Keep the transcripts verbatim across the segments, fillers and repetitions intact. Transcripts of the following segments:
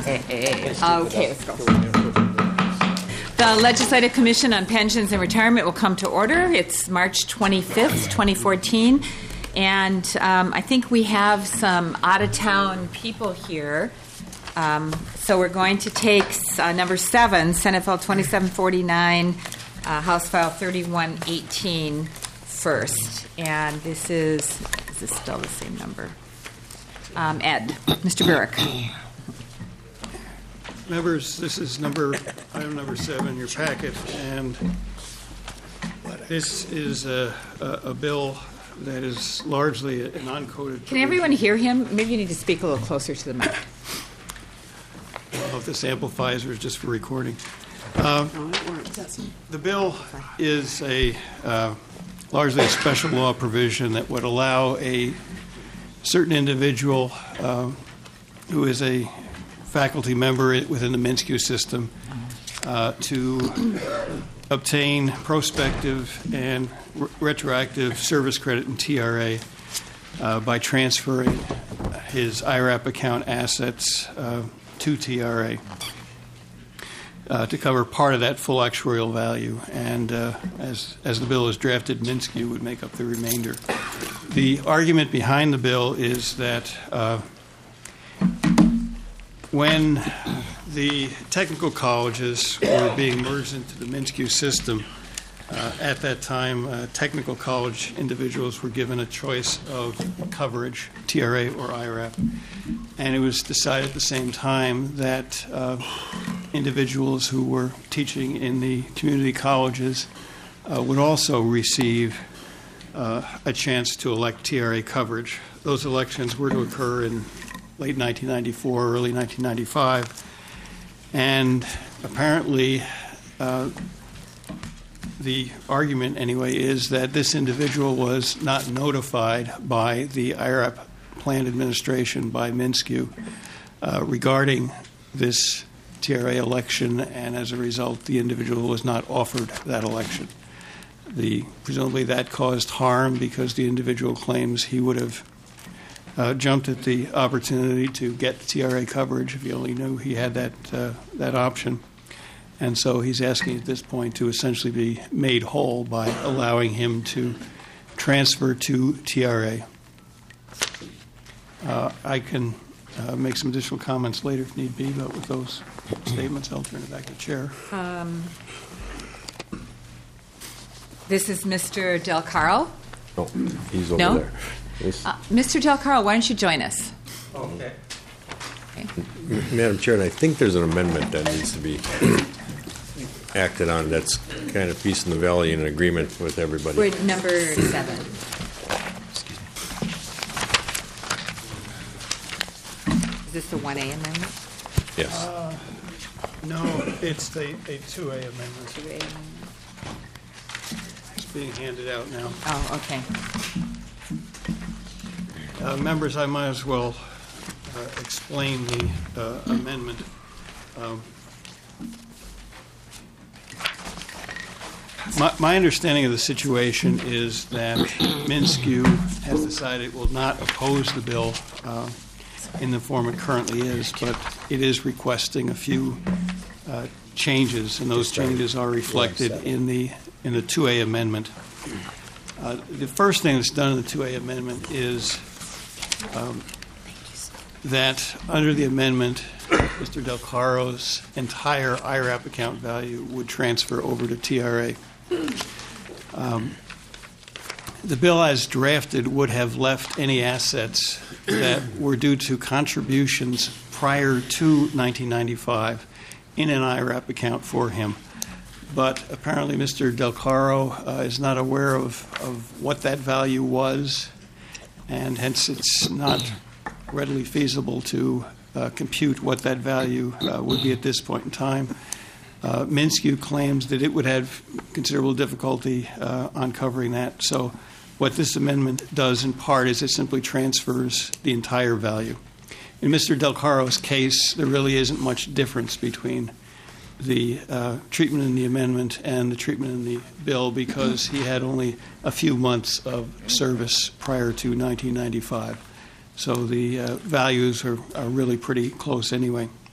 Okay, let's go. The Legislative Commission on Pensions and Retirement will come to order. It's March twenty-fifth, twenty fourteen, and um, I think we have some out-of-town people here. Um, so we're going to take uh, number seven, Senate File twenty-seven forty-nine, uh, House File thirty-one eighteen first. And this is, is this still the same number? Um, Ed, Mister Burek. Members, this is number item number seven in your packet, and this is a, a, a bill that is largely a non-coded. Can everyone hear him? Maybe you need to speak a little closer to the mic. I don't know if this amplifies or is just for recording. Uh, the bill is a uh, largely a special law provision that would allow a certain individual uh, who is a faculty member within the MnSCU system uh, to obtain prospective and re- retroactive service credit in T R A uh, by transferring his I R A P account assets uh, to T R A uh, to cover part of that full actuarial value. And uh, as, as the bill is drafted, MnSCU would make up the remainder. The argument behind the bill is that uh, when the technical colleges were being merged into the MnSCU system, uh, at that time, uh, technical college individuals were given a choice of coverage, T R A or I R A P. And it was decided at the same time that uh, individuals who were teaching in the community colleges uh, would also receive uh, a chance to elect T R A coverage. Those elections were to occur in late nineteen ninety-four, early nineteen ninety-five, and apparently uh, the argument anyway is that this individual was not notified by the I R A P plan administration, by MnSCU, uh, regarding this T R A election, and as a result the individual was not offered that election. The, presumably that caused harm because the individual claims he would have Uh, jumped at the opportunity to get T R A coverage if he only knew he had that uh, that option. And so he's asking at this point to essentially be made whole by allowing him to transfer to T R A. Uh, I can uh, make some additional comments later if need be, but with those statements, I'll turn it back to the chair. Um, this is Mister Del Caro. Oh, he's over no? there. Yes. Uh, Mister Del Caro, why don't you join us? Okay. Okay. Madam Chair, and I think there's an amendment that needs to be acted on that's kind of peace in the valley in agreement with everybody. We're at number seven. Is this the one A amendment? Yes. Uh, no, it's the a two A amendment. two A amendment. It's being handed out now. Oh, okay. Uh, members, I might as well uh, explain the uh, amendment. Um, my, my understanding of the situation is that MnSCU has decided it will not oppose the bill uh, in the form it currently is, but it is requesting a few uh, changes, and those changes are reflected in the in the two A amendment. Uh, the first thing that's done in the two A amendment is Um, that under the amendment, Mister Del Caro's entire I R A P account value would transfer over to T R A. Um, the bill as drafted would have left any assets that were due to contributions prior to nineteen ninety-five in an I R A P account for him. But apparently Mister Del Caro uh, is not aware of, of what that value was, and hence it's not readily feasible to uh, compute what that value uh, would be at this point in time. Uh, MnSCU claims that it would have considerable difficulty uh, on covering that. So what this amendment does in part is it simply transfers the entire value. In Mister Del Caro's case, there really isn't much difference between the uh, treatment in the amendment and the treatment in the bill because he had only a few months of service prior to nineteen ninety-five. So the uh, values are, are really pretty close anyway.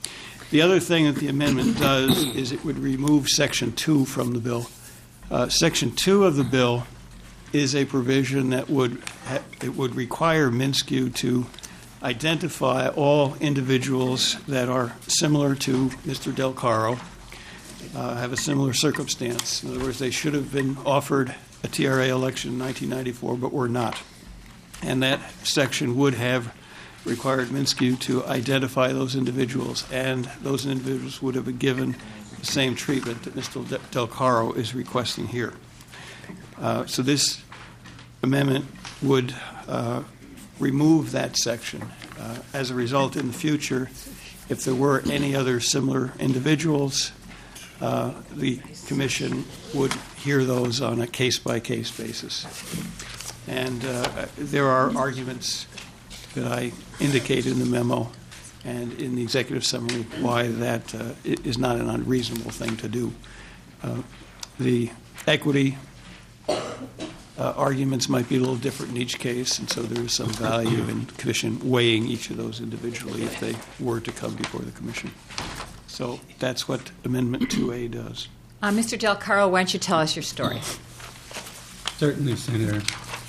The other thing that the amendment does is it would remove Section two from the bill. Uh, Section two of the bill is a provision that would ha- it would require MnSCU to identify all individuals that are similar to Mister Del Caro, uh, have a similar circumstance. In other words, they should have been offered a T R A election in nineteen ninety-four, but were not. And that section would have required MnSCU to identify those individuals, and those individuals would have been given the same treatment that Mister Del Caro is requesting here. Uh, so this amendment would uh, remove that section. Uh, as a result, in the future, if there were any other similar individuals, uh, the Commission would hear those on a case-by-case basis. And uh, there are arguments that I indicated in the memo and in the executive summary why that uh, is not an unreasonable thing to do. Uh, the equity uh, arguments might be a little different in each case, and so there is some value in the Commission weighing each of those individually if they were to come before the Commission. So that's what Amendment two A does. Uh, Mister Del Caro, why don't you tell us your story? Certainly, Senator.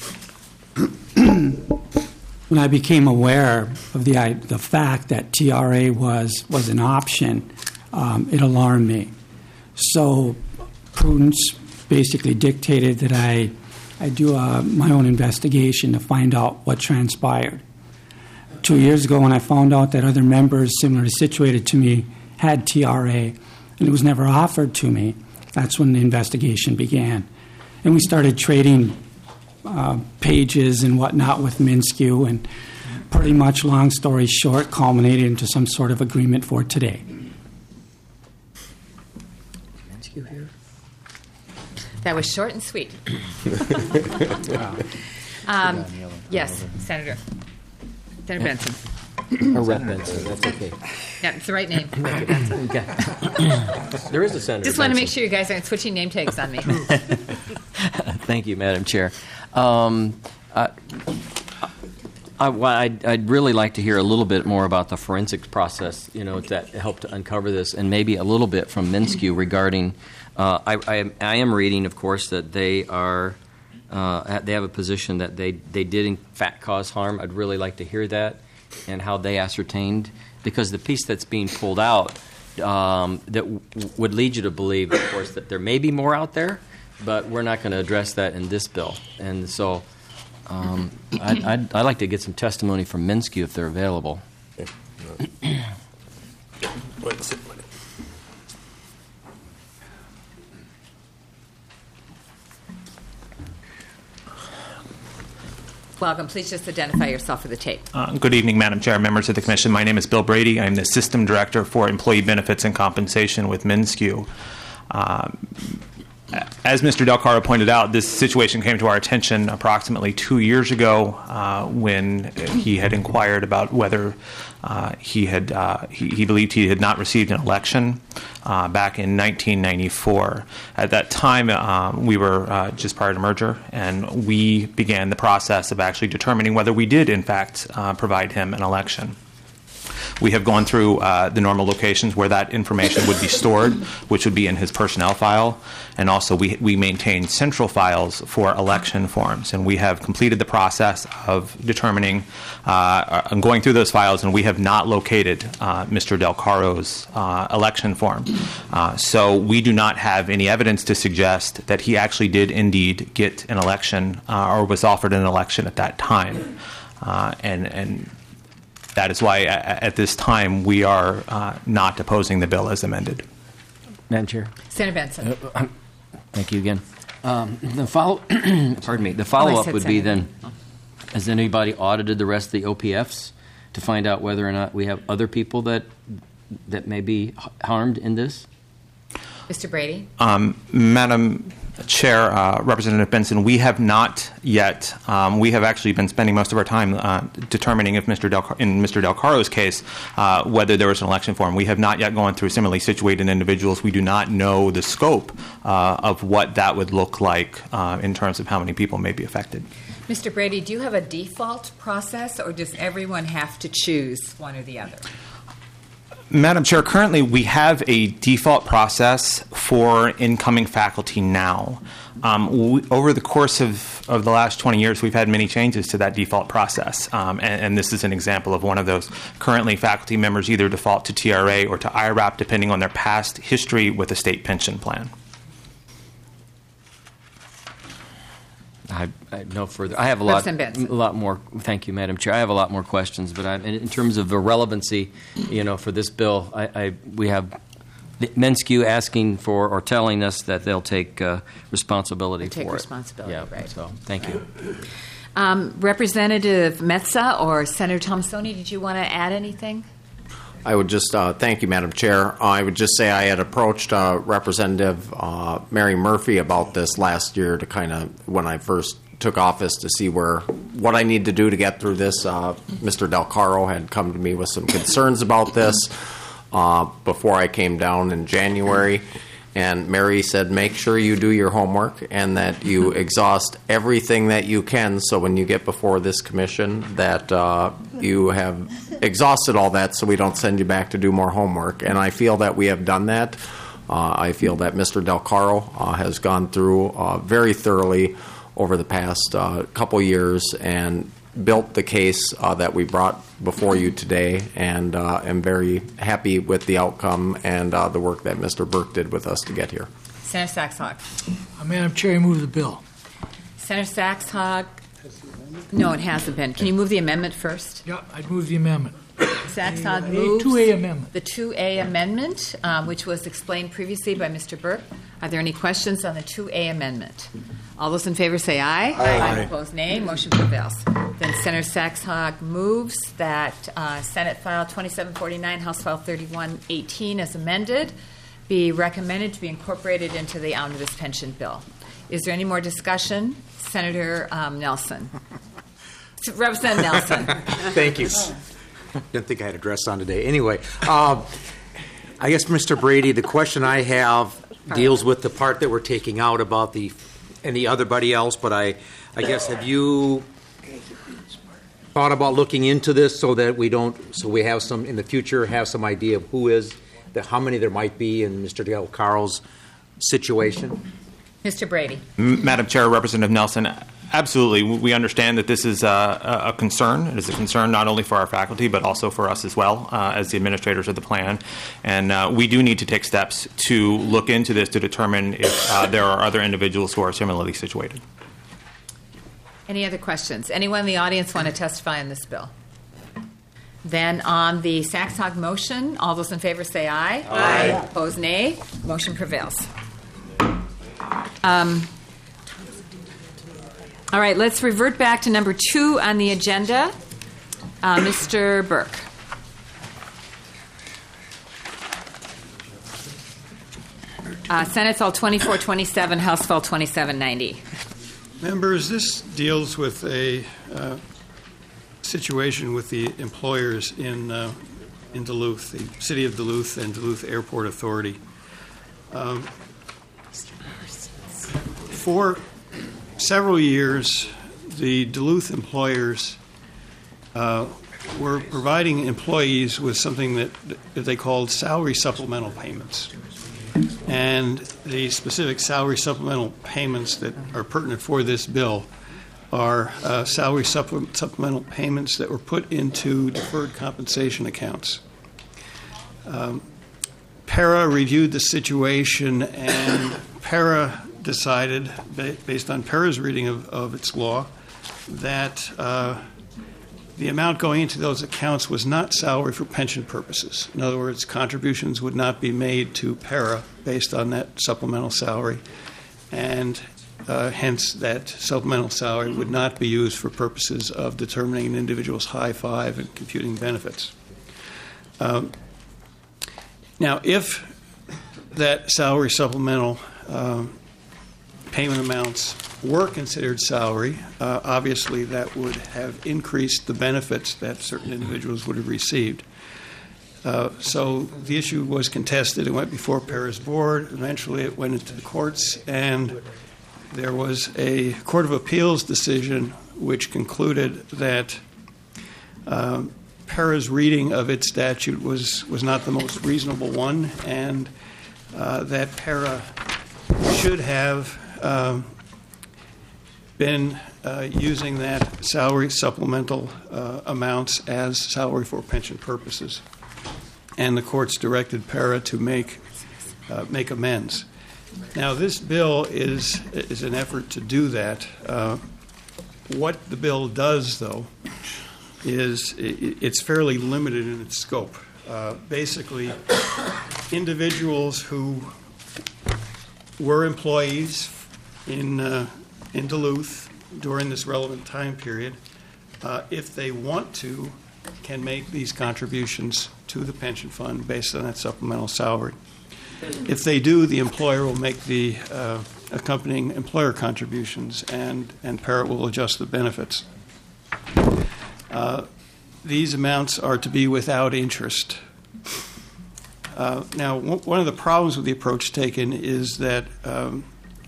When I became aware of the the fact that T R A was was an option, um, it alarmed me. So prudence basically dictated that I I do a, my own investigation to find out what transpired. Two years ago, when I found out that other members similarly situated to me had T R A, and it was never offered to me, that's when the investigation began, and we started trading Uh, pages and whatnot with MnSCU, and pretty much, long story short, culminated into some sort of agreement for today. MnSCU here? That was short and sweet. um, yes, Senator. Senator Benson. Or Rep Benson, that's okay. Yeah, it's the right name. Okay. There is a Senator Just want to make sure you guys aren't switching name tags on me. Thank you, Madam Chair. Um, I, I, I'd, I'd really like to hear a little bit more about the forensics process, you know, that helped to uncover this, and maybe a little bit from MnSCU regarding. Uh, I, I, I am reading, of course, that they are uh, they have a position that they they did in fact cause harm. I'd really like to hear that and how they ascertained, because the piece that's being pulled out um, that w- would lead you to believe, of course, that there may be more out there. But we're not going to address that in this bill. And so um, I'd, I'd, I'd like to get some testimony from MnSCU if they're available. Welcome. Please just identify yourself for the tape. Uh, good evening, Madam Chair, members of the Commission. My name is Bill Brady. I'm the System Director for Employee Benefits and Compensation with MnSCU. Um, As Mister Del Caro pointed out, this situation came to our attention approximately two years ago uh, when he had inquired about whether uh, he had uh, he, he believed he had not received an election uh, back in nineteen ninety-four. At that time, uh, we were uh, just prior to merger, and we began the process of actually determining whether we did, in fact, uh, provide him an election. We have gone through uh, the normal locations where that information would be stored, which would be in his personnel file, and also we we maintain central files for election forms, and we have completed the process of determining uh, and going through those files, and we have not located uh, Mister Del Caro's uh, election form. Uh, so we do not have any evidence to suggest that he actually did indeed get an election uh, or was offered an election at that time, uh, and and. That is why, at this time, we are uh, not opposing the bill as amended. Madam Chair. Senator Benson. Uh, thank you again. Um, the follow, pardon me. The follow-up oh, would be Senator. then: has anybody audited the rest of the O P Fs to find out whether or not we have other people that that may be harmed in this? Mister Brady. Um, Madam Chair, uh, Representative Benson, we have not yet. Um, we have actually been spending most of our time uh, determining if Mister Del Car- in Mister Del Caro's case, uh, whether there was an election form. We have not yet gone through similarly situated individuals. We do not know the scope uh, of what that would look like uh, in terms of how many people may be affected. Mister Brady, do you have a default process, or does everyone have to choose one or the other? Madam Chair, currently we have a default process for incoming faculty now. Um, we, over the course of, of the last twenty years, we've had many changes to that default process, um, and, and this is an example of one of those. Currently, faculty members either default to T R A or to I R A P, depending on their past history with a state pension plan. I, I no further. I have a lot, Representative a lot more. Thank you, Madam Chair. I have a lot more questions, but I, in, in terms of the relevancy, you know, for this bill, I, I we have MnSCU asking for or telling us that they'll take uh, responsibility They'll take for responsibility, it. Yeah, right. So, thank you. Um, Representative Metsa or Senator Thomasoni, did you want to add anything? I would just uh, thank you, Madam Chair. I would just say I had approached uh, Representative uh, Mary Murphy about this last year to kind of, when I first took office, to see where what I need to do to get through this. Uh, Mister Del Caro had come to me with some concerns about this uh, before I came down in January. And Mary said, make sure you do your homework and that you exhaust everything that you can, so when you get before this commission that uh, you have exhausted all that, so we don't send you back to do more homework. And I feel that we have done that. Uh, I feel that Mister Del Caro uh, has gone through uh, very thoroughly over the past uh, couple years and built the case uh, that we brought before you today, and uh, am very happy with the outcome and uh, the work that Mister Burke did with us to get here. Senator Saxhawk. Uh, Madam Chair, I move the bill. Senator Saxhawk. No, it hasn't been. Can you move the amendment first? Yeah, I'd move the amendment. Saxhawk A- moves two A amendment. the two A amendment, um, which was explained previously by Mister Burke. Are there any questions on the two A amendment? All those in favor say aye. Aye. Opposed, nay. Motion prevails. Then Senator Saxhawk moves that uh, Senate File twenty-seven forty-nine, House File thirty-one eighteen, as amended, be recommended to be incorporated into the omnibus pension bill. Is there any more discussion? Senator um, Nelson. Representative Nelson. Thank you. Didn't think I had a dress on today. Anyway, uh, I guess, Mister Brady, the question I have deals with the part that we're taking out about the any otherbody else, but I, I guess, have you thought about looking into this so that we don't, so we have some, in the future, have some idea of who is, the, how many there might be in Mister Del Caro's situation? Mister Brady. M- Madam Chair, Representative Nelson, absolutely. We understand that this is a, a concern. It is a concern not only for our faculty, but also for us as well uh, as the administrators of the plan. And uh, we do need to take steps to look into this to determine if uh, there are other individuals who are similarly situated. Any other questions? Anyone in the audience want to testify on this bill? Then on the Saxhawk motion, all those in favor say aye. Aye. Opposed, nay. Motion prevails. Um, all right, let's revert back to number two on the agenda. Uh, Mister Burke. Uh, Senate File twenty-four twenty-seven, House File twenty-seven ninety. Members, this deals with a uh, situation with the employers in uh, in Duluth, the City of Duluth and Duluth Airport Authority. Um, for several years, the Duluth employers uh, were providing employees with something that, that they called salary supplemental payments. And the specific salary supplemental payments that are pertinent for this bill are uh, salary supple- supplemental payments that were put into deferred compensation accounts. Um, PARA reviewed the situation, and PARA decided, ba- based on PARA's reading of, of its law, that uh, the amount going into those accounts was not salary for pension purposes. In other words, contributions would not be made to PARA based on that supplemental salary, and uh, hence that supplemental salary would not be used for purposes of determining an individual's high five and computing benefits. Um, now, if that salary supplemental um, payment amounts were considered salary, uh, obviously that would have increased the benefits that certain individuals would have received. Uh, so the issue was contested. It went before PARA's board. Eventually it went into the courts, and there was a Court of Appeals decision which concluded that um, Para's reading of its statute was, was not the most reasonable one, and uh, that Para should have um, been uh, using that salary supplemental uh, amounts as salary for pension purposes. And the courts directed Para to make uh, make amends. Now, this bill is is an effort to do that. Uh, what the bill does, though, is it, it's fairly limited in its scope. Uh, basically, individuals who were employees in uh, in Duluth during this relevant time period, uh, if they want to, can make these contributions to the pension fund based on that supplemental salary. If they do, the employer will make the uh, accompanying employer contributions, and, and Parrott will adjust the benefits. Uh, these amounts are to be without interest. Uh, now, w- one of the problems with the approach taken is that, um,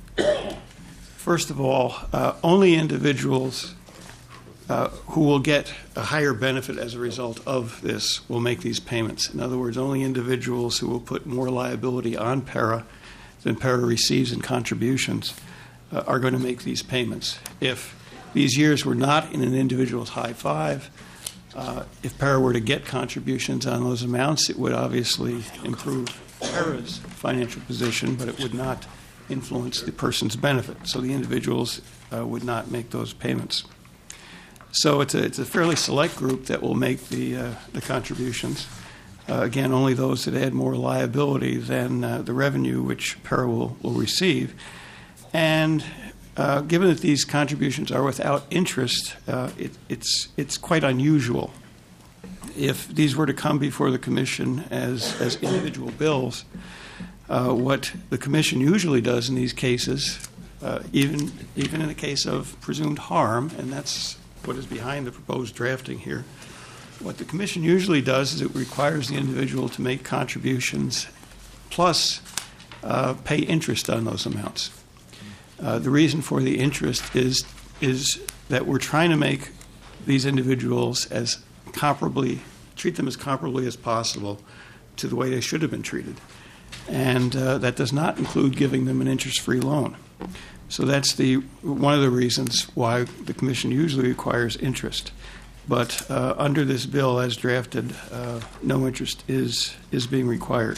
first of all, uh, only individuals Uh, who will get a higher benefit as a result of this will make these payments. In other words, only individuals who will put more liability on Para than Para receives in contributions uh, are going to make these payments. If these years were not in an individual's high five, uh, if Para were to get contributions on those amounts, it would obviously improve Para's financial position, but it would not influence the person's benefit. So the individuals uh, would not make those payments. So it's a, it's a fairly select group that will make the, uh, the contributions. Uh, again, only those that add more liability than uh, the revenue which Para will, will receive. And uh, given that these contributions are without interest, uh, it, it's, it's quite unusual. If these were to come before the Commission as, as individual bills, uh, what the Commission usually does in these cases, uh, even, even in the case of presumed harm, and that's what is behind the proposed drafting here. What the Commission usually does is it requires the individual to make contributions plus uh, pay interest on those amounts. Uh, the reason for the interest is, is that we're trying to make these individuals as comparably, treat them as comparably as possible to the way they should have been treated. And uh, that does not include giving them an interest-free loan. So that's the one of the reasons why the Commission usually requires interest. But uh, under this bill as drafted, uh, no interest is, is being required.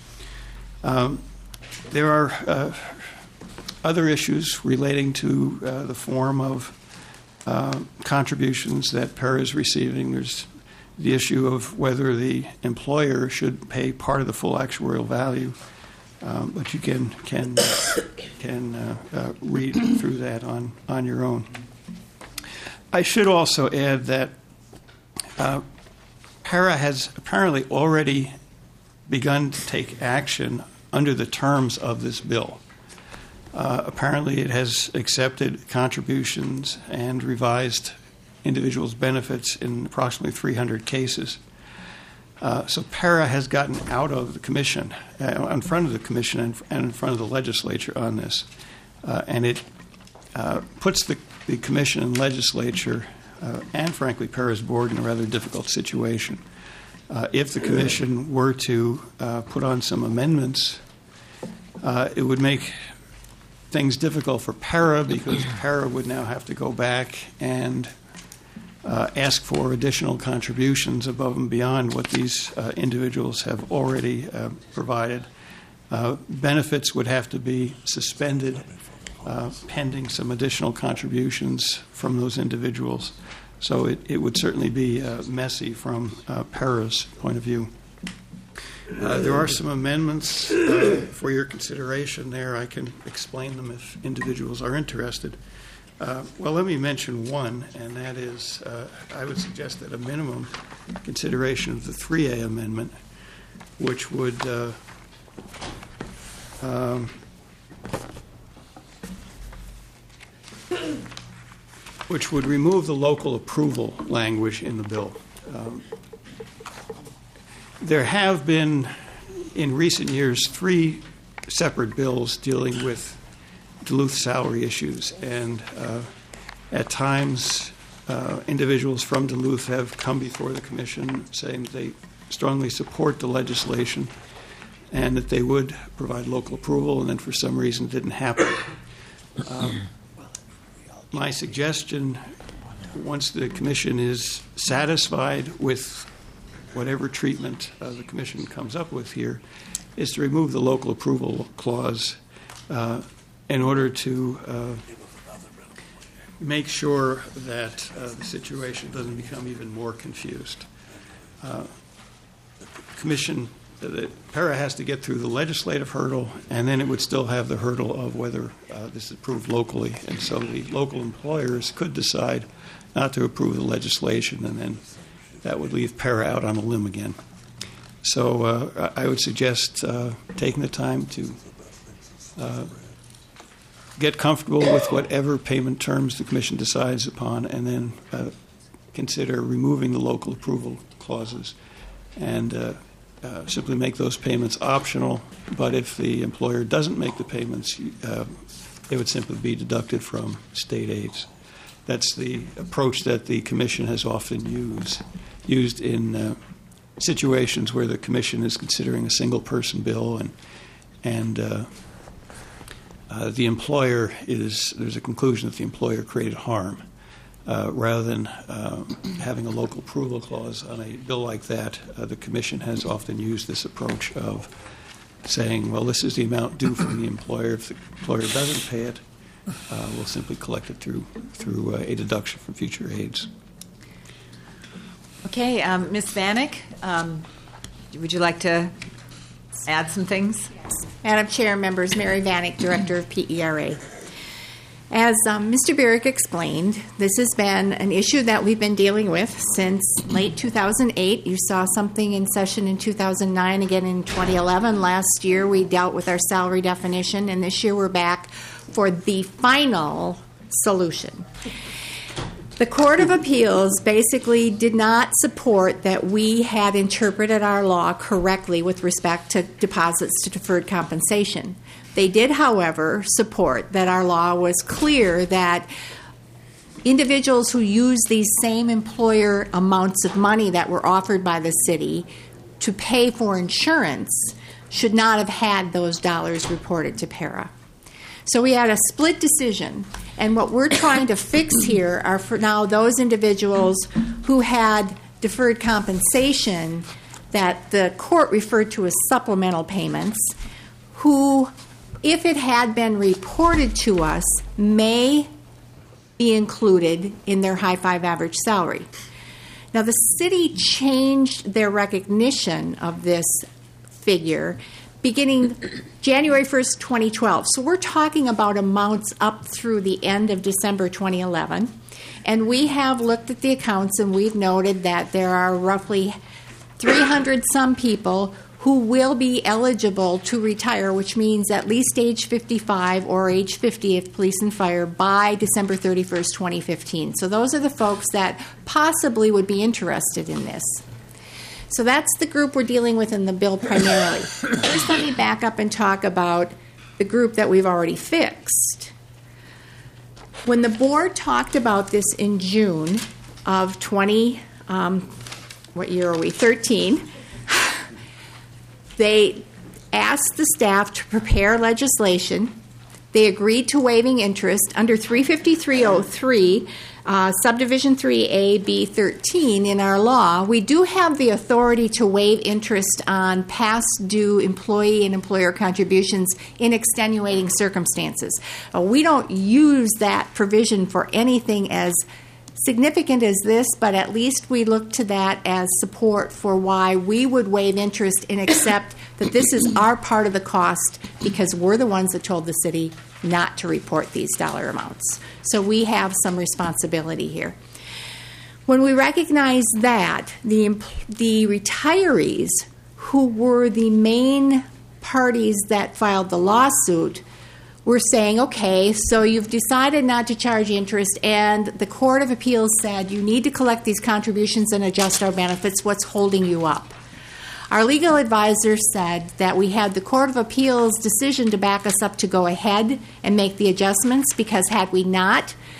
Um, there are uh, other issues relating to uh, the form of uh, contributions that Para is receiving. There's the issue of whether the employer should pay part of the full actuarial value. Um, but you can can can uh, uh, read through that on, on your own. I should also add that uh, Para has apparently already begun to take action under the terms of this bill. Uh, apparently, it has accepted contributions and revised individuals' benefits in approximately three hundred cases. Uh, so Para has gotten out of the Commission, uh, in front of the Commission and, and in front of the legislature on this. Uh, and it uh, puts the, the Commission and legislature uh, and, frankly, Para's board in a rather difficult situation. Uh, if the Commission were to uh, put on some amendments, uh, it would make things difficult for Para because Para would now have to go back and Uh, ask for additional contributions above and beyond what these uh, individuals have already uh, provided. Uh, benefits would have to be suspended uh, pending some additional contributions from those individuals. So it, it would certainly be uh, messy from uh, Para's point of view. Uh, there are some amendments uh, for your consideration there. I can explain them if individuals are interested. Uh, well, let me mention one, and that is uh, I would suggest that a minimum consideration of the three A amendment, which would uh, um, which would remove the local approval language in the bill. Um, there have been, in recent years, three separate bills dealing with Duluth salary issues, and uh, at times uh, individuals from Duluth have come before the commission saying that they strongly support the legislation and that they would provide local approval, and then for some reason it didn't happen. Um, my suggestion, once the commission is satisfied with whatever treatment uh, the commission comes up with here, is to remove the local approval clause uh, in order to uh, make sure that uh, the situation doesn't become even more confused. Uh, the commission, the PARA has to get through the legislative hurdle, and then it would still have the hurdle of whether uh, this is approved locally. And so the local employers could decide not to approve the legislation, and then that would leave PARA out on a limb again. So uh, I would suggest uh, taking the time to uh, get comfortable with whatever payment terms the commission decides upon, and then uh, consider removing the local approval clauses and uh, uh, simply make those payments optional. But if the employer doesn't make the payments, uh, they would simply be deducted from state aids. That's the approach that the commission has often used, used in uh, situations where the commission is considering a single-person bill and and uh, uh, the employer is, there's a conclusion that the employer created harm. Uh, rather than uh, having a local approval clause on a bill like that, uh, the commission has often used this approach of saying, well, this is the amount due from the employer. If the employer doesn't pay it, uh, we'll simply collect it through through uh, a deduction from future aids. Okay, um, Miz Vanek, um, would you like to add some things? Madam Chair, members, Mary Vanek, Director of P E R A. As um, Mister Burek explained, this has been an issue that we've been dealing with since late two thousand eight. You saw something in session in two thousand nine, again in twenty eleven. Last year we dealt with our salary definition, and this year we're back for the final solution. The Court of Appeals basically did not support that we had interpreted our law correctly with respect to deposits to deferred compensation. They did, however, support that our law was clear that individuals who use these same employer amounts of money that were offered by the city to pay for insurance should not have had those dollars reported to PARA. So we had a split decision, and what we're trying to fix here are for now those individuals who had deferred compensation that the court referred to as supplemental payments, who, if it had been reported to us, may be included in their high five average salary. Now, the city changed their recognition of this figure beginning January first, twenty twelve. So we're talking about amounts up through the end of December twenty eleven. And we have looked at the accounts, and we've noted that there are roughly three hundred some people who will be eligible to retire, which means at least age fifty-five or age fifty if police and fire by December thirty-first, twenty fifteen. So those are the folks that possibly would be interested in this. So that's the group we're dealing with in the bill primarily. First, let me back up and talk about the group that we've already fixed. When the board talked about this in June of twenty, um, what year are we, thirteen, they asked the staff to prepare legislation. They agreed to waiving interest under three fifty-three oh three, uh, subdivision three A B thirteen in our law. We do have the authority to waive interest on past due employee and employer contributions in extenuating circumstances. Uh, we don't use that provision for anything as significant as this, but at least we look to that as support for why we would waive interest and accept that this is our part of the cost because we're the ones that told the city not to report these dollar amounts. So we have some responsibility here. When we recognize that, the, the retirees who were the main parties that filed the lawsuit we're saying, okay, so you've decided not to charge interest, and the Court of Appeals said you need to collect these contributions and adjust our benefits. What's holding you up? Our legal advisor said that we had the Court of Appeals decision to back us up to go ahead and make the adjustments, because had we not,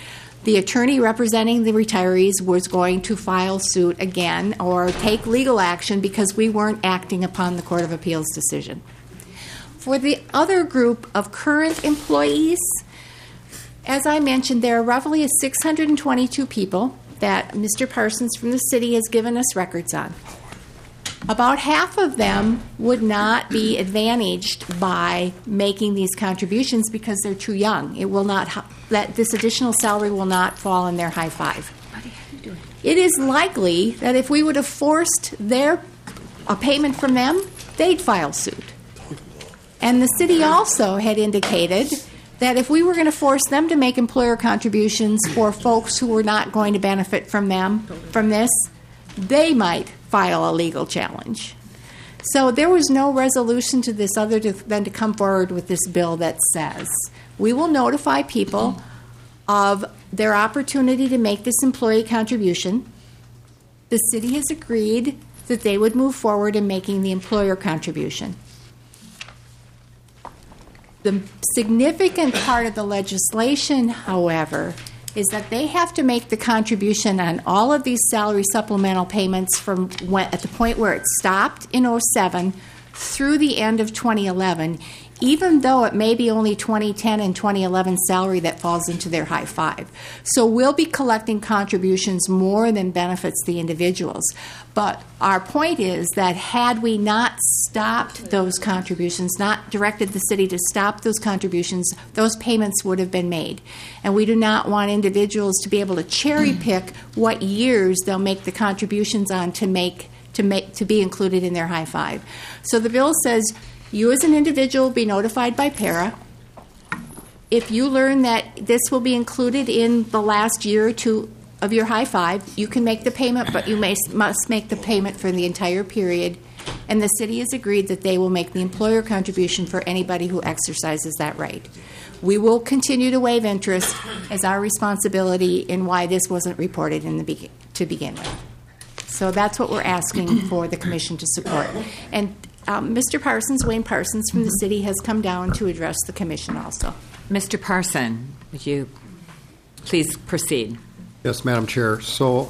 the attorney representing the retirees was going to file suit again or take legal action because we weren't acting upon the Court of Appeals decision. For the other group of current employees, as I mentioned, there are roughly six hundred twenty-two people that Mister Parsons from the city has given us records on. About half of them would not be advantaged by making these contributions because they're too young. It will not, that this additional salary will not fall in their high five. It is likely that if we would have forced their a payment from them, they'd file suit. And the city also had indicated that if we were going to force them to make employer contributions for folks who were not going to benefit from them, from this, they might file a legal challenge. So there was no resolution to this other to, than to come forward with this bill that says we will notify people of their opportunity to make this employee contribution. The city has agreed that they would move forward in making the employer contribution. The significant part of the legislation, however, is that they have to make the contribution on all of these salary supplemental payments from when, at the point where it stopped in oh seven through the end of twenty eleven, even though it may be only twenty ten and twenty eleven salary that falls into their high five. So we'll be collecting contributions more than benefits the individuals. But our point is that had we not stopped those contributions, not directed the city to stop those contributions, those payments would have been made. And we do not want individuals to be able to cherry pick what years they'll make the contributions on to make to make to be included in their high five. So the bill says you as an individual be notified by PARA. If you learn that this will be included in the last year or two of your high five, you can make the payment, but you may, must make the payment for the entire period. And the city has agreed that they will make the employer contribution for anybody who exercises that right. We will continue to waive interest as our responsibility in why this wasn't reported in the be- to begin with. So that's what we're asking for the commission to support. And um, Mister Parsons, Wayne Parsons from the city, has come down to address the commission also. Mister Parson, would you please proceed? Yes, Madam Chair. So,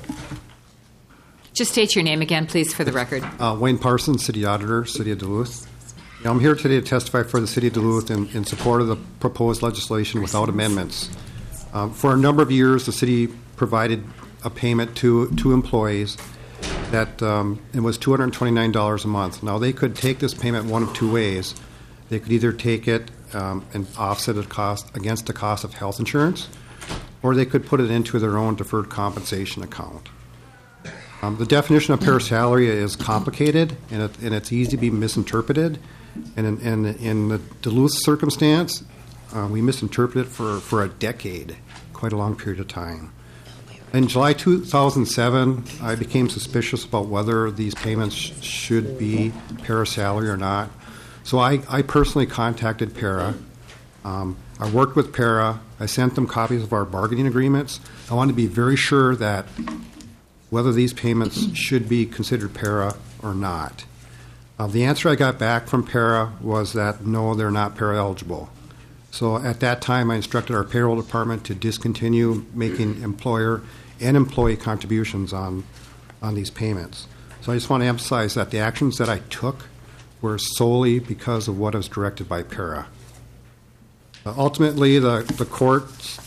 just state your name again, please, for the record. Uh, Wayne Parsons, City Auditor, City of Duluth. Now, I'm here today to testify for the City of Duluth in, in support of the proposed legislation without amendments. Um, for a number of years, the city provided a payment to to employees that um, it was two hundred twenty-nine dollars a month. Now, they could take this payment one of two ways. They could either take it um, and offset the cost against the cost of health insurance, or they could put it into their own deferred compensation account. Um, the definition of para salary is complicated, and, it, and it's easy to be misinterpreted. And in, in, in the Duluth circumstance, uh, we misinterpreted it for, for a decade, quite a long period of time. In July two thousand seven, I became suspicious about whether these payments sh- should be para salary or not. So I, I personally contacted PARA. Um, I worked with PARA. I sent them copies of our bargaining agreements. I wanted to be very sure that whether these payments should be considered para or not. Uh, the answer I got back from PARA was that no, they're not para eligible. So at that time, I instructed our payroll department to discontinue making employer and employee contributions on on these payments. So I just want to emphasize that the actions that I took were solely because of what was directed by PARA. Uh, ultimately, the, the courts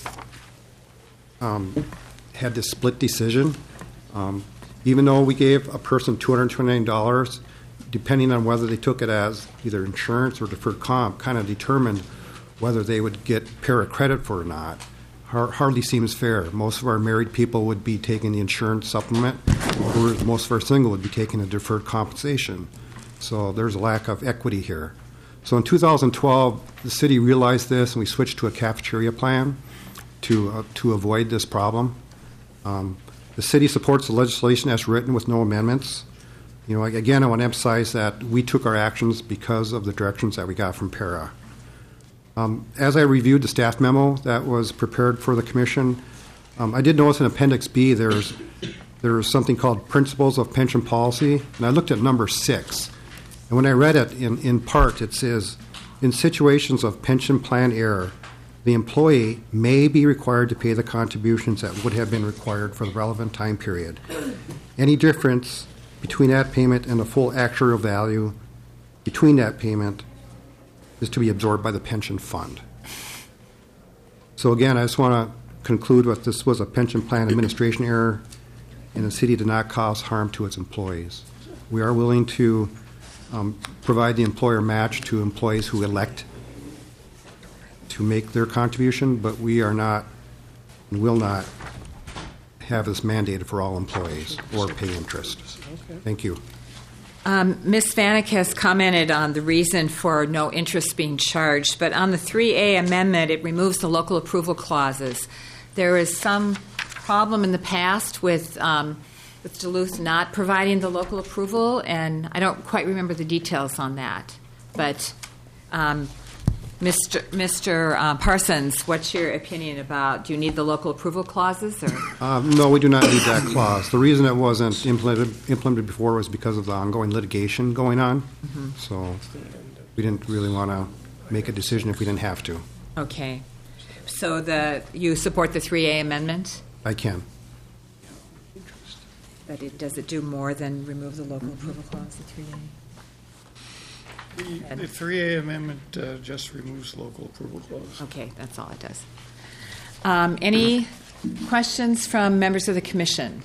um, had this split decision. Um, even though we gave a person two hundred twenty-nine dollars, depending on whether they took it as either insurance or deferred comp, kind of determined whether they would get PARA credit for it or not. Har- hardly seems fair. Most of our married people would be taking the insurance supplement, whereas most of our single would be taking the deferred compensation. So there's a lack of equity here. So in two thousand twelve, the city realized this, and we switched to a cafeteria plan to uh, to avoid this problem. Um, the city supports the legislation as written with no amendments. You know, again, I want to emphasize that we took our actions because of the directions that we got from PARA. Um, as I reviewed the staff memo that was prepared for the commission, um, I did notice in Appendix B there's there's something called Principles of Pension Policy, and I looked at number six. And when I read it, in, in part, it says, in situations of pension plan error, the employee may be required to pay the contributions that would have been required for the relevant time period. Any difference between that payment and the full actuarial value between that payment is to be absorbed by the pension fund. So again, I just want to conclude with this was a pension plan administration error, and the city did not cause harm to its employees. We are willing to um, provide the employer match to employees who elect to make their contribution, but we are not and will not have this mandated for all employees or pay interest. Thank you. Um, Miz Vanek has commented on the reason for no interest being charged, but on the three A amendment, it removes the local approval clauses. There is some problem in the past with um, with Duluth not providing the local approval, and I don't quite remember the details on that. But um, Mister Mister Uh, Parsons, what's your opinion about, do you need the local approval clauses? Or? Um, no, we do not need that clause. The reason it wasn't implemented, implemented before was because of the ongoing litigation going on. Mm-hmm. So we didn't really want to make a decision if we didn't have to. Okay. So the you support the three A amendment? I can. But it, does it do more than remove the local approval clause, the three A? The three A amendment uh, just removes local approval clause. Okay, that's all it does. Um, any questions from members of the commission?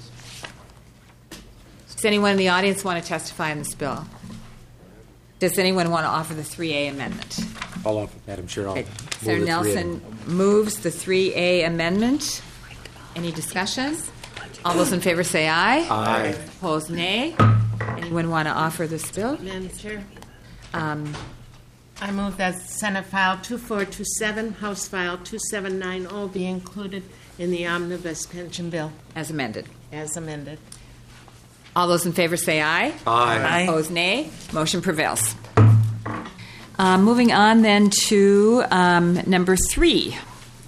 Does anyone in the audience want to testify on this bill? Does anyone want to offer the three A amendment? I'll offer, Madam Chair. I'll Okay. move Senator the Nelson moves the three A amendment. Any discussion? All those in favor say aye. Aye. Opposed, nay. Anyone want to offer this bill? Madam Chair, Um, I move that Senate File two four two seven, House File two seven nine zero be included in the Omnibus Pension Bill as amended. as amended. All those in favor say aye. Aye. Opposed, nay. Motion prevails. Uh, moving on then to um, number three.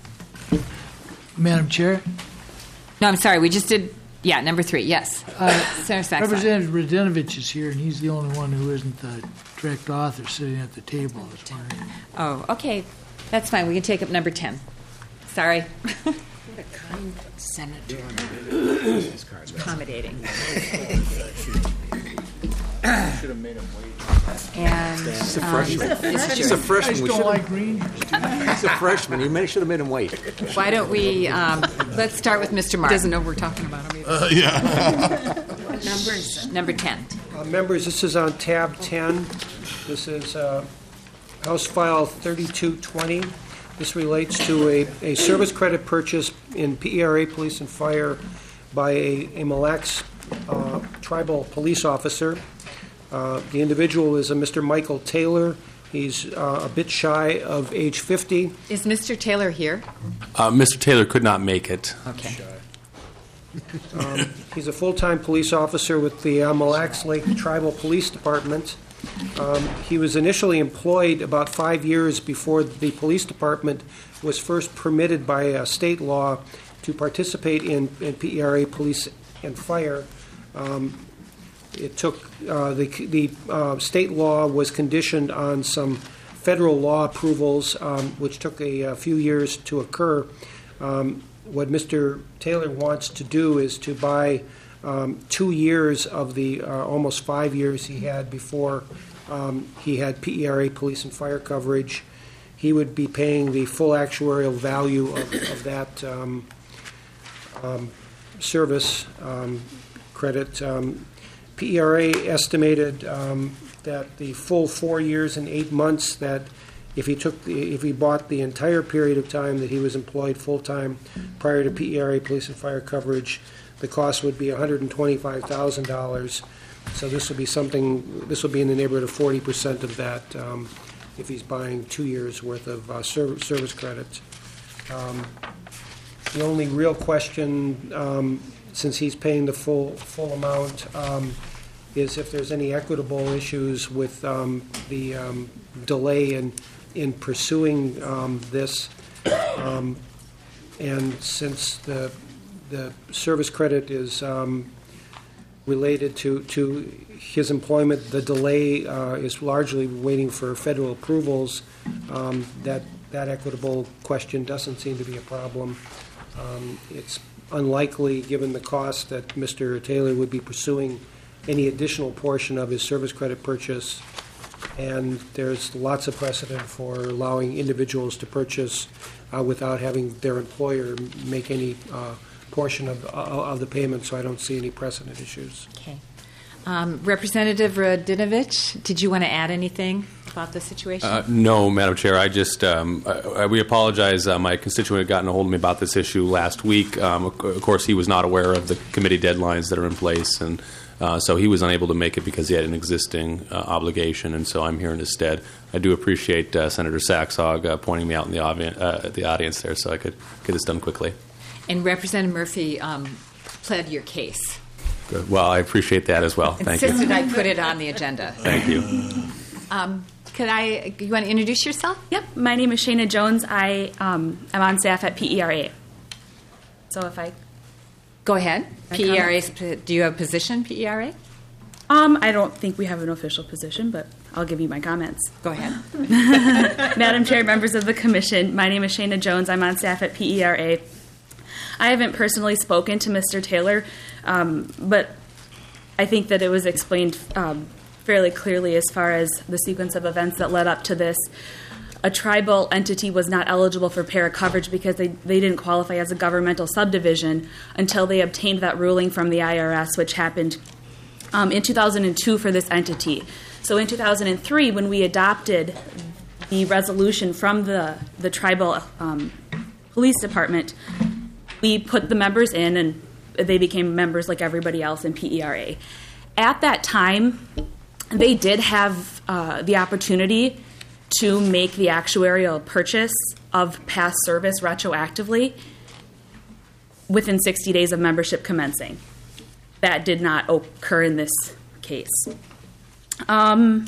Madam Chair, No, I'm sorry. We just did, yeah, number three. Yes. uh, Senator Saxon. Representative Radenovich is here, and he's the only one who isn't the direct author sitting at the table. I was wondering. Oh, okay. That's fine. We can take up number ten. Sorry. What a kind senator. Accommodating. Should have made him wait. And He's a um, freshman. Mister He's a freshman. I We don't should like green. He's a freshman. You may should have made him wait. Why don't we, um, let's start with Mister Martin. Doesn't know we're talking about him either. What number is it? Number ten. Uh, Members, this is on tab ten. This is uh, House File thirty-two twenty. This relates to a, a service credit purchase in P E R A Police and Fire by a, a Mille Lacs uh, tribal police officer. Uh, the individual is a Mister Michael Taylor. He's uh, a bit shy of age fifty. Is Mister Taylor here? Uh, Mister Taylor could not make it. Okay. Um, he's a full-time police officer with the uh, Mille Lacs Lake Tribal Police Department. Um, he was initially employed about five years before the police department was first permitted by uh, state law to participate in, in P E R A Police and Fire. Um, it took uh, the the uh, state law was conditioned on some federal law approvals, um, which took a, a few years to occur. Um, what Mister Taylor wants to do is to buy um, two years of the uh, almost five years he had before um, he had P E R A Police and Fire coverage. He would be paying the full actuarial value of, of that um, um, service um, credit. Um, P E R A estimated um, that the full four years and eight months that if he took the, if he bought the entire period of time that he was employed full time prior to P E R A Police and Fire coverage, the cost would be one hundred twenty-five thousand dollars. So this would be something. This will be in the neighborhood of forty percent of that um, if he's buying two years worth of uh, service, service credits. Um, the only real question, um, since he's paying the full full amount, um, is if there's any equitable issues with um, the um, delay in in pursuing um, this. Um, and since the the service credit is um, related to, to his employment, the delay uh, is largely waiting for federal approvals. Um, that that equitable question doesn't seem to be a problem. Um, It's unlikely, given the cost, that Mister Taylor would be pursuing any additional portion of his service credit purchase, and there's lots of precedent for allowing individuals to purchase uh, without having their employer make any uh, portion of, uh, of the payment, so I don't see any precedent issues. Okay. Um, Representative Radinovich, did you want to add anything about the situation? Uh, no, Madam Chair. I just um, I, we apologize. Uh, my constituent had gotten a hold of me about this issue last week. Um, of, of course, he was not aware of the committee deadlines that are in place, and uh, so he was unable to make it because he had an existing uh, obligation. And so I'm here in his stead. I do appreciate uh, Senator Saxhog uh, pointing me out in the, audi- uh, the audience there, so I could get this done quickly. And Representative Murphy um, pled your case. Good. Well, I appreciate that as well. Thank you. Insisted I put it on the agenda. Thank you. Um, could I? You want to introduce yourself? Yep. My name is Shayna Jones. I um, am on staff at P E R A. So if I go ahead, I P E R A. Do you have a position, P E R A? Um, I don't think we have an official position, but I'll give you my comments. Go ahead. Madam Chair, members of the Commission, my name is Shayna Jones. I'm on staff at P E R A. I haven't personally spoken to Mister Taylor, um, but I think that it was explained um, fairly clearly as far as the sequence of events that led up to this. A tribal entity was not eligible for para coverage because they, they didn't qualify as a governmental subdivision until they obtained that ruling from the I R S, which happened um, in two thousand two for this entity. So in two thousand three, when we adopted the resolution from the, the tribal um, police department, we put the members in, and they became members like everybody else in P E R A. At that time, they did have uh, the opportunity to make the actuarial purchase of past service retroactively within sixty days of membership commencing. That did not occur in this case. Um,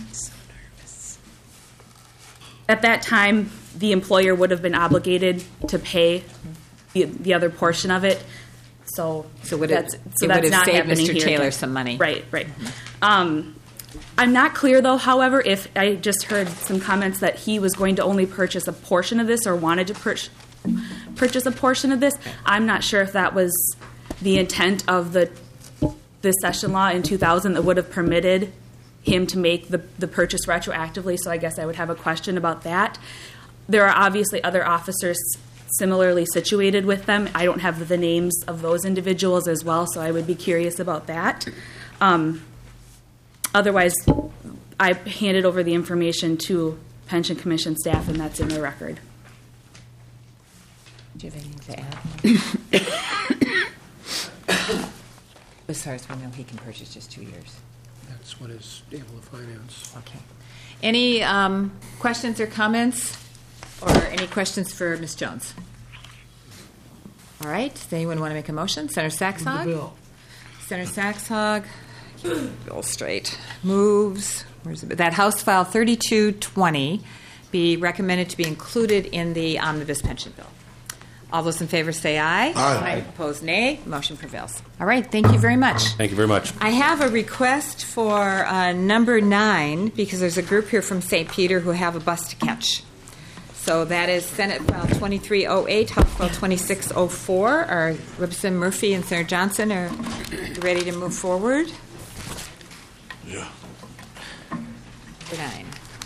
at that time, the employer would have been obligated to pay the, the other portion of it. So, so would that's, it, so it that's would have not saved happening Mister here Taylor again. some money. Right, right. Um, I'm not clear, though, however, if I just heard some comments that he was going to only purchase a portion of this or wanted to pur- purchase a portion of this. I'm not sure if that was the intent of the the session law in two thousand that would have permitted him to make the, the purchase retroactively, so I guess I would have a question about that. There are obviously other officers similarly situated with them. I don't have the names of those individuals as well, so I would be curious about that. Um, otherwise, I handed over the information to Pension Commission staff, and that's in their record. Do you have anything to add? As far as we know, he can purchase just two years. That's what is able to finance. Okay. Any um, questions or comments? Or any questions for Miz Jones? All right. Does anyone want to make a motion? Senator Saxhog? bill. Senator Saxhog, keep the bill straight. Moves. Where's it? That House File thirty-two twenty be recommended to be included in the omnibus pension bill. All those in favor say aye. Aye. Opposed, nay. Motion prevails. All right. Thank you very much. Thank you very much. I have a request for uh, number nine because there's a group here from Saint Peter who have a bus to catch. So that is Senate File twenty-three oh eight, House File twenty-six oh four. Our Representative Murphy and Senator Johnson are ready to move forward. Yeah. Number nine.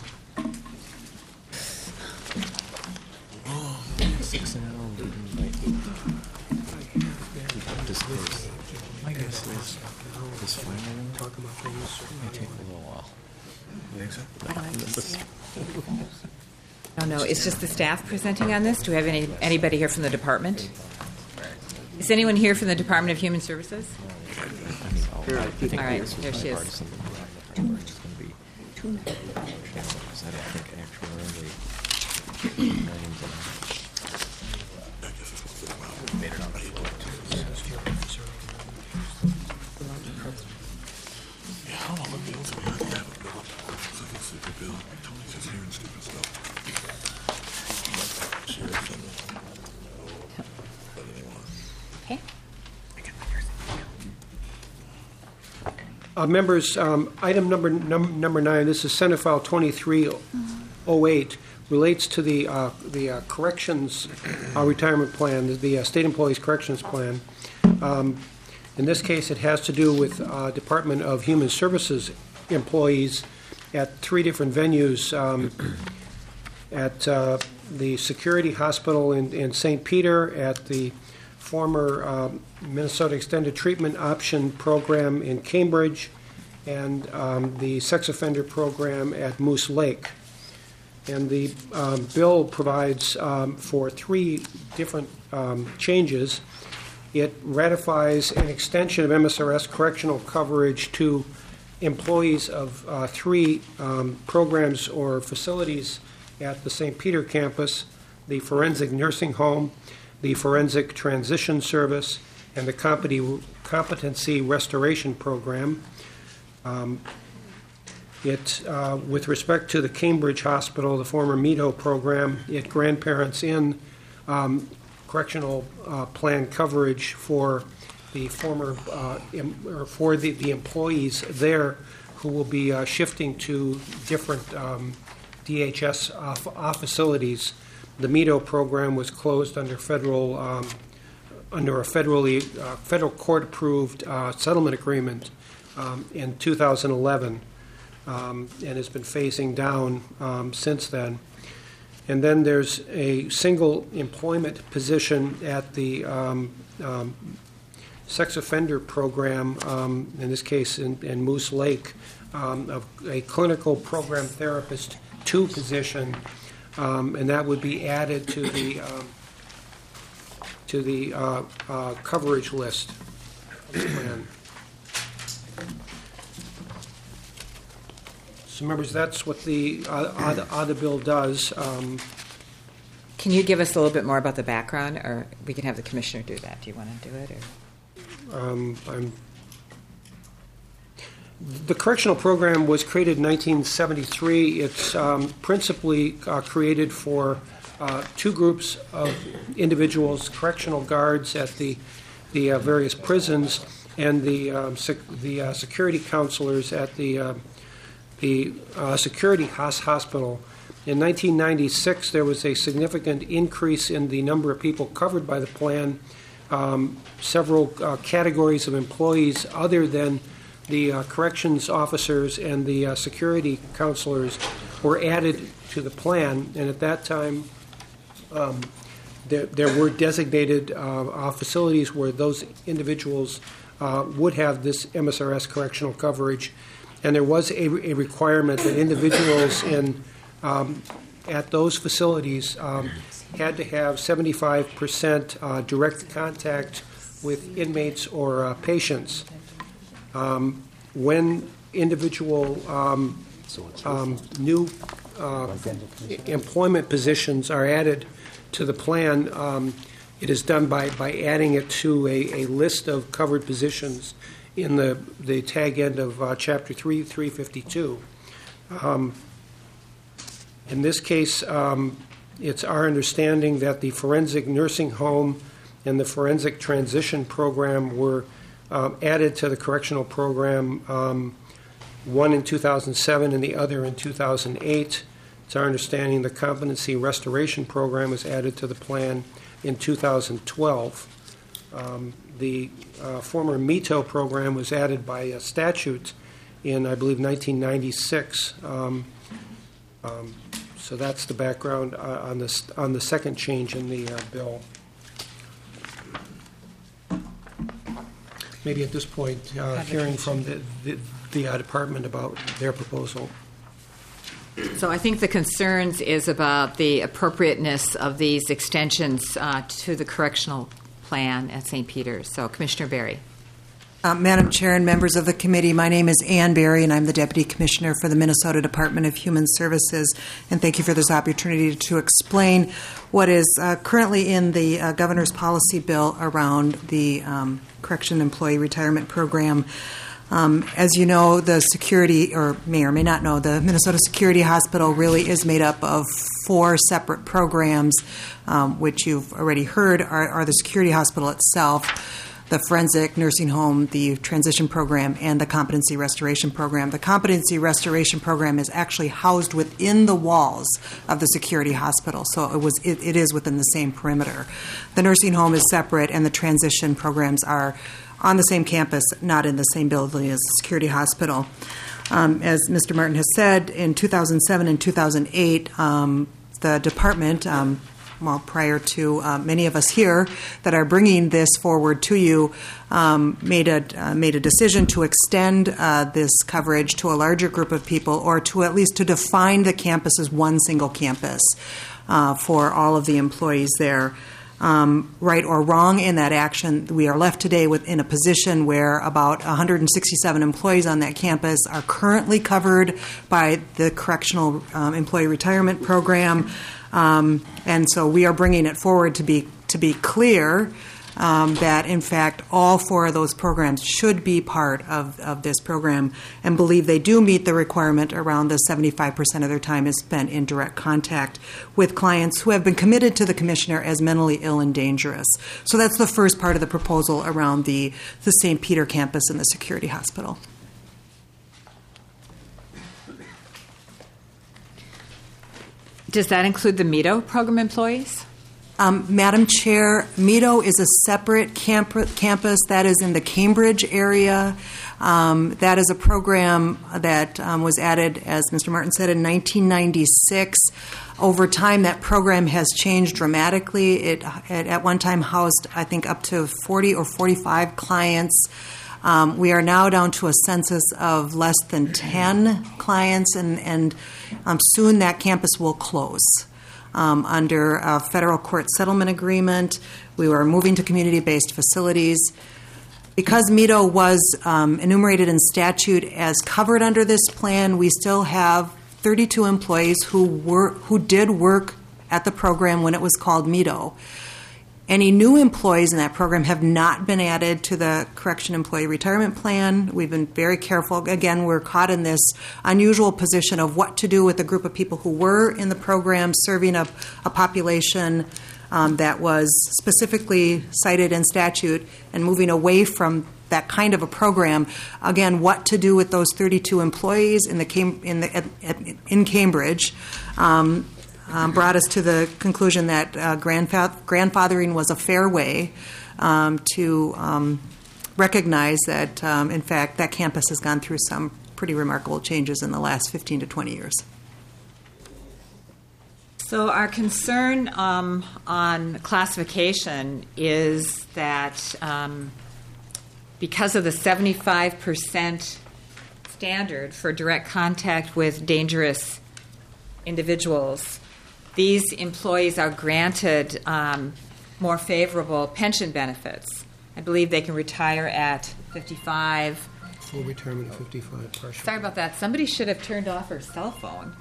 Six and oh. My guess is this final one talk about things may take a little while. You think so? No, no, it's just the staff presenting on this. Do we have any anybody here from the department? Is anyone here from the Department of Human Services? All right, there she is. Okay. Uh, members, um, item number num- number nine. This is Senate File twenty-three oh eight relates to the uh, the uh, corrections uh, retirement plan, the, the uh, state employees corrections plan. Um, in this case, it has to do with uh, Department of Human Services employees at three different venues. Um, at uh, the Security Hospital in, in Saint Peter, at the former uh, Minnesota Extended Treatment Option Program in Cambridge, and um, the sex offender program at Moose Lake. And the um, bill provides um, for three different um, changes. It ratifies an extension of M S R S correctional coverage to employees of uh, three um, programs or facilities at the Saint Peter campus: the Forensic Nursing Home, the Forensic Transition Service, and the Competency Restoration Program. Um, It, uh, with respect to the Cambridge Hospital, the former METO program, it grandparents in um, correctional uh, plan coverage for the former uh, em, or for the, the employees there who will be uh, shifting to different um, D H S uh, uh, facilities. The METO program was closed under federal um, under a federally uh, federal court approved uh, settlement agreement um, in two thousand eleven. Um, and has been phasing down um, since then. And then there's a single employment position at the um, um, sex offender program, um, in this case in, in Moose Lake, um, of a clinical program therapist two position, um, and that would be added to the um, to the uh, uh, coverage list of the plan. So, members, that's what the uh, other bill does. Um, Can you give us a little bit more about the background, or we can have the commissioner do that? Do you want to do it? Or? Um, I'm, the correctional program was created in nineteen seventy-three. It's um, principally uh, created for uh, two groups of individuals: correctional guards at the the uh, various prisons, and the um, sec- the uh, security counselors at the uh, the uh, security hos- hospital. In nineteen ninety-six, there was a significant increase in the number of people covered by the plan. Um, several uh, categories of employees other than the uh, corrections officers and the uh, security counselors were added to the plan, and at that time um, there, there were designated uh, uh, facilities where those individuals uh, would have this M S R S correctional coverage. And there was a, a requirement that individuals in um, at those facilities um, had to have seventy-five percent uh, direct contact with inmates or uh, patients. Um, when individual um, um, new uh, employment positions are added to the plan, um, it is done by, by adding it to a, a list of covered positions in the, the tag end of uh, Chapter three, three fifty-two. Um, in this case, um, it's our understanding that the Forensic Nursing Home and the Forensic Transition Program were um, added to the correctional program, um, one in two thousand seven and the other in two thousand eight. It's our understanding the Competency Restoration Program was added to the plan in two thousand twelve. Um, the uh, former METO program was added by a statute in, I believe, nineteen ninety-six. Um, um, so that's the background uh, on this on the second change in the uh, bill. Maybe at this point, uh, hearing from the the, the uh, department about their proposal. So I think the concerns is about the appropriateness of these extensions uh, to the correctional plan at Saint Peter's. So, Commissioner Berry. Uh, Madam Chair and members of the committee, my name is Ann Berry, and I'm the Deputy Commissioner for the Minnesota Department of Human Services. And thank you for this opportunity to explain what is uh, currently in the uh, Governor's policy bill around the um, Correction Employee Retirement Program. Um, as you know, the security, or may or may not know, the Minnesota Security Hospital really is made up of four separate programs, um, which you've already heard are, are the Security Hospital itself, the forensic nursing home, the transition program, and the competency restoration program. The competency restoration program is actually housed within the walls of the security hospital, so it was it, it is within the same perimeter. The nursing home is separate, and the transition programs are on the same campus, not in the same building as the security hospital. Um, as Mister Martin has said, in two thousand seven and two thousand eight, um, the department, um, well, prior to uh, many of us here that are bringing this forward to you, um, made a uh, made a decision to extend uh, this coverage to a larger group of people, or to at least to define the campus as one single campus uh, for all of the employees there. Um, right or wrong in that action, we are left today with, in a position where about one hundred sixty-seven employees on that campus are currently covered by the Correctional um, Employee Retirement Program, um, and so we are bringing it forward to be to be clear um, that, in fact, all four of those programs should be part of, of this program, and believe they do meet the requirement around the seventy-five percent of their time is spent in direct contact with clients who have been committed to the Commissioner as mentally ill and dangerous. So that's the first part of the proposal around the, the Saint Peter campus and the security hospital. Does that include the MEDO program employees? Um, Madam Chair, MEDO is a separate camp- campus that is in the Cambridge area. Um, that is a program that um, was added, as Mister Martin said, in nineteen ninety-six. Over time, that program has changed dramatically. It, it at one time housed, I think, up to forty or forty-five clients. Um, we are now down to a census of less than ten clients, and, and um, soon that campus will close. Um, under a federal court settlement agreement, we were moving to community-based facilities. Because MEDO was um, enumerated in statute as covered under this plan, we still have thirty-two employees who were who did work at the program when it was called MEDO. Any new employees in that program have not been added to the Correction Employee Retirement Plan. We've been very careful. Again, we're caught in this unusual position of what to do with a group of people who were in the program serving a, a population um, that was specifically cited in statute, and moving away from that kind of a program. Again, what to do with those thirty-two employees in the Cam- in the at, at, in Cambridge. Um, Um, brought us to the conclusion that uh, grandfa- grandfathering was a fair way um, to um, recognize that, um, in fact, that campus has gone through some pretty remarkable changes in the last fifteen to twenty years. So our concern um, on classification is that um, because of the seventy-five percent standard for direct contact with dangerous individuals, these employees are granted um, more favorable pension benefits. I believe they can retire at fifty-five. Full retirement at fifty-five, partial. Sorry about that. Somebody should have turned off her cell phone.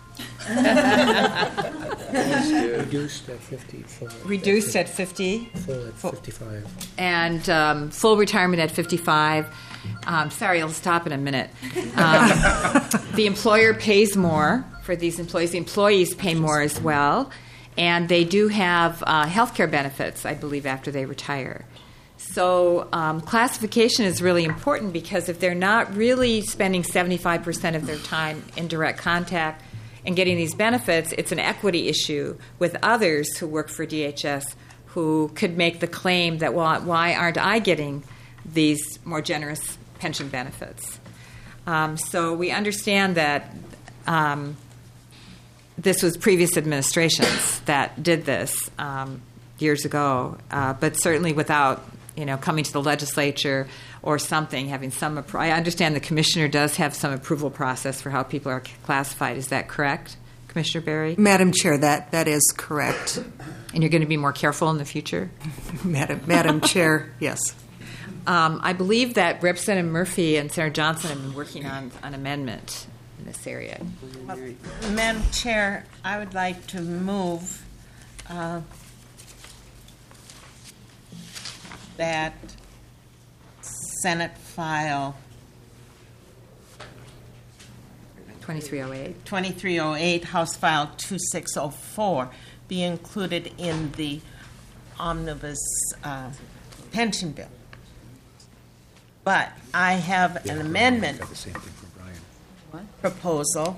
Reduced at fifty. Full Reduced at fifty. Full at fifty-five. And um, full retirement at fifty-five. Um, sorry, I'll stop in a minute. Um, the employer pays more for these employees. The employees pay more as well. And they do have uh, health care benefits, I believe, after they retire. So um, classification is really important, because if they're not really spending seventy-five percent of their time in direct contact and getting these benefits, it's an equity issue with others who work for D H S who could make the claim that, well, why aren't I getting these more generous pension benefits? Um, so we understand that um, this was previous administrations that did this um, years ago, uh, but certainly without, you know, coming to the legislature or something, having some. Appro- I understand the commissioner does have some approval process for how people are classified. Is that correct, Commissioner Berry? Madam Chair, that, that is correct. And you're going to be more careful in the future? Madam, Madam Chair, yes. Um, I believe that Representative Murphy and Senator Johnson have been working on an amendment in this area. Well, Madam Chair, I would like to move uh, that Senate file twenty-three oh eight twenty-three oh eight, House File twenty-six oh four, be included in the omnibus uh, pension bill. But I have an amendment proposal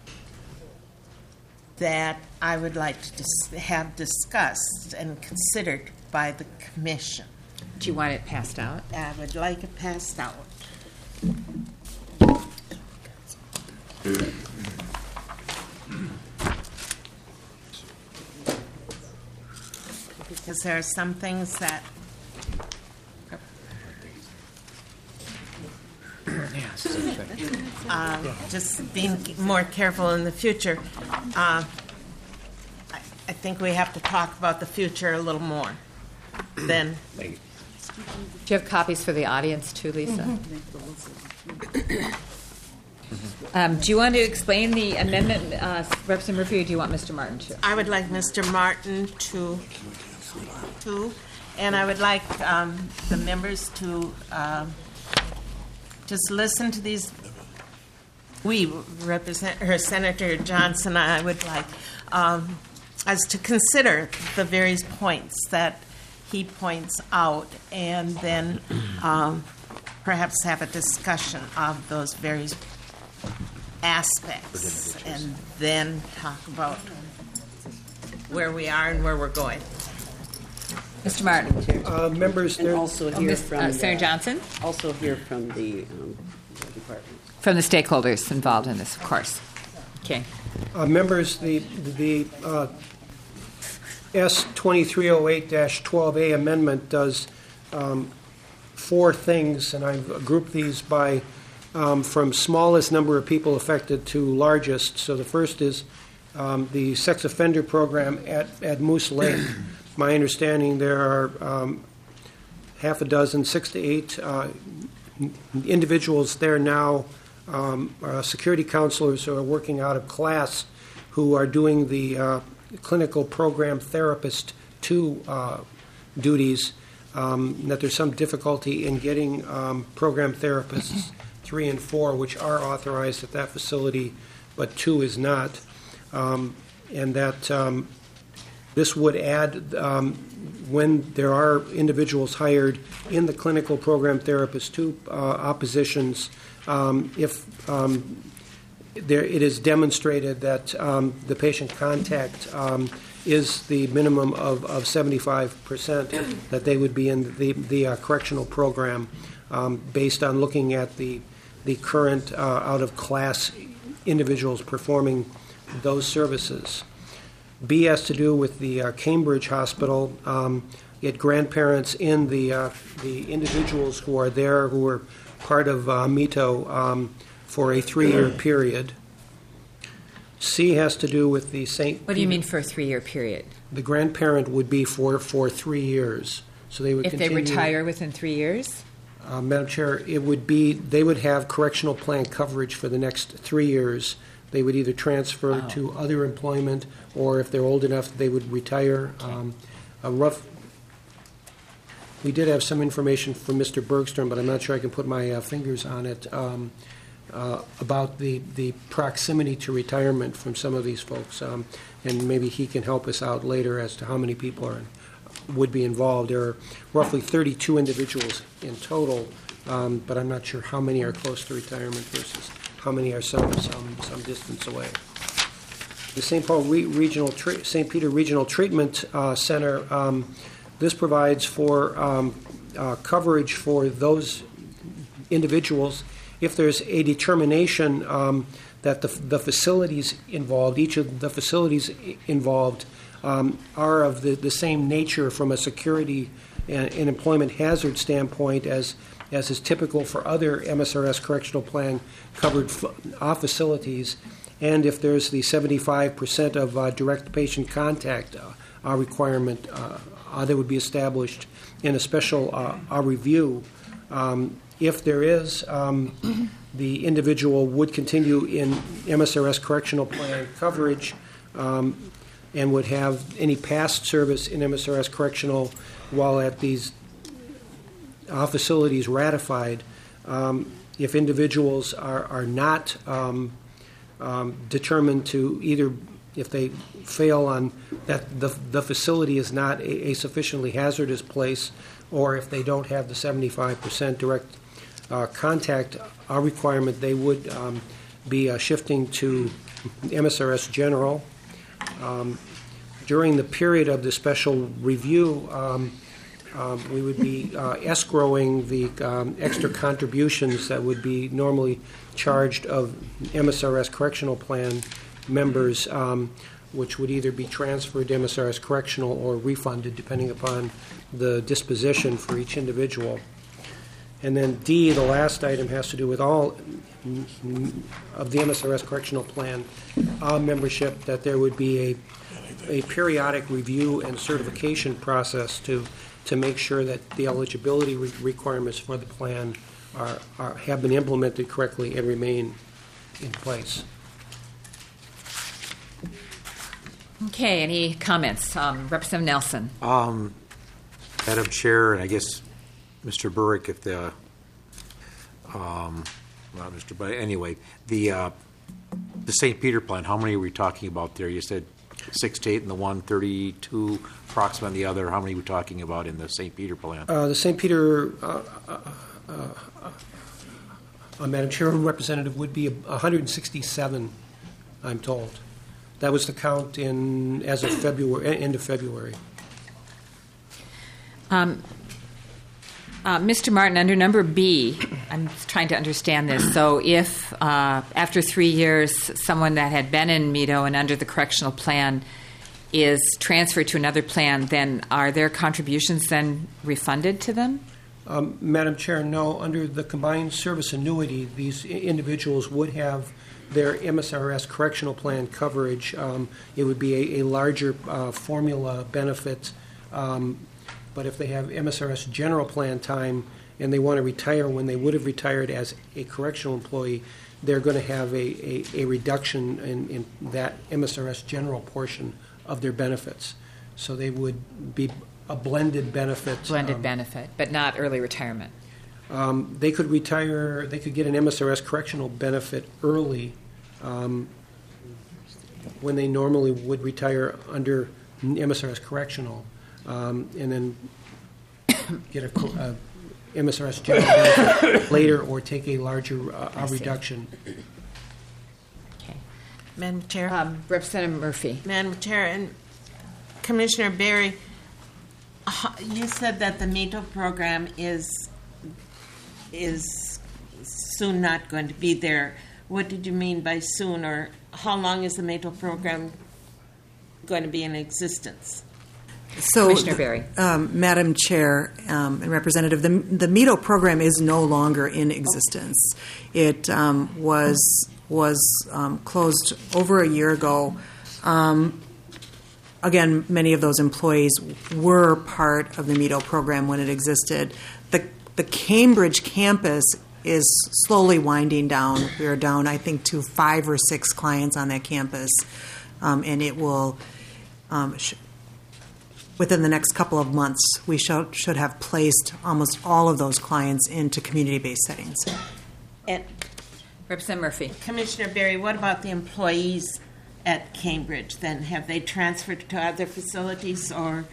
that I would like to dis- have discussed and considered by the commission. Do you want it passed out? I would like it passed out. Because there are some things that uh, just being more careful in the future. Uh, I, I think we have to talk about the future a little more than. Do you have copies for the audience too, Lisa? Mm-hmm. Um, do you want to explain the amendment, uh, Representative Murphy, or do you want Mister Martin to? I would like Mister Martin to, to, and I would like um, the members to um, just listen to these. We represent, or Senator Johnson, I would like um, us to consider the various points that he points out, and then um, perhaps have a discussion of those various aspects, and then talk about where we are and where we're going. Mister Martin. Uh, members, and there- also Oh, hear Miz- from uh, the- Senator Johnson? Also hear from the um, department. From the stakeholders involved in this, of course. Okay. Uh, members, the the uh, S twenty-three oh eight dash twelve A amendment does um, four things, and I've grouped these by um, from smallest number of people affected to largest. So the first is um, the sex offender program at, at Moose Lake. My understanding, there are um, half a dozen, six to eight uh, individuals there now, um, uh, security counselors who are working out of class, who are doing the uh, clinical program therapist two uh, duties, um, that there's some difficulty in getting um, program therapists three and four, which are authorized at that facility, but two is not, um, and that um, this would add, um, when there are individuals hired in the clinical program therapist two uh, oppositions, um, if um, there, it is demonstrated that um, the patient contact um, is the minimum of, of seventy-five percent, that they would be in the, the uh, correctional program um, based on looking at the, the current uh, out-of-class individuals performing those services. B has to do with the uh, Cambridge Hospital. Um, get grandparents in the, uh, the individuals who are there who are part of uh, MITO um, for a three-year period. C has to do with the Saint What do you mean for a three-year period? The grandparent would be for, for three years. So they would If they continue, retire within three years? Uh, Madam Chair, it would be, they would have correctional plan coverage for the next three years. They would either transfer Oh. to other employment, or if they're old enough, they would retire. Um, a rough. We did have some information from Mister Bergstrom, but I'm not sure I can put my uh, fingers on it, um, uh, about the, the proximity to retirement from some of these folks, um, and maybe he can help us out later as to how many people are would be involved. There are roughly thirty-two individuals in total, um, but I'm not sure how many are close to retirement versus how many are some some some distance away. The Saint Paul Re- Regional Tre- Saint Peter Regional Treatment uh, Center. Um, this provides for um, uh, coverage for those individuals if there's a determination um, that the the facilities involved, each of the facilities involved, um, are of the, the same nature from a security and, and employment hazard standpoint as as is typical for other M S R S correctional plan covered f- off facilities, and if there's the seventy-five percent of uh, direct patient contact uh, uh, requirement uh, uh, that would be established in a special uh, uh, review. Um, if there is, um, the individual would continue in M S R S correctional plan coverage um, and would have any past service in M S R S correctional while at these Uh, facilities ratified. Um, if individuals are, are not um, um, determined to either, if they fail on that the, the facility is not a, a sufficiently hazardous place, or if they don't have the seventy-five percent direct uh, contact our requirement, they would um, be uh, shifting to M S R S General. Um, during the period of the special review, um, um, we would be uh, escrowing the um, extra contributions that would be normally charged of M S R S Correctional Plan members, um, which would either be transferred to M S R S Correctional or refunded, depending upon the disposition for each individual. And then D, the last item, has to do with all of the M S R S Correctional Plan uh, membership, that there would be a, a periodic review and certification process to, to make sure that the eligibility re- requirements for the plan are, are, have been implemented correctly and remain in place. Okay, any comments? Um, Representative Nelson. Um, Madam Chair, and I guess Mister Burrick, if the, um, well, Mister But anyway, the uh, the Saint Peter plan, how many are we talking about there? You said six to eight in the one, thirty-two approximate in the other. How many are we talking about in the Saint Peter plan? Uh, the Saint Peter, uh, uh, uh, uh, Madam Chair, Representative, would be one hundred sixty-seven, I'm told. That was the count in as of February, end of February. Um, uh, Mister Martin, under number B, I'm trying to understand this. So if uh, after three years someone that had been in MEDO and under the correctional plan is transferred to another plan, then are their contributions then refunded to them? Um, Madam Chair, no. Under the combined service annuity, these I- individuals would have their M S R S correctional plan coverage. Um, it would be a, a larger uh, formula benefit. Um, but if they have M S R S general plan time and they want to retire when they would have retired as a correctional employee, they're going to have a, a, a reduction in, in that M S R S general portion of their benefits. So they would be a blended benefit. Blended um, benefit, but not early retirement. Um, they could retire, they could get an M S R S correctional benefit early um, when they normally would retire under M S R S correctional, um, and then get a, co- a M S R S general benefit later, or take a larger uh, a reduction. Okay. Madam Chair. Um, Representative Murphy. Madam Chair, and Commissioner Berry, uh, you said that the MEDO program is is soon not going to be there. What did you mean by soon, or how long is the MEDO program going to be in existence? So, Commissioner Berry. Um, Madam Chair um, and Representative, the, the MEDO program is no longer in existence. It um, was was um, closed over a year ago. Um, again, many of those employees were part of the MEDO program when it existed. The the Cambridge campus is slowly winding down. We are down, I think, to five or six clients on that campus, um, and it will. Um, sh- Within the next couple of months, we should, should have placed almost all of those clients into community-based settings. And Representative Murphy. Commissioner Berry, what about the employees at Cambridge then? Have they transferred to other facilities, or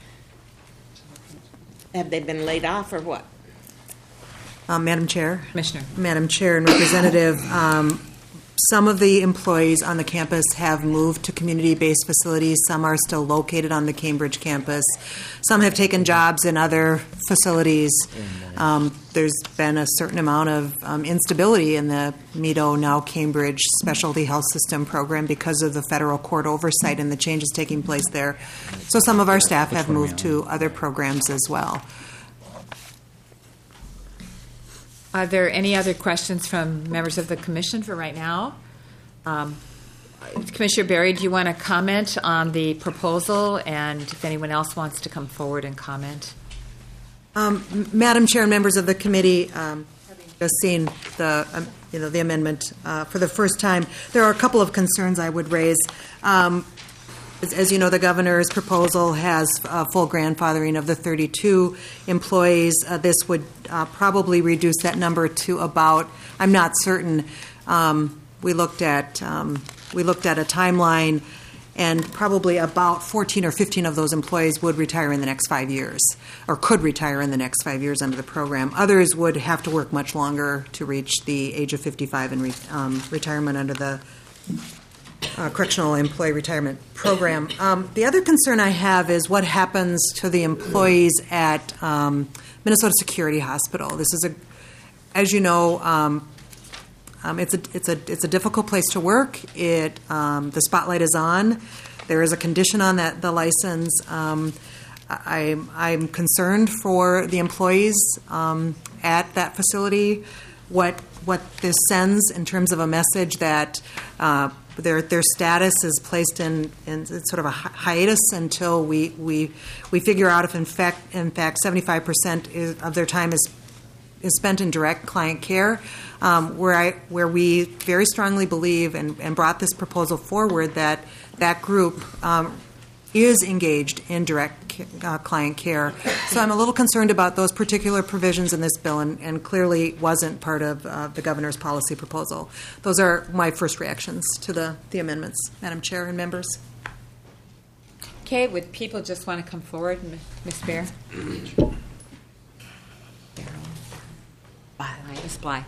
have they been laid off, or what? Um, Madam Chair? Commissioner. Madam Chair and Representative, um, some of the employees on the campus have moved to community-based facilities. Some are still located on the Cambridge campus. Some have taken jobs in other facilities. Um, there's been a certain amount of um, instability in the MEDO, now Cambridge, Specialty Health System program because of the federal court oversight and the changes taking place there. So some of our staff have moved to other programs as well. Are there any other questions from members of the commission for right now? Um, Commissioner Berry, do you want to comment on the proposal, and if anyone else wants to come forward and comment? Um, M- Madam Chair and members of the committee, um, having just seen the um, you know the amendment uh, for the first time, there are a couple of concerns I would raise. Um, As, as you know, the governor's proposal has uh, full grandfathering of the thirty-two employees. Uh, this would uh, probably reduce that number to about, I'm not certain. Um, we looked at um, we looked at a timeline, and probably about fourteen or fifteen of those employees would retire in the next five years, or could retire in the next five years under the program. Others would have to work much longer to reach the age of fifty-five and re- um, retirement under the uh, Correctional Employee Retirement Program. Um, the other concern I have is what happens to the employees at um, Minnesota Security Hospital. This is a, as you know, um, Um, it's a it's a it's a difficult place to work. It um, the spotlight is on. There is a condition on that the license. Um, I, I'm concerned for the employees um, at that facility. What what this sends in terms of a message that uh, their their status is placed in, in sort of a hi- hiatus until we we we figure out if in fact in fact seventy-five percent of their time is is spent in direct client care, um, where I where we very strongly believe and, and brought this proposal forward that that group um, is engaged in direct uh, client care. So I'm a little concerned about those particular provisions in this bill, and, and clearly wasn't part of uh, the governor's policy proposal. Those are my first reactions to the, the amendments, Madam Chair and members. Okay, would people just want to come forward, Miz Bear? Miz Bly.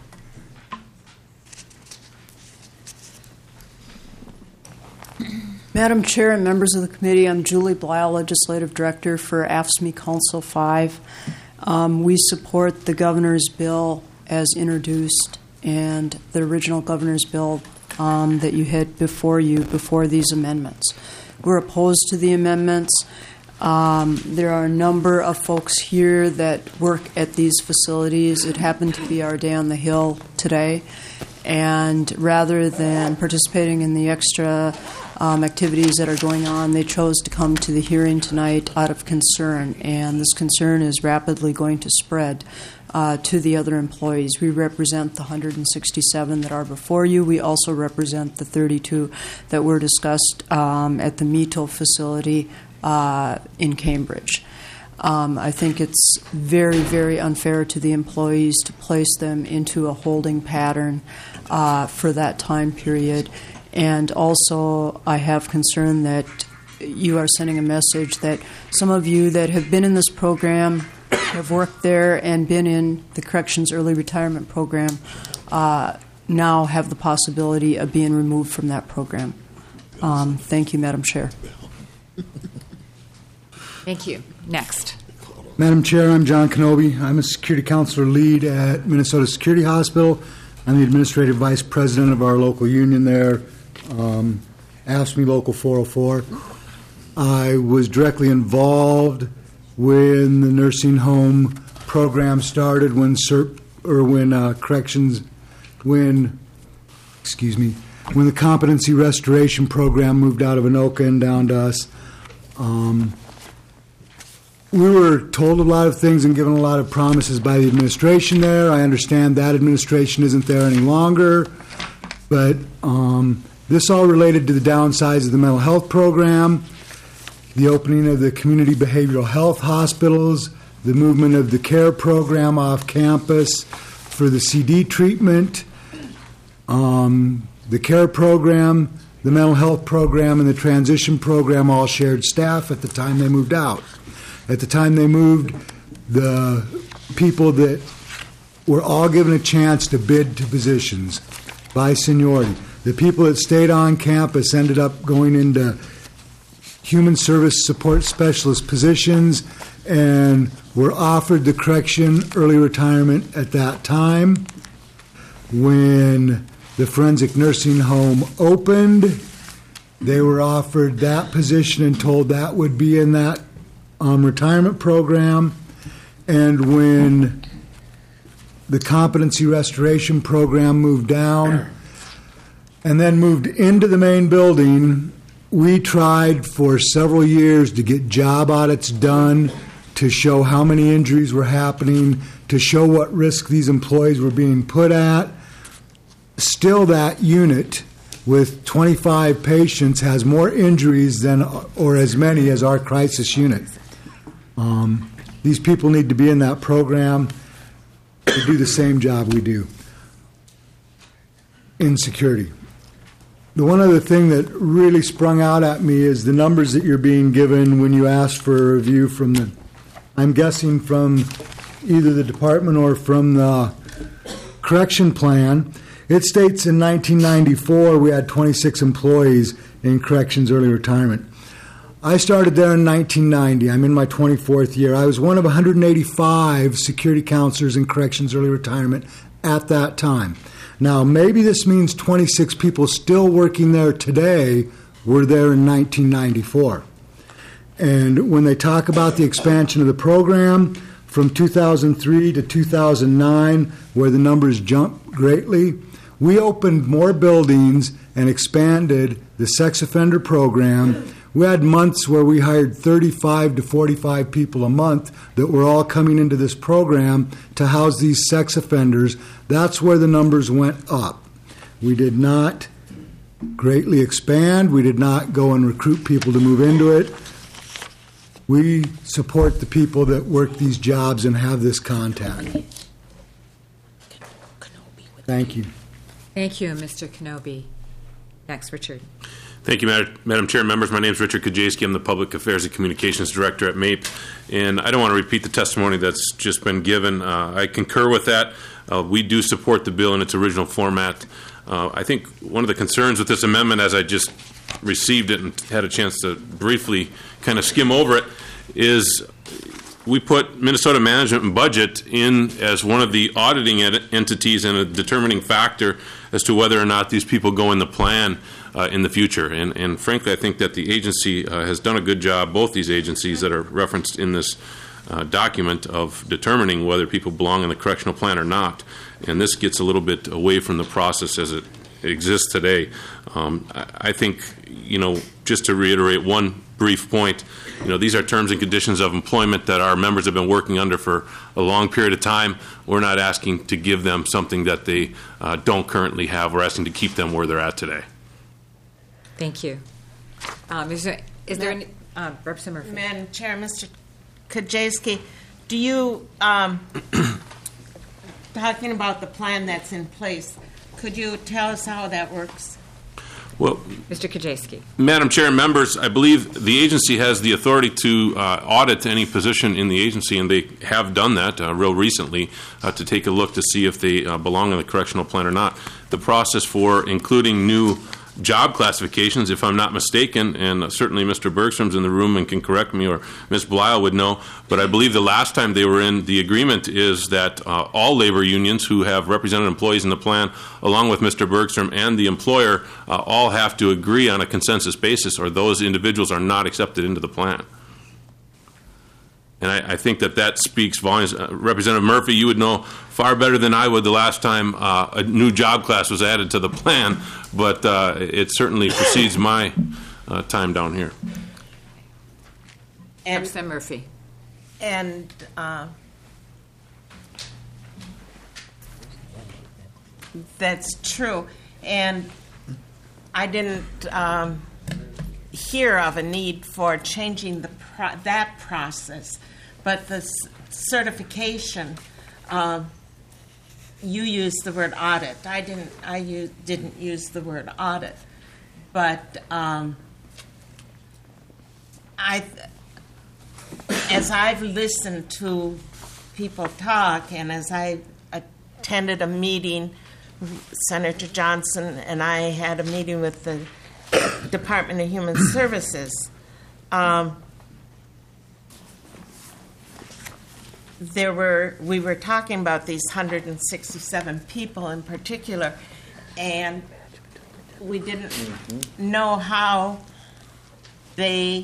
Madam Chair and members of the committee, I'm Julie Bly, Legislative Director for A F S C M E Council five. Um, we support the governor's bill as introduced and the original governor's bill um, that you had before you before these amendments. We're opposed to the amendments. Um, there are a number of folks here that work at these facilities. It happened to be our day on the Hill today. And rather than participating in the extra um, activities that are going on, they chose to come to the hearing tonight out of concern. And this concern is rapidly going to spread uh, to the other employees. We represent the one hundred sixty-seven that are before you. We also represent the thirty-two that were discussed um, at the Meto facility Uh, in Cambridge. Um, I think it's very, very unfair to the employees to place them into a holding pattern uh, for that time period. And also, I have concern that you are sending a message that some of you that have been in this program, have worked there, and been in the Corrections Early Retirement Program, uh, now have the possibility of being removed from that program. Um, thank you, Madam Chair. Thank you. Next. Madam Chair, I'm John Kenobi. I'm a security counselor lead at Minnesota Security Hospital. I'm the administrative vice president of our local union there, um, A F S C M E Local four oh four. I was directly involved when the nursing home program started, when C E R P, or when uh, corrections, when, excuse me, when the competency restoration program moved out of Anoka and down to us. Um, We were told a lot of things and given a lot of promises by the administration there. I understand that administration isn't there any longer. But um, this all related to the downsize of the mental health program, the opening of the community behavioral health hospitals, the movement of the CARE program off campus for the C D treatment, um, the CARE program, the mental health program, and the transition program all shared staff at the time they moved out. At the time they moved, the people that were all given a chance to bid to positions by seniority. The people that stayed on campus ended up going into human service support specialist positions and were offered the correction early retirement at that time. When the forensic nursing home opened, they were offered that position and told that would be in that Um, retirement program. And when the competency restoration program moved down and then moved into the main building, we tried for several years to get job audits done to show how many injuries were happening, to show what risk these employees were being put at. Still, that unit with twenty-five patients has more injuries than, or as many as our crisis unit. Um, these people need to be in that program to do the same job we do in security. The one other thing that really sprung out at me is the numbers that you're being given when you asked for a review from the, I'm guessing from either the department or from the correction plan. It states in nineteen ninety-four we had twenty-six employees in corrections early retirement. I started there in nineteen ninety. I'm in my twenty-fourth year. I was one of one hundred eighty-five security counselors in corrections early retirement at that time. Now, maybe this means twenty-six people still working there today were there in nineteen ninety-four. And when they talk about the expansion of the program from two thousand three to two thousand nine, where the numbers jumped greatly, we opened more buildings and expanded the sex offender program. We had months where we hired thirty-five to forty-five people a month that were all coming into this program to house these sex offenders. That's where the numbers went up. We did not greatly expand. We did not go and recruit people to move into it. We support the people that work these jobs and have this contact. Thank you. Thank you, Mister Kenobi. Next, Richard. Thank you, Madam Chair, members. My name is Richard Kajewski. I'm the Public Affairs and Communications Director at MAPE, and I don't want to repeat the testimony that's just been given. Uh, I concur with that. Uh, we do support the bill in its original format. Uh, I think one of the concerns with this amendment, as I just received it and had a chance to briefly kind of skim over it, is we put Minnesota Management and Budget in as one of the auditing ed- entities and a determining factor as to whether or not these people go in the plan uh, in the future. And, and frankly, I think that the agency uh, has done a good job, both these agencies that are referenced in this uh, document, of determining whether people belong in the correctional plan or not. And this gets a little bit away from the process as it exists today. Um, I, I think, you know, just to reiterate one brief point, you know, these are terms and conditions of employment that our members have been working under for a long period of time. We're not asking to give them something that they uh, don't currently have. We're asking to keep them where they're at today. Thank you. Um, is there, is there any, uh, Representative Murphy? Madam Chair, Mister Kajewski, do you, um, talking about the plan that's in place, could you tell us how that works? Well, Mister Kajewski. Madam Chair and members, I believe the agency has the authority to uh, audit any position in the agency, and they have done that uh, real recently uh, to take a look to see if they uh, belong in the correctional plan or not. The process for including new job classifications, if I'm not mistaken, and certainly Mister Bergstrom's in the room and can correct me, or Miz Belial would know, but I believe the last time they were in, the agreement is that uh, all labor unions who have represented employees in the plan, along with Mister Bergstrom and the employer, uh, all have to agree on a consensus basis, or those individuals are not accepted into the plan. And I, I think that that speaks volumes. Uh, Representative Murphy, you would know far better than I would the last time uh, a new job class was added to the plan, but uh, it certainly precedes my uh, time down here. And Representative Murphy. And uh, that's true. And I didn't um, hear of a need for changing the pro- that process. But the c- certification, uh, you used the word audit. I didn't. I u- didn't use the word audit. But um, I, as I've listened to people talk, and as I attended a meeting, Senator Johnson and I had a meeting with the Department of Human Services. Um, There were we were talking about these one hundred sixty-seven people in particular, and we didn't mm-hmm. know how they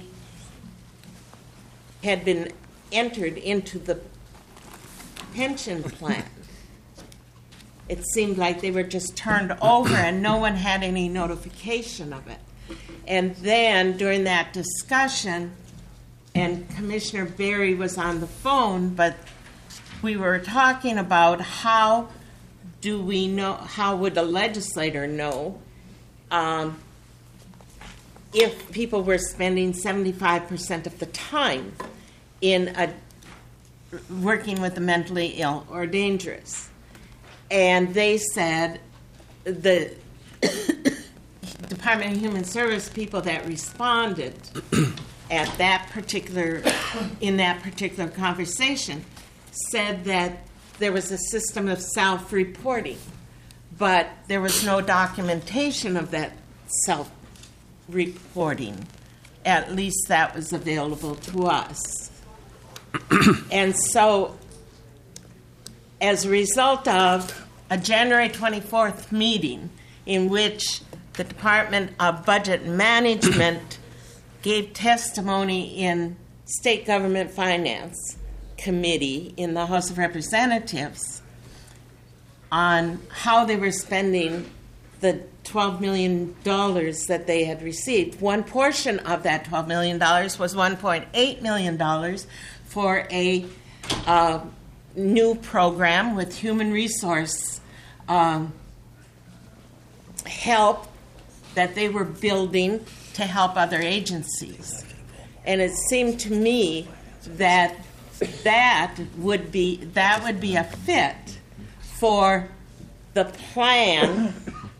had been entered into the pension plan. It seemed like they were just turned over and no one had any notification of it. And then during that discussion, and Commissioner Berry was on the phone, but we were talking about how do we know, how would a legislator know um, if people were spending seventy-five percent of the time in a, working with the mentally ill or dangerous. And they said the Department of Human Service people that responded at that particular, in that particular conversation, said that there was a system of self-reporting, but there was no documentation of that self-reporting. At least that was available to us. And so, as a result of a January twenty-fourth meeting in which the Department of Budget Management gave testimony in State Government Finance Committee in the House of Representatives on how they were spending the twelve million dollars that they had received. One portion of that twelve million dollars was one point eight million dollars for a uh, new program with human resource um, help that they were building to help other agencies. And it seemed to me that that would be that would be a fit for the plan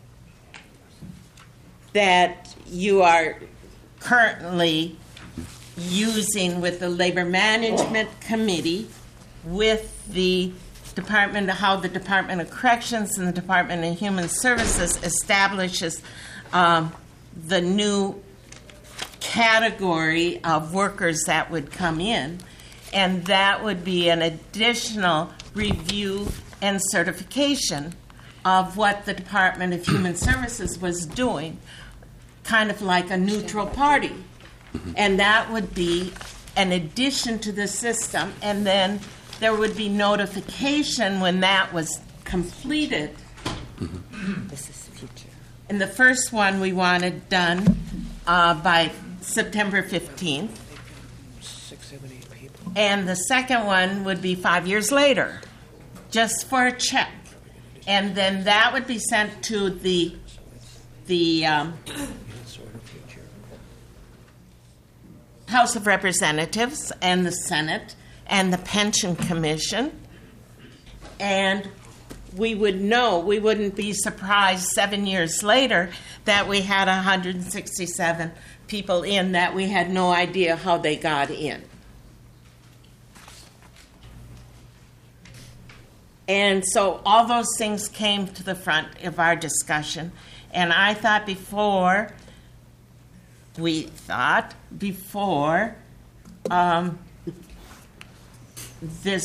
that you are currently using with the Labor Management Committee, with the Department, how the Department of Corrections and the Department of Human Services establishes um, the new category of workers that would come in, and that would be an additional review and certification of what the Department of Human Services was doing, kind of like a neutral party. And that would be an addition to the system, and then there would be notification when that was completed. This is the future. And the first one we wanted done uh, by September fifteenth. Six, seven, eight people. And the second one would be five years later, just for a check. And then that would be sent to the the um, House of Representatives and the Senate and the Pension Commission. And we would know, we wouldn't be surprised seven years later that we had one hundred sixty-seven people in that we had no idea how they got in. And so all those things came to the front of our discussion. And I thought before, we thought before um, this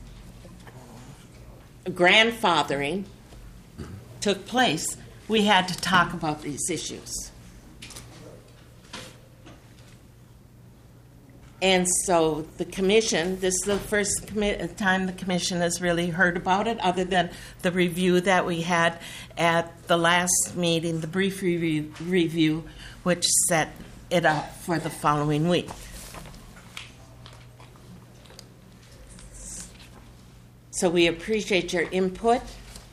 grandfathering took place, we had to talk about these issues. And so the commission, this is the first commi- time the commission has really heard about it, other than the review that we had at the last meeting, the brief re- review, which set it up for the following week. So we appreciate your input.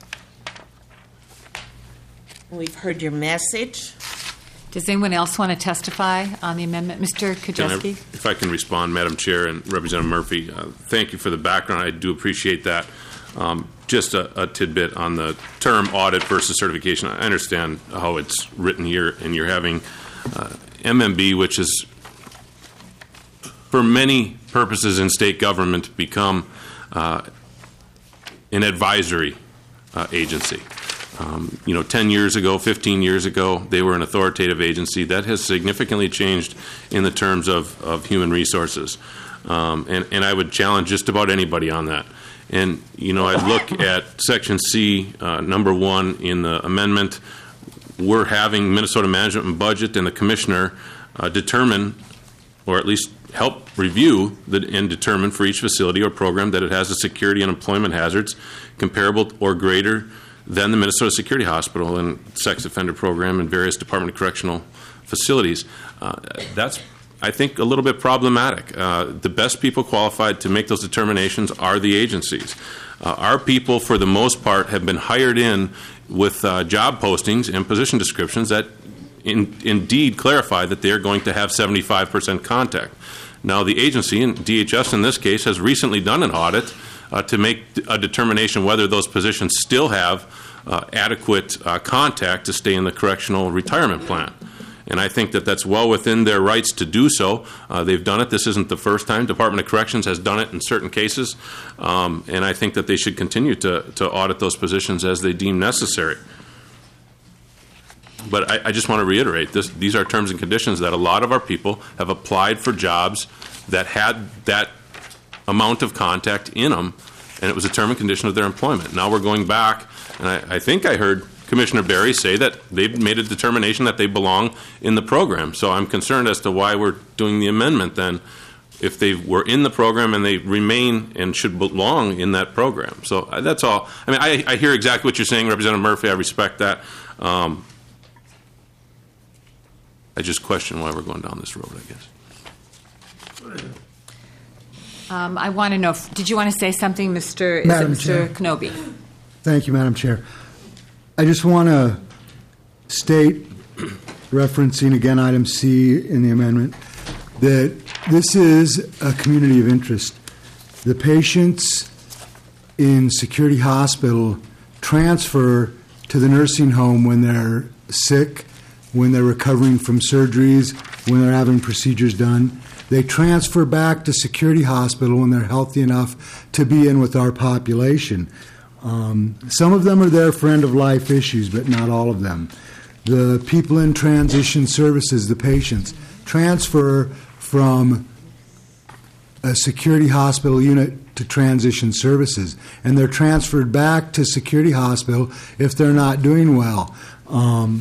We've heard your message. Does anyone else want to testify on the amendment? Mister Kujelski? If I can respond, Madam Chair and Representative Murphy, uh, thank you for the background. I do appreciate that. Um, just a, a tidbit on the term audit versus certification. I understand how it's written here, and you're having uh, M M B, which is, for many purposes in state government, become uh, an advisory uh, agency. Um, you know, ten years ago, fifteen years ago, they were an authoritative agency. That has significantly changed in the terms of, of human resources. Um, and, and I would challenge just about anybody on that. And, you know, I'd look at Section C, uh, number one in the amendment. We're having Minnesota Management and Budget and the Commissioner uh, determine, or at least help review the, and determine for each facility or program that it has a security and employment hazards comparable or greater than the Minnesota Security Hospital and Sex Offender Program and various Department of Correctional facilities. Uh, that's, I think, a little bit problematic. Uh, the best people qualified to make those determinations are the agencies. Uh, our people, for the most part, have been hired in with uh, job postings and position descriptions that in, indeed clarify that they are going to have seventy-five percent contact. Now, the agency, and D H S in this case, has recently done an audit Uh, to make a determination whether those positions still have uh, adequate uh, contact to stay in the correctional retirement plan. And I think that that's well within their rights to do so. Uh, they've done it. This isn't the first time. Department of Corrections has done it in certain cases. Um, and I think that they should continue to, to audit those positions as they deem necessary. But I, I just want to reiterate, this, these are terms and conditions that a lot of our people have applied for jobs that had that amount of contact in them, and it was a term and condition of their employment. Now we're going back, and I, I think I heard Commissioner Berry say that they've made a determination that they belong in the program. So I'm concerned as to why we're doing the amendment then, if they were in the program and they remain and should belong in that program. So uh, that's all. I mean, I, I hear exactly what you're saying, Representative Murphy. I respect that. Um, I just question why we're going down this road, I guess. Um, I want to know, did you want to say something, Mister Is Madam it Mister Chair. Knobe? Thank you, Madam Chair. I just want to state, referencing again item C in the amendment, that this is a community of interest. The patients in Security Hospital transfer to the nursing home when they're sick, when they're recovering from surgeries, when they're having procedures done. They transfer back to Security Hospital when they're healthy enough to be in with our population. Um, some of them are there for end-of-life issues, but not all of them. The people in transition services, the patients, transfer from a Security Hospital unit to transition services, and they're transferred back to Security Hospital if they're not doing well. Um,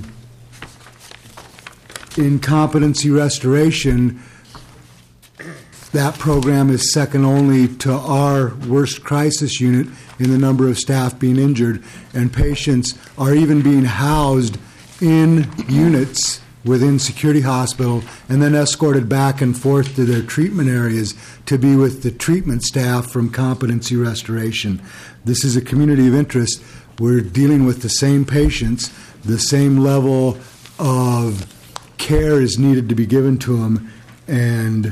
in competency restoration, that program is second only to our worst crisis unit in the number of staff being injured, and patients are even being housed in units within Security Hospital and then escorted back and forth to their treatment areas to be with the treatment staff from competency restoration. This is a community of interest. We're dealing with the same patients. The same level of care is needed to be given to them, and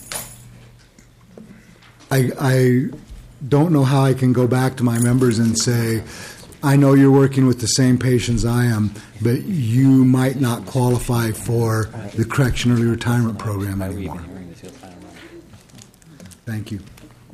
I, I don't know how I can go back to my members and say, I know you're working with the same patients I am, but you might not qualify for the Correction Early Retirement Program anymore. Thank you.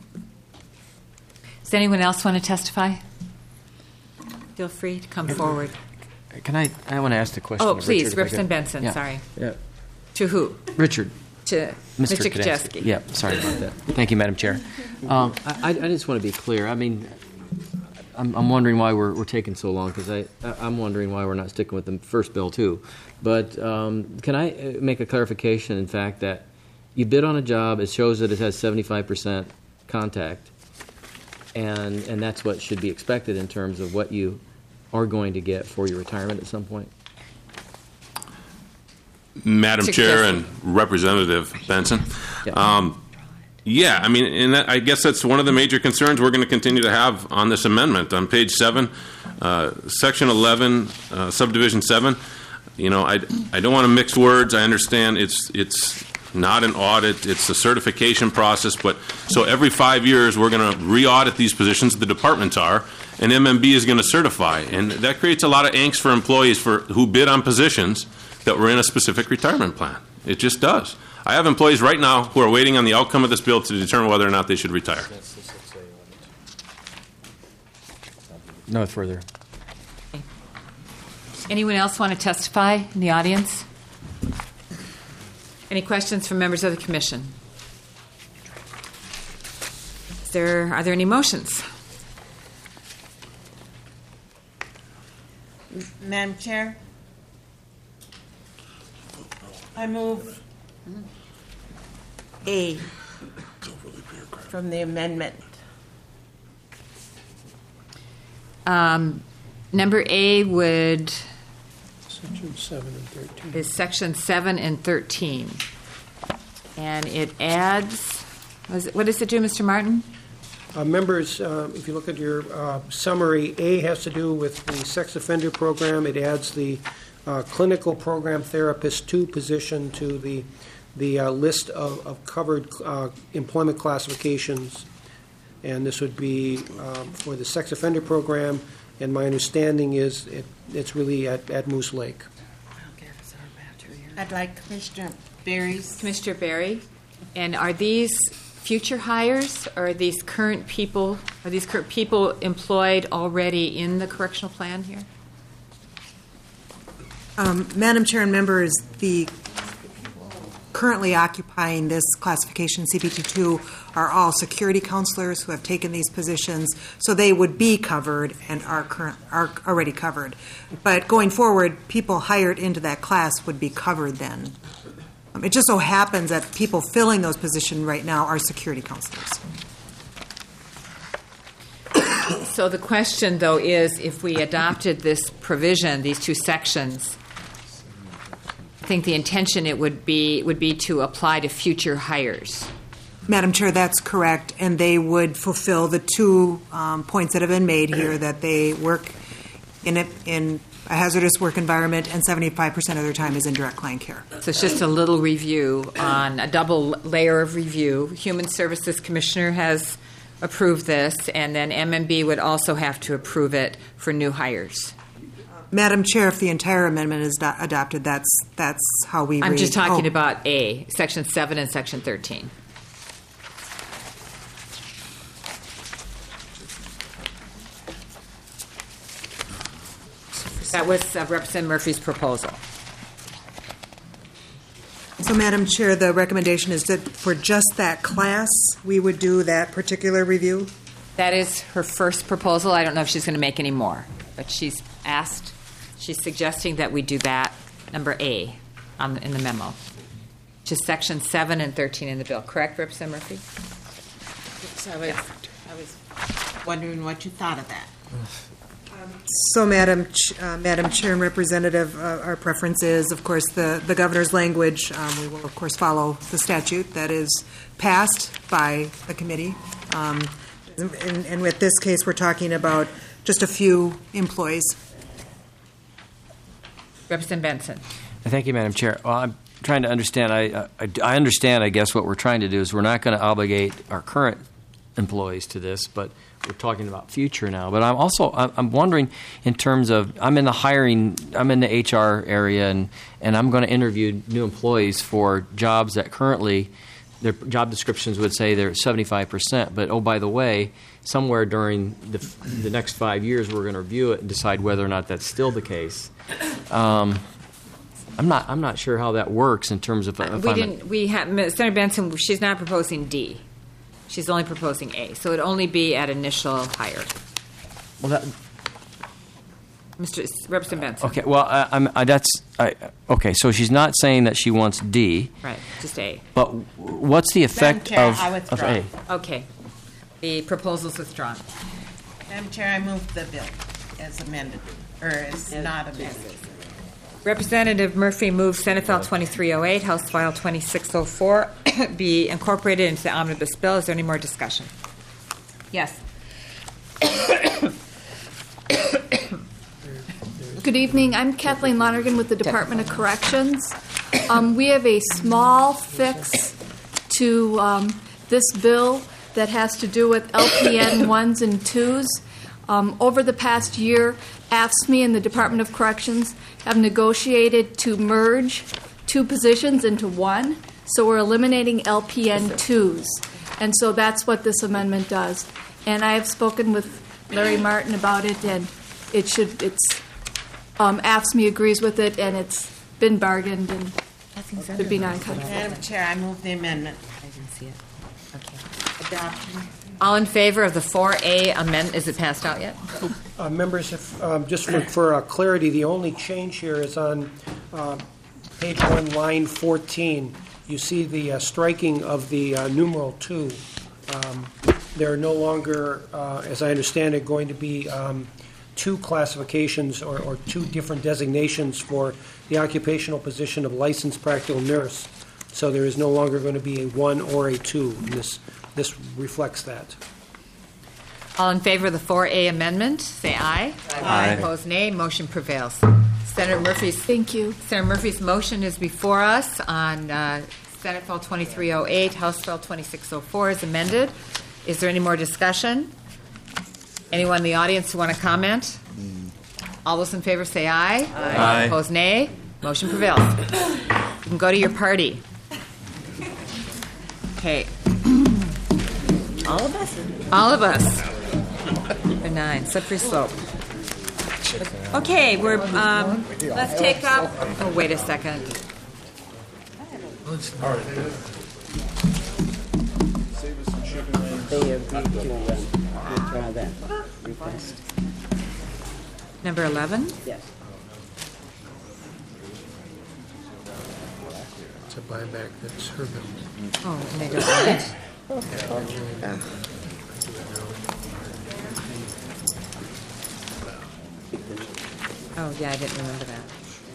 Does anyone else want to testify? Feel free to come forward. Can I? I want to ask the question. Oh, of please, Richard, if I Representative could. Benson. Yeah. Sorry. Yeah. To who? Richard. To Mister Mister Kadeski. Kajeski. Yeah, sorry about that. Thank you, Madam Chair. Um, I, I just want to be clear. I mean, I'm, I'm wondering why we're, we're taking so long, because I, I'm wondering why we're not sticking with the first bill, too. But um, can I make a clarification, in fact, that you bid on a job, it shows that it has seventy-five percent contact, and, and that's what should be expected in terms of what you are going to get for your retirement at some point? Madam Chair and Representative Benson. Yeah. Um, yeah, I mean, and that, I guess that's one of the major concerns we're going to continue to have on this amendment. On page seven, uh, section eleven, uh, subdivision seven, you know, I, I don't want to mix words. I understand it's it's not an audit, it's a certification process, but so every five years we're going to re-audit these positions, the departments are, and M M B is going to certify. And that creates a lot of angst for employees for who bid on positions that were in a specific retirement plan. It just does. I have employees right now who are waiting on the outcome of this bill to determine whether or not they should retire. No further. Anyone else want to testify in the audience? Any questions from members of the commission? Is there, are there any motions? Madam Chair, I move A from the amendment. Um, number A would Section seven and thirteen. is section seven and thirteen, and it adds. Was it, what does it do, Mister Martin? Uh, members, uh, if you look at your uh, summary, A has to do with the sex offender program. It adds the uh, clinical program therapist two position to the the uh, list of, of covered uh, employment classifications. And this would be um, for the sex offender program, and my understanding is it, it's really at, at Moose Lake. I'd like Commissioner Berry's. Commissioner Berry, and are these future hires, or are these current people, are these current people employed already in the correctional plan here? Um, Madam Chair and members, the currently occupying this classification C P T two are all security counselors who have taken these positions, so they would be covered and are current are already covered. But going forward, people hired into that class would be covered then. Um, it just so happens that people filling those positions right now are security counselors. So the question, though, is if we adopted this provision, these two sections, I think the intention it would be would be to apply to future hires. Madam Chair, that's correct, and they would fulfill the two um, points that have been made here, that they work in a, in a hazardous work environment and seventy-five percent of their time is in direct client care. So it's just a little review on a double layer of review. Human Services Commissioner has approved this, and then M M B would also have to approve it for new hires. Madam Chair, if the entire amendment is do- adopted, that's that's how we I'm read. just talking oh. about A, Section seven and Section thirteen. That was uh, Representative Murphy's proposal. So, Madam Chair, the recommendation is that for just that class, we would do that particular review? That is her first proposal. I don't know if she's going to make any more, but she's asked, she's suggesting that we do that, number A, on, in the memo, which is Section seven and thirteen in the bill. Correct, Representative Murphy? I was, I was wondering what you thought of that. So, Madam Ch- uh, Madam Chair and Representative, uh, our preference is, of course, the, the governor's language. Um, we will, of course, follow the statute that is passed by the committee. Um, and, and with this case, we're talking about just a few employees. Representative Benson. Thank you, Madam Chair. Well, I'm trying to understand. I, I, I understand, I guess, what we're trying to do is we're not going to obligate our current employees to this, but we're talking about future now. But I'm also I'm wondering in terms of I'm in the hiring, I'm in the H R area, and, and I'm going to interview new employees for jobs that currently their job descriptions would say they're seventy-five percent. But oh, by the way, somewhere during the, the next five years, we're going to review it and decide whether or not that's still the case. Um, I'm not I'm not sure how that works in terms of. If we I'm didn't. We have Senator Benson. She's not proposing D. She's only proposing A, so it'd only be at initial hire. Well, that, Mister Representative Benson. okay. Well, I, I'm I, that's I, okay. So she's not saying that she wants D, Right, just A. but what's the effect Chair, of, I of withdraw. A? Okay. The proposal's withdrawn. Madam Chair, I move the bill as amended, or as not amended. Representative Murphy moves Senate File twenty-three oh eight, House File twenty-six oh four be incorporated into the omnibus bill. Is there any more discussion? Yes. Good evening. I'm Kathleen Lonergan with the Department of Corrections. Um, we have a small fix to um, this bill that has to do with L P N ones and twos. Um, over the past year, A F S C M E and the Department of Corrections have negotiated to merge two positions into one, so we're eliminating L P N twos. And so that's what this amendment does. And I have spoken with Larry Martin about it, and it should, it's, um, A F S C M E agrees with it, and it's been bargained, and to be non-controversial. Madam Chair, I move the amendment. I didn't see it. Okay. Adoption. All in favor of the four A amendment? Is it passed out yet? Uh, members, if, um, just for, for uh, clarity, the only change here is on uh, page one, line fourteen. You see the uh, striking of the uh, numeral two. Um, there are no longer, uh, as I understand it, going to be um, two classifications or, or two different designations for the occupational position of licensed practical nurse. So there is no longer going to be a one or a two. And this this reflects that. All in favor of the four A amendment, say aye. Aye. Opposed, nay. Motion prevails. Senator Murphy's. Thank you. Senator Murphy's motion is before us on uh, Senate File twenty-three oh eight, House File twenty-six oh four is amended. Is there any more discussion? Anyone in the audience who want to comment? All those in favor say aye. Aye. Aye. Opposed, nay. Motion prevails. You can go to your party. Okay. All of us? All of us. For nine, slippery slope. Okay, we're, um, let's take up, oh, wait a second. They agreed to um, withdraw that request. Number eleven? Yes. It's a buyback, that's her bill. Oh, and they don't want it? Oh, yeah, I didn't remember that.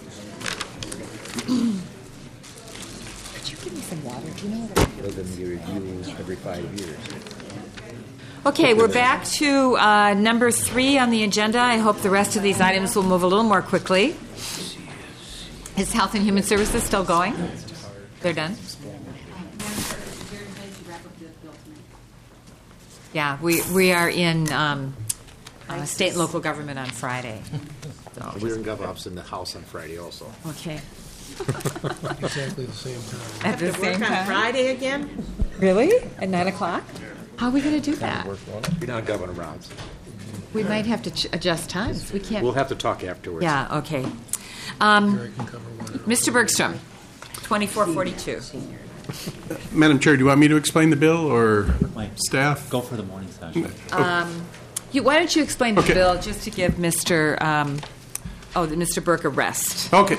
Could you give me some water? Do you know what? It'll then be reviewed every five years. Okay, we're back to uh, number three on the agenda. I hope the rest of these items will move a little more quickly. Is Health and Human Services still going? They're done? Yeah, we, we are in um, uh, state and local government on Friday. So. We're in GovOps in the House on Friday also. Okay. Exactly the same time. At the Have to same work on time? Friday again? Really? At nine o'clock? How are we going to do that? You're not Governor Rounds. We might have to ch- adjust times. We can't. We'll have to talk afterwards. Yeah, okay. Um, Mister Bergstrom, twenty-four forty-two. Madam Chair, do you want me to explain the bill or staff? Go for the morning session. Um, you, why don't you explain the Okay. bill just to give Mister Um, oh, Mister Burke a rest? Okay.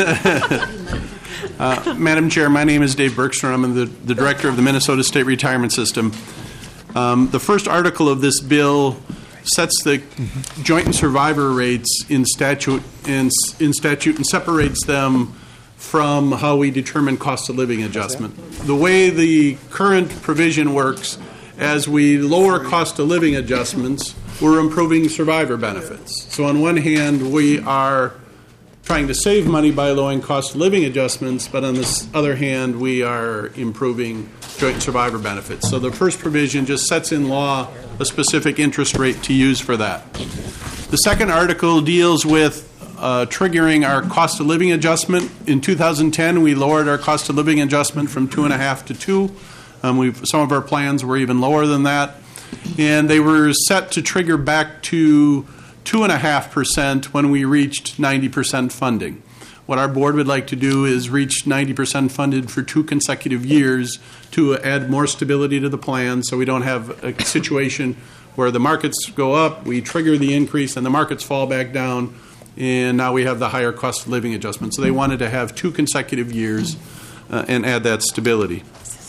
uh, Madam Chair, my name is Dave Bergstrom. I'm the, the director of the Minnesota State Retirement System. Um, the first article of this bill sets the joint and survivor rates in statute in, in statute and separates them from how we determine cost of living adjustment. The way the current provision works, as we lower cost of living adjustments, we're improving survivor benefits. So on one hand, we are trying to save money by lowering cost of living adjustments, but on the other hand, we are improving joint and survivor benefits. So the first provision just sets in law a specific interest rate to use for that. The second article deals with uh, triggering our cost of living adjustment. In two thousand ten, we lowered our cost of living adjustment from two and a half to two. Um, we've, some of our plans were even lower than that. And they were set to trigger back to two and a half percent when we reached ninety percent funding. What our board would like to do is reach ninety percent funded for two consecutive years to add more stability to the plan so we don't have a situation where the markets go up, we trigger the increase, and the markets fall back down, and now we have the higher cost of living adjustment. So they wanted to have two consecutive years uh, and add that stability.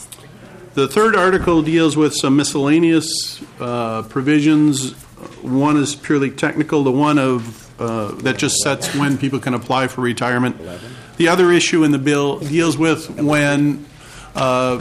The third article deals with some miscellaneous uh, provisions. One is purely technical, the one of uh, that just sets when people can apply for retirement. The other issue in the bill deals with when uh,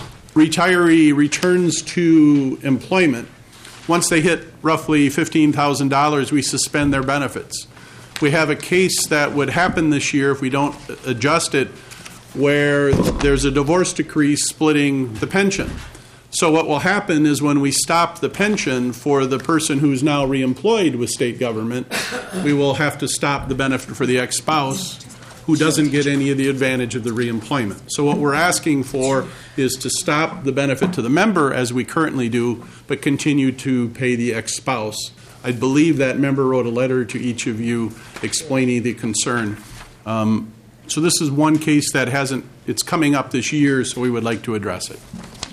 retiree returns to employment. Once they hit roughly fifteen thousand dollars, we suspend their benefits. We have a case that would happen this year if we don't adjust it, where there's a divorce decree splitting the pension. So what will happen is when we stop the pension for the person who's now reemployed with state government, we will have to stop the benefit for the ex-spouse who doesn't get any of the advantage of the reemployment. So what we're asking for is to stop the benefit to the member as we currently do, but continue to pay the ex-spouse. I believe that member wrote a letter to each of you explaining the concern. Um, so this is one case that hasn't, it's coming up this year, so we would like to address it.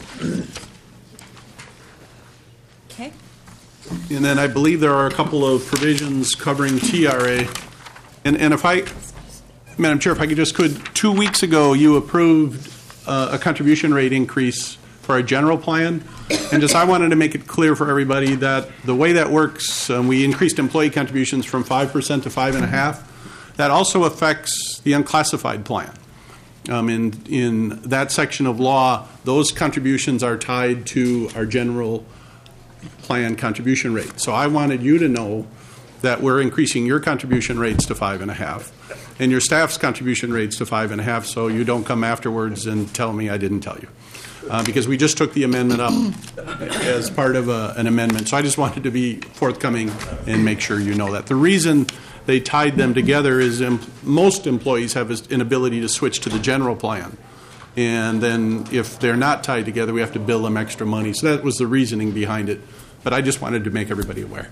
Okay. And then I believe there are a couple of provisions covering T R A. And, and if I, Madam Chair, if I could just could, two weeks ago you approved uh, a contribution rate increase for our general plan. And just I wanted to make it clear for everybody that the way that works, um, we increased employee contributions from five percent to five point five. That also affects the unclassified plan. Um, in, in that section of law, those contributions are tied to our general plan contribution rate. So I wanted you to know that we're increasing your contribution rates to five and a half, and your staff's contribution rates to five and a half, so you don't come afterwards and tell me I didn't tell you. Uh, because we just took the amendment up as part of a, an amendment. So I just wanted to be forthcoming and make sure you know that. The reason they tied them together is em- most employees have an ability to switch to the general plan. And then if they're not tied together, we have to bill them extra money. So that was the reasoning behind it. But I just wanted to make everybody aware.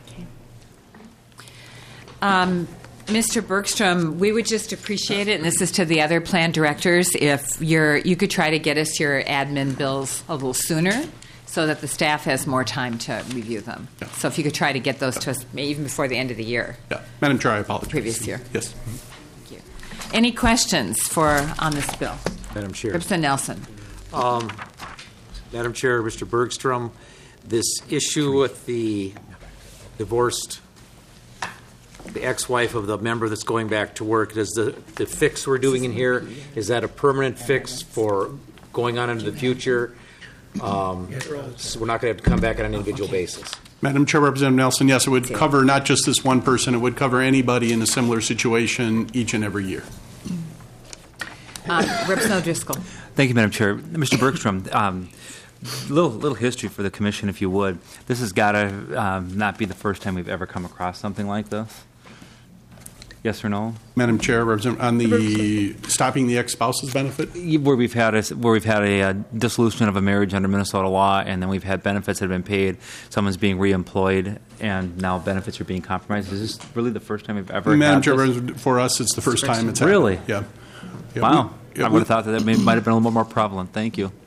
Um, Mister Bergstrom, we would just appreciate it, and this is to the other plan directors, if you're, you could try to get us your admin bills a little sooner so that the staff has more time to review them. Yeah. So if you could try to get those to us even before the end of the year. Yeah. Madam Chair, I apologize. Previous year. Yes. Thank you. Any questions for on this bill? Madam Chair. Representative Nelson. Um, Madam Chair, Mister Bergstrom, this issue with the divorced, the ex-wife of the member that's going back to work, does the, the fix we're doing in here, is that a permanent fix for going on into the future? Um, so we're not going to have to come back on an individual basis. Madam Chair, Representative Nelson, yes, it would cover not just this one person, it would cover anybody in a similar situation each and every year. Um, Representative Driscoll. Thank you, Madam Chair. Mister Bergstrom, um, little little history for the Commission, if you would. This has got to um, not be the first time we've ever come across something like this. Yes or no? Madam Chair, Representative, on the stopping the ex-spouse's benefit? Where we've had a, where we've had a, uh dissolution of a marriage under Minnesota law, and then we've had benefits that have been paid. Someone's being reemployed, and now benefits are being compromised. Is this really the first time we've ever? Madam had Chair, this? Representative, for us, it's the first time it's happened. Really? Yeah. Yeah, Wow. we- yeah, I would we- have thought that that may, might have been a little more prevalent. Thank you.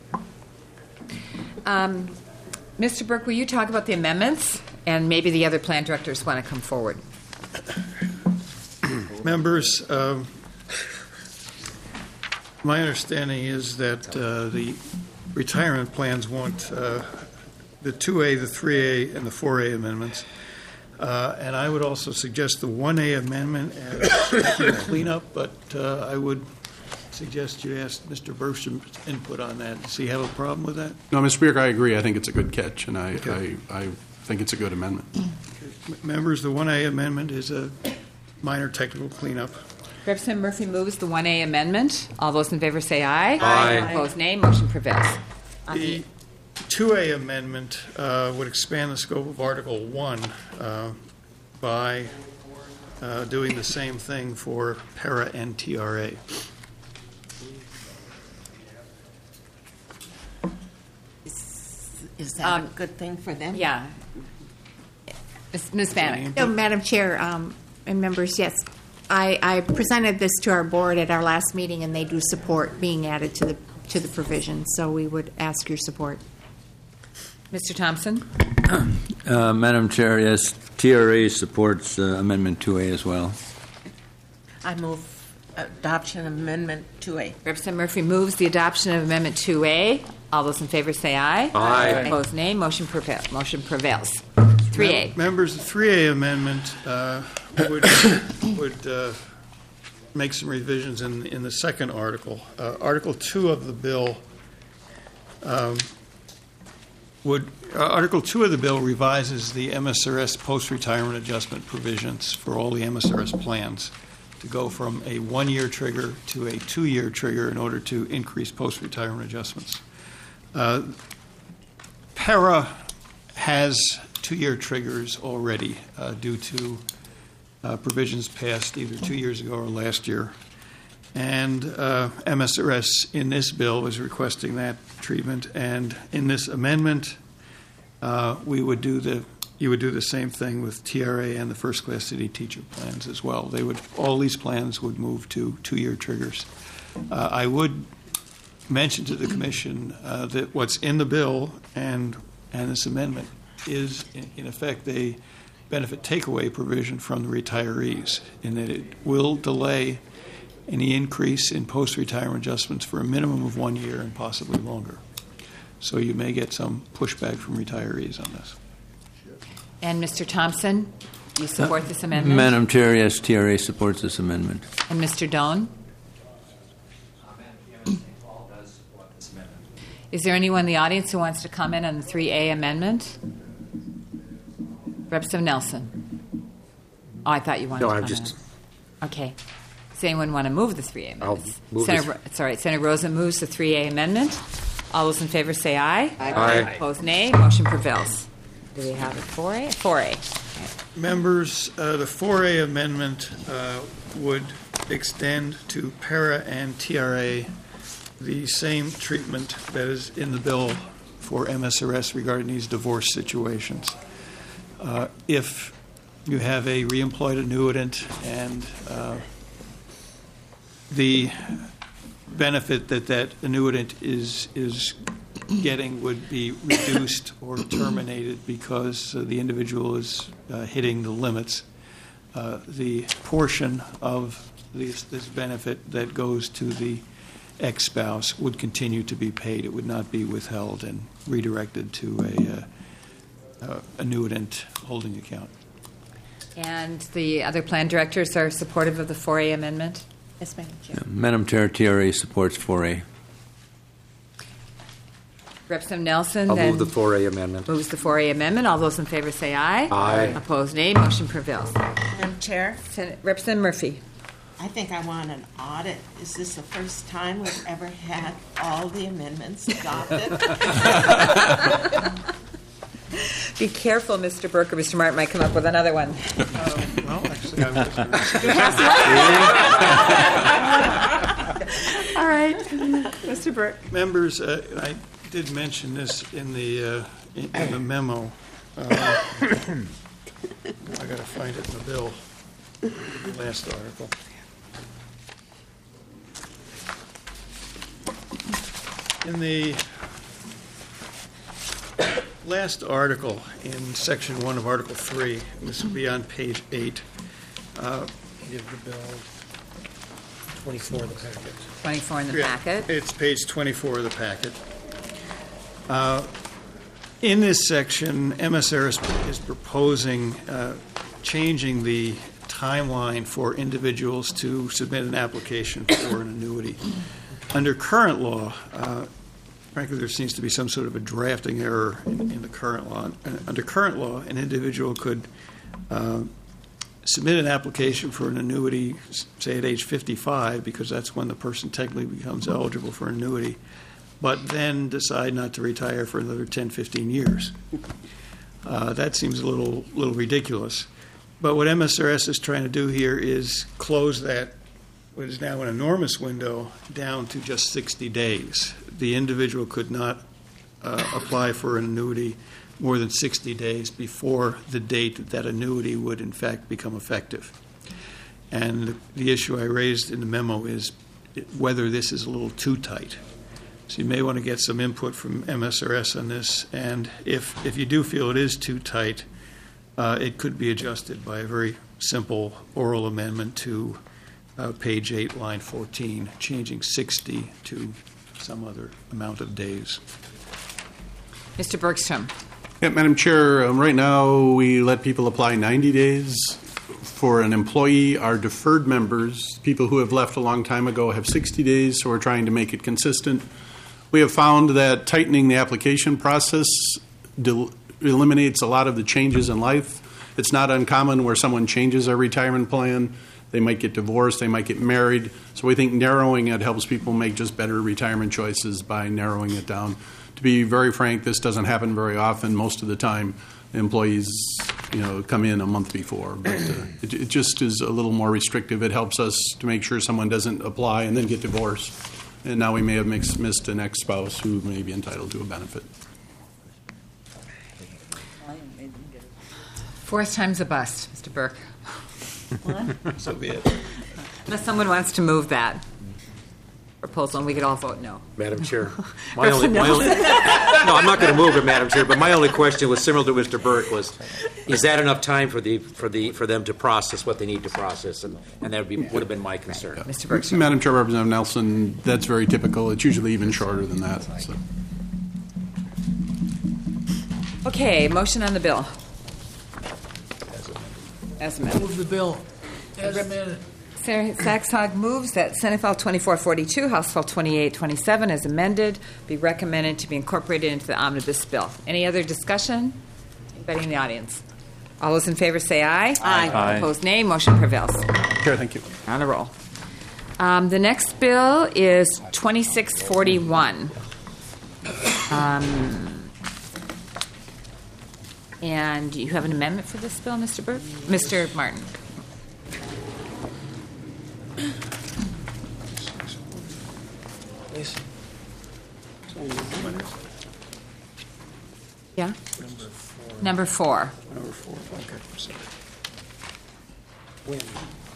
Um, Mister Burke, will you talk about the amendments? And maybe the other plan directors want to come forward. Members, um, my understanding is that uh, the retirement plans want uh, the two A, the three A, and the four A amendments. Uh, and I would also suggest the one A amendment as a cleanup, but uh, I would suggest you ask Mister Bergstrom's input on that. Does he have a problem with that? No, Mister Speaker, I agree. I think it's a good catch, and I, Okay. I, I think it's a good amendment. M- Members, the one A amendment is a minor technical cleanup. Representative Murphy moves the one A amendment. All those in favor say aye. Aye. Opposed, nay. Motion prevails. On The two A amendment uh, would expand the scope of Article one uh, by uh, doing the same thing for para and T R A. Is that a good thing for them? Yeah. Miz Miz Vanek. No, Madam Chair um, and members, yes. I, I presented this to our board at our last meeting, and they do support being added to the to the provision. So we would ask your support. Mister Thompson. Uh, Madam Chair, yes, T R A supports uh, Amendment two A as well. I move adoption of Amendment two A. Representative Murphy moves the adoption of Amendment two A. All those in favor say aye. Aye. Opposed, nay. Motion prevails. Motion prevails. three A. Mem- Members, the three A amendment uh, would, would uh, make some revisions in, in the second article. Uh, Article two of the bill um, would, uh, Article two of the bill revises the M S R S post-retirement adjustment provisions for all the M S R S plans to go from a one-year trigger to a two-year trigger in order to increase post-retirement adjustments. Uh, Para has two-year triggers already uh, due to uh, provisions passed either two years ago or last year. And uh, M S R S in this bill is requesting that treatment. And in this amendment, uh, we would do the you would do the same thing with T R A and the first-class city teacher plans as well. They would all these plans would move to two-year triggers. Uh, I would mention to the Commission uh, that what's in the bill and and this amendment is, in, in effect, a benefit takeaway provision from the retirees, in that it will delay any increase in post-retirement adjustments for a minimum of one year and possibly longer. So you may get some pushback from retirees on this. And Mister Thompson, you support this amendment? Madam Chair, yes, T R A supports this amendment. And Mister Doan? Is there anyone in the audience who wants to comment on the three A amendment? Representative Nelson. Oh, I thought you wanted No, to I'm comment. just- Okay. Does anyone want to move the three A amendments? move Senator, this. Ro- it's all right. Senator Rosa moves the three A amendment. All those in favor say aye. Aye. Aye. Opposed, nay. Motion prevails. Do we have a four A? four A. Members, uh, the four A amendment uh, would extend to para and T R A the same treatment that is in the bill for M S R S regarding these divorce situations. Uh, if you have a reemployed annuitant and uh, the benefit that that annuitant is is getting would be reduced or terminated because uh, the individual is uh, hitting the limits, uh, the portion of this, this benefit that goes to the ex-spouse would continue to be paid. It would not be withheld and redirected to a uh, uh, annuitant holding account. And the other plan directors are supportive of the four A amendment? Yes, Madam Chair. Yeah, Madam Chair, T R A supports four A. Representative Nelson I'll then move the four A amendment. moves the four A amendment. All those in favor say aye. Aye. Opposed, nay. Motion prevails. Madam Chair, Senate Representative Murphy. I think I want an audit. Is this the first time we've ever had all the amendments adopted? Be careful, Mister Burke or Mister Martin might come up with another one. Uh, well, actually, I was All right, Mister Burke. Members, uh, I did mention this in the uh, in, in the memo. Uh, I got to find it in the bill. The last article. In the last article, in section one of Article three, this will be on page eight. Uh, give the bill twenty-four of the packet. twenty-four in the Yeah, packet. It's page twenty-four of the packet. Uh, in this section, M S R S is proposing uh, changing the timeline for individuals to submit an application for an annuity. Under current law, uh, frankly, there seems to be some sort of a drafting error in, in the current law. Under current law, an individual could uh, submit an application for an annuity, say at age fifty-five, because that's when the person technically becomes eligible for an annuity, but then decide not to retire for another ten, fifteen years. Uh, that seems a little, little ridiculous. But what M S R S is trying to do here is close that, what is now an enormous window, down to just sixty days. The individual could not uh, apply for an annuity more than sixty days before the date that that annuity would, in fact, become effective. And the issue I raised in the memo is whether this is a little too tight. So you may want to get some input from M S R S on this. And if, if you do feel it is too tight, uh, it could be adjusted by a very simple oral amendment to uh, page eight, line fourteen, changing sixty to some other amount of days. Mister Bergstrom. Yeah, Madam Chair, um, right now we let people apply ninety days for an employee. Our deferred members, people who have left a long time ago, have sixty days, so we're trying to make it consistent. We have found that tightening the application process del- eliminates a lot of the changes in life. It's not uncommon where someone changes their retirement plan. They might get divorced, they might get married. So we think narrowing it helps people make just better retirement choices by narrowing it down. To be very frank, this doesn't happen very often. Most of the time, employees, you know, come in a month before. But uh, it, it just is a little more restrictive. It helps us to make sure someone doesn't apply and then get divorced. And now we may have mixed, missed an ex-spouse who may be entitled to a benefit. Fourth time's a bust, Mister Burke. What? So be it. Unless someone wants to move that proposal, and we could all vote no. Madam Chair, my only, my only, no, I'm not going to move it, Madam Chair. But my only question was similar to Mister Burke: was, is that enough time for the for the for them to process what they need to process? And, and that would be would have been my concern. Right. Mister Burke, Madam Chair, Representative Nelson, that's very typical. It's usually even shorter than that. So. Okay, motion on the bill. As amended. Move the bill as amended. Sarah Saxhog moves that Senate File twenty-four forty-two, House File twenty-eight twenty-seven, as amended, be recommended to be incorporated into the omnibus bill. Any other discussion? Anybody in the audience? All those in favor say aye. Aye. Aye. Opposed, nay. Motion prevails. Chair, thank you. On a roll. Um, the next bill is twenty-six forty-one. Um, And you have an amendment for this bill, Mister Burke? Mister Martin. Yeah? Number four. Number four, okay, sorry. Win.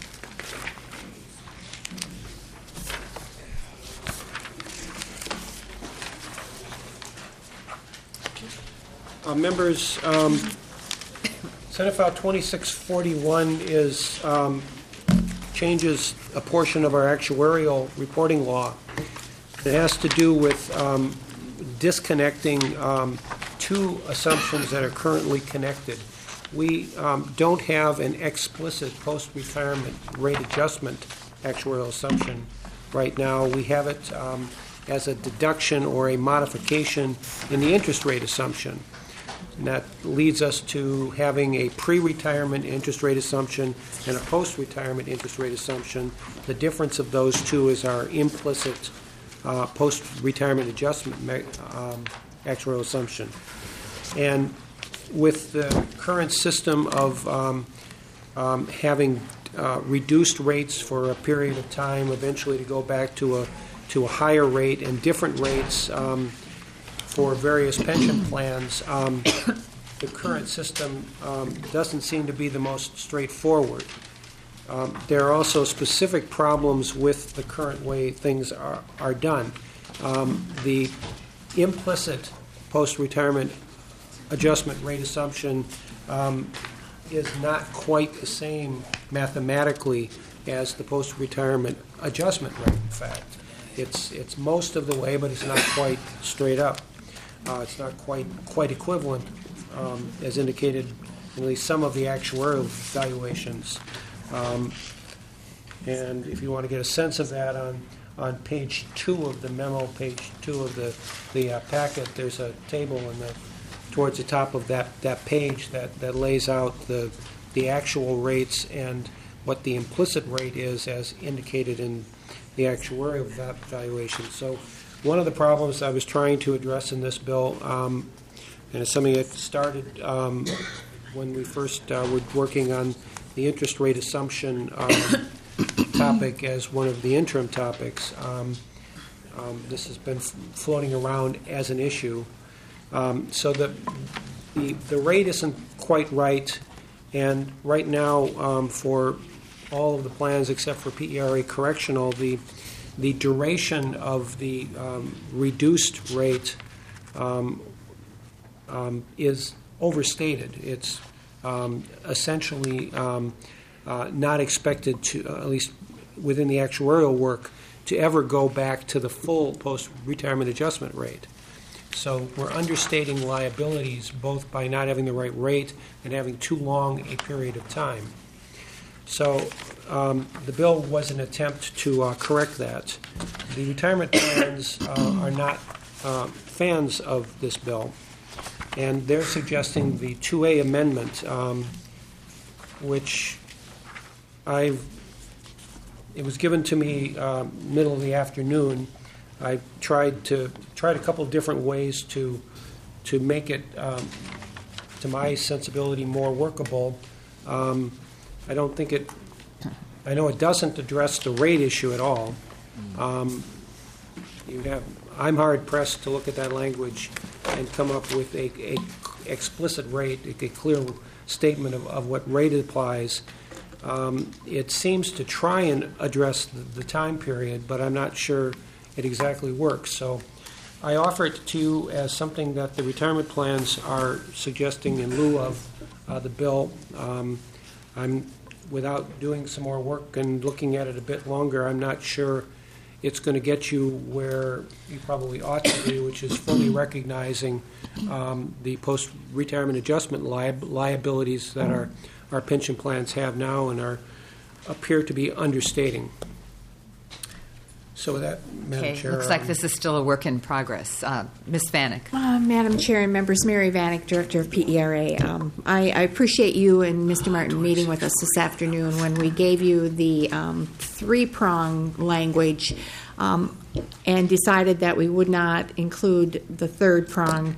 Uh, members, um, Senate File twenty-six forty-one is um, changes a portion of our actuarial reporting law. It has to do with um, disconnecting um, two assumptions that are currently connected. We um, don't have an explicit post-retirement rate adjustment actuarial assumption right now. We have it um, as a deduction or a modification in the interest rate assumption. And that leads us to having a pre-retirement interest rate assumption and a post-retirement interest rate assumption. The difference of those two is our implicit uh, post-retirement adjustment um, actuarial assumption. And with the current system of um, um, having uh, reduced rates for a period of time, eventually to go back to a to a higher rate and different rates um, for various pension plans, um, the current system um, doesn't seem to be the most straightforward. Um, there are also specific problems with the current way things are, are done. Um, the implicit post-retirement adjustment rate assumption um, is not quite the same mathematically as the post-retirement adjustment rate, in fact. It's, it's most of the way, but it's not quite straight up. Uh, it's not quite quite equivalent, um, as indicated in at least some of the actuarial valuations. Um, and if you want to get a sense of that, on on page two of the memo, page two of the the uh, packet, there's a table in the towards the top of that, that page that, that lays out the the actual rates and what the implicit rate is, as indicated in the actuarial valuation. So one of the problems I was trying to address in this bill, um, and it's something that started um, when we first uh, were working on the interest rate assumption um, topic as one of the interim topics. Um, um, this has been f- floating around as an issue. Um, so the, the the rate isn't quite right, and right now um, for all of the plans except for P E R A correctional, the the duration of the um, reduced rate um, um, is overstated. It's um, essentially um, uh, not expected to, uh, at least within the actuarial work, to ever go back to the full post-retirement adjustment rate. So we're understating liabilities both by not having the right rate and having too long a period of time. So um, the bill was an attempt to uh, correct that. The retirement plans uh, are not uh, fans of this bill, and they're suggesting the two A amendment, um, which I've, it was given to me uh, middle of the afternoon. I tried to tried a couple different ways to to make it, um, to my sensibility, more workable. Um, I don't think it, I know it doesn't address the rate issue at all. Um, you have, I'm hard pressed to look at that language and come up with a, a explicit rate, a clear statement of, of what rate applies. Um, it seems to try and address the, the time period, but I'm not sure it exactly works. So I offer it to you as something that the retirement plans are suggesting in lieu of uh, the bill. Um, I'm, without doing some more work and looking at it a bit longer, I'm not sure it's going to get you where you probably ought to be, which is fully recognizing um, the post-retirement adjustment li- liabilities that our, our pension plans have now and are appear to be understating. So with that, Madam Okay, Chair. looks like um, this is still a work in progress. Uh, Miz Vanek. Uh, Madam Chair and members, Mary Vanek, Director of P E R A. Um, I, I appreciate you and Mister Martin meeting with us this afternoon when we gave you the um, three-prong language um, and decided that we would not include the third prong.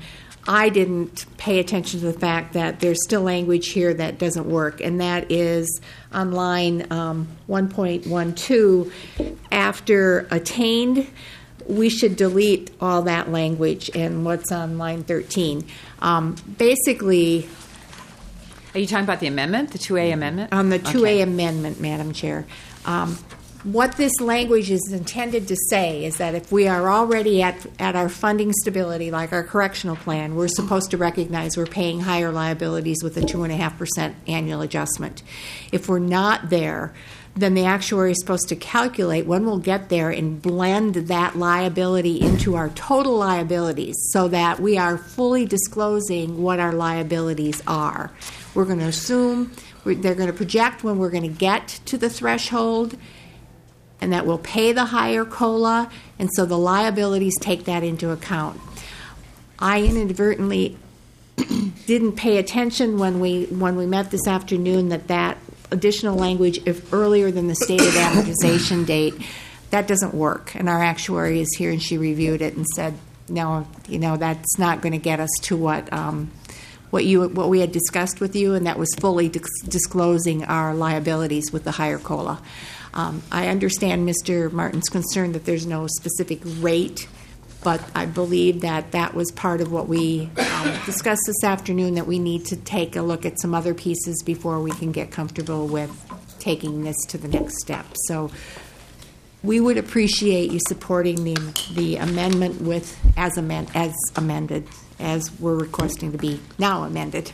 I didn't pay attention to the fact that there's still language here that doesn't work, and that is on line um, one point one two, after attained, we should delete all that language and what's on line thirteen. Um, basically, are you talking about the amendment, the two A amendment? On the two A Okay. amendment, Madam Chair. Um, what this language is intended to say is that if we are already at, at our funding stability, like our correctional plan, we're supposed to recognize we're paying higher liabilities with a two point five percent annual adjustment. If we're not there, then the actuary is supposed to calculate when we'll get there and blend that liability into our total liabilities so that we are fully disclosing what our liabilities are. We're going to assume we're, they're going to project when we're going to get to the threshold, and that we'll pay the higher COLA, and so the liabilities take that into account. I inadvertently didn't pay attention when we when we met this afternoon that that additional language, if earlier than the stated amortization date, that doesn't work. And our actuary is here, and she reviewed it and said, no, you know, that's not going to get us to what um, what you what we had discussed with you, and that was fully dis- disclosing our liabilities with the higher COLA. Um, I understand Mister Martin's concern that there's no specific rate, but I believe that that was part of what we um, discussed this afternoon, that we need to take a look at some other pieces before we can get comfortable with taking this to the next step. So we would appreciate you supporting the the amendment with as, amend, as amended, as we're requesting to be now amended.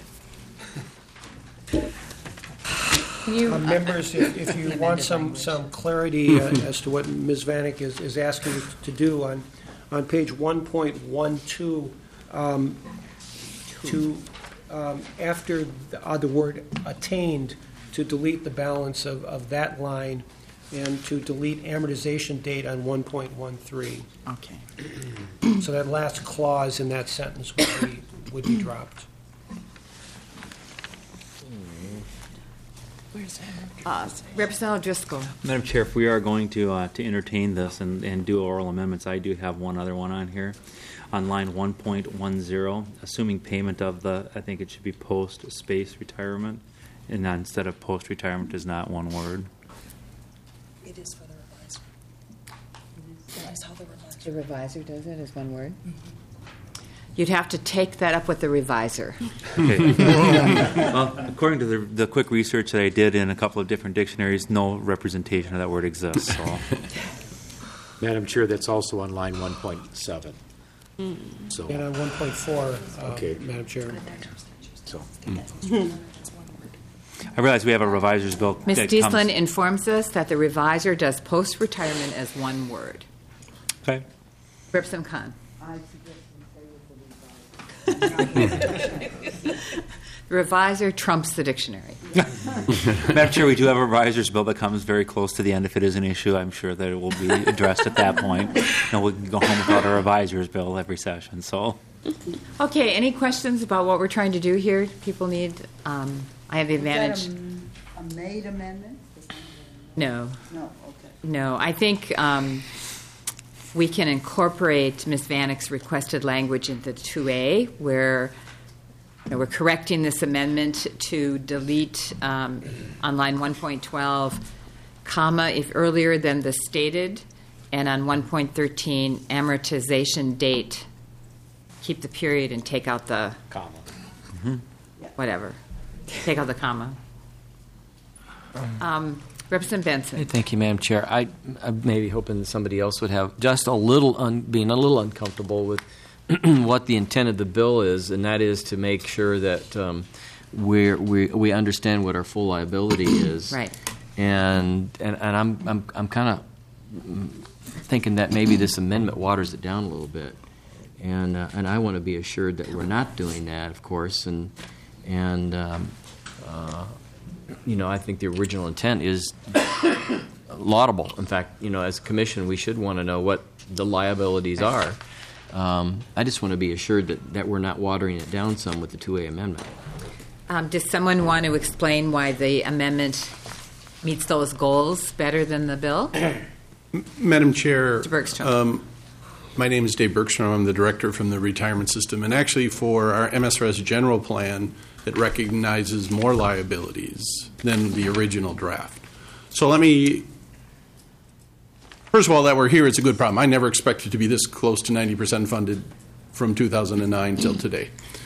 Uh, members, if, if you want some, some clarity uh, as to what Miz Vanek is, is asking you to do, on, on page one point one two, um, to, um, after the, uh, the word attained, to delete the balance of, of that line and to delete amortization date on one point one three. Okay. So that last clause in that sentence would be, would be dropped. Where's that? Uh, Representative Driscoll. Madam Chair, if we are going to uh, to entertain this and, and do oral amendments, I do have one other one on here. On line one point one zero, assuming payment of the, I think it should be post-space retirement, and then instead of post-retirement is not one word. It is for the revisor. That's how the revisor. The revisor does it as one word? Mm-hmm. You'd have to take that up with the revisor. Okay. Well, according to the, the quick research that I did in a couple of different dictionaries, no representation of that word exists. So. Madam Chair, that's also on line one point seven. Mm. So. And on one point four, uh, okay. Madam Chair. So. Mm. I realize we have a reviser's bill. Miz that Dieslin comes- informs us that the revisor does post-retirement as one word. Okay. Representative Khan. I suggest The revisor trumps the dictionary. Madam Chair, we do have a reviser's bill that comes very close to the end. If it is an issue, I'm sure that it will be addressed at that point. And we can go home without a reviser's bill every session. So, Okay, any questions about what we're trying to do here? People need, um, I have the advantage. Is that a, a made amendment? No. No, okay. No, I think um, we can incorporate Miz Vanek's requested language into two A, where you know, we're correcting this amendment to delete um, on line one point twelve, comma, if earlier than the stated, and on one point thirteen, amortization date, keep the period and take out the comma. Mm-hmm. Whatever. Take out the comma. Um, Representative Benson. Hey, thank you, Madam Chair. I, I'm maybe hoping that somebody else would have just a little, un, being a little uncomfortable with what the intent of the bill is, and that is to make sure that um, we're, we we understand what our full liability is. Right. And and, and I'm I'm I'm kind of thinking that maybe this amendment waters it down a little bit, and uh, and I want to be assured that we're not doing that, of course, and and. Um, uh, You know, I think the original intent is laudable. In fact, you know, as a commission, we should want to know what the liabilities are. Um, I just want to be assured that, that we're not watering it down some with the two A amendment. Um, does someone want to explain why the amendment meets those goals better than the bill? Madam Chair, Mister Bergstrom. um, My name is Dave Bergstrom. I'm the director from the retirement system. And actually, for our M S R S general plan, it recognizes more liabilities than the original draft. So let me, first of all, that we're here, it's a good problem. I never expected to be this close to ninety percent funded from two thousand nine till today.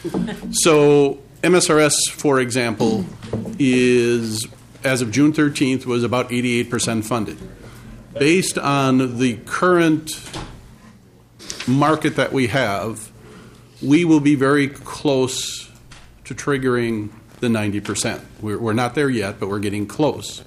So M S R S, for example, is, as of June thirteenth, was about eighty-eight percent funded. Based on the current market that we have, we will be very close to triggering the ninety percent. We're, we're not there yet, but we're getting close.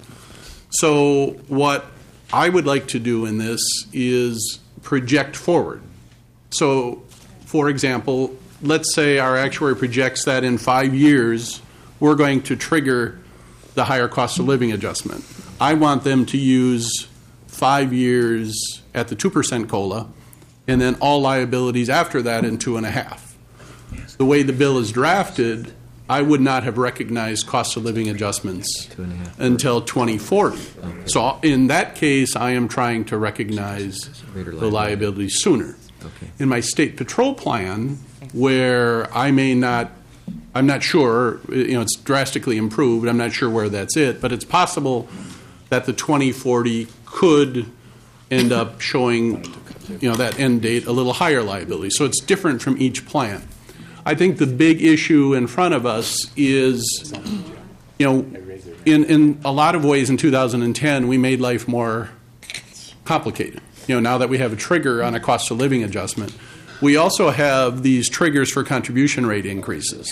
So what I would like to do in this is project forward. So, for example, let's say our actuary projects that in five years we're going to trigger the higher cost of living adjustment. I want them to use five years at the two percent COLA and then all liabilities after that in two and a half. The way the bill is drafted, I would not have recognized cost of living adjustments until twenty forty. So in that case, I am trying to recognize the liabilities sooner. In my state patrol plan, where I may not, I'm not sure, you know, it's drastically improved, I'm not sure where that's it, but it's possible that the twenty forty could end up showing, you know, that end date a little higher liability. So it's different from each plan. I think the big issue in front of us is, you know, in, in a lot of ways in two thousand ten, we made life more complicated. You know, now that we have a trigger on a cost of living adjustment, we also have these triggers for contribution rate increases.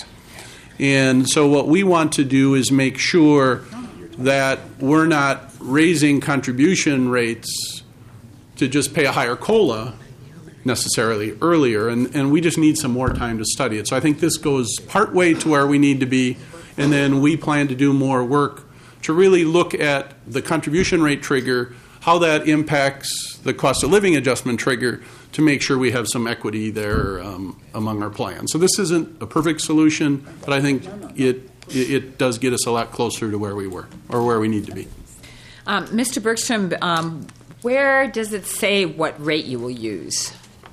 And so what we want to do is make sure that we're not raising contribution rates to just pay a higher COLA necessarily earlier, and, and we just need some more time to study it. So I think this goes partway to where we need to be, and then we plan to do more work to really look at the contribution rate trigger, how that impacts the cost of living adjustment trigger, to make sure we have some equity there um, among our plans. So this isn't a perfect solution, but I think it, it it does get us a lot closer to where we were, or where we need to be. Um, Mister Bergstrom, um, where does it say what rate you will use?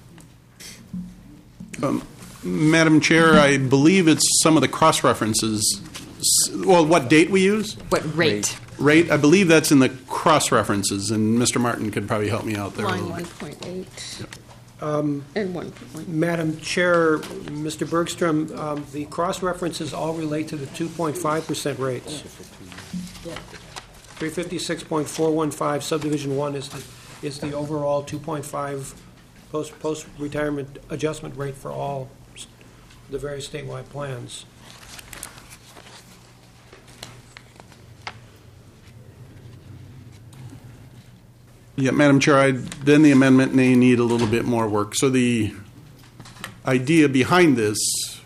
Um, Madam Chair, I believe it's some of the cross-references. Well, what date we use? What rate? Rate, I believe that's in the cross-references, and Mister Martin could probably help me out there. Line one point eight. Yep. Um, and one point one. Madam Chair, Mister Bergstrom, um, the cross-references all relate to the two point five percent rates. three fifty-six point four one five subdivision one is the, is the overall two point five post, post-retirement adjustment rate for all the various statewide plans. Yeah, Madam Chair, I, then the amendment may need a little bit more work. So the idea behind this,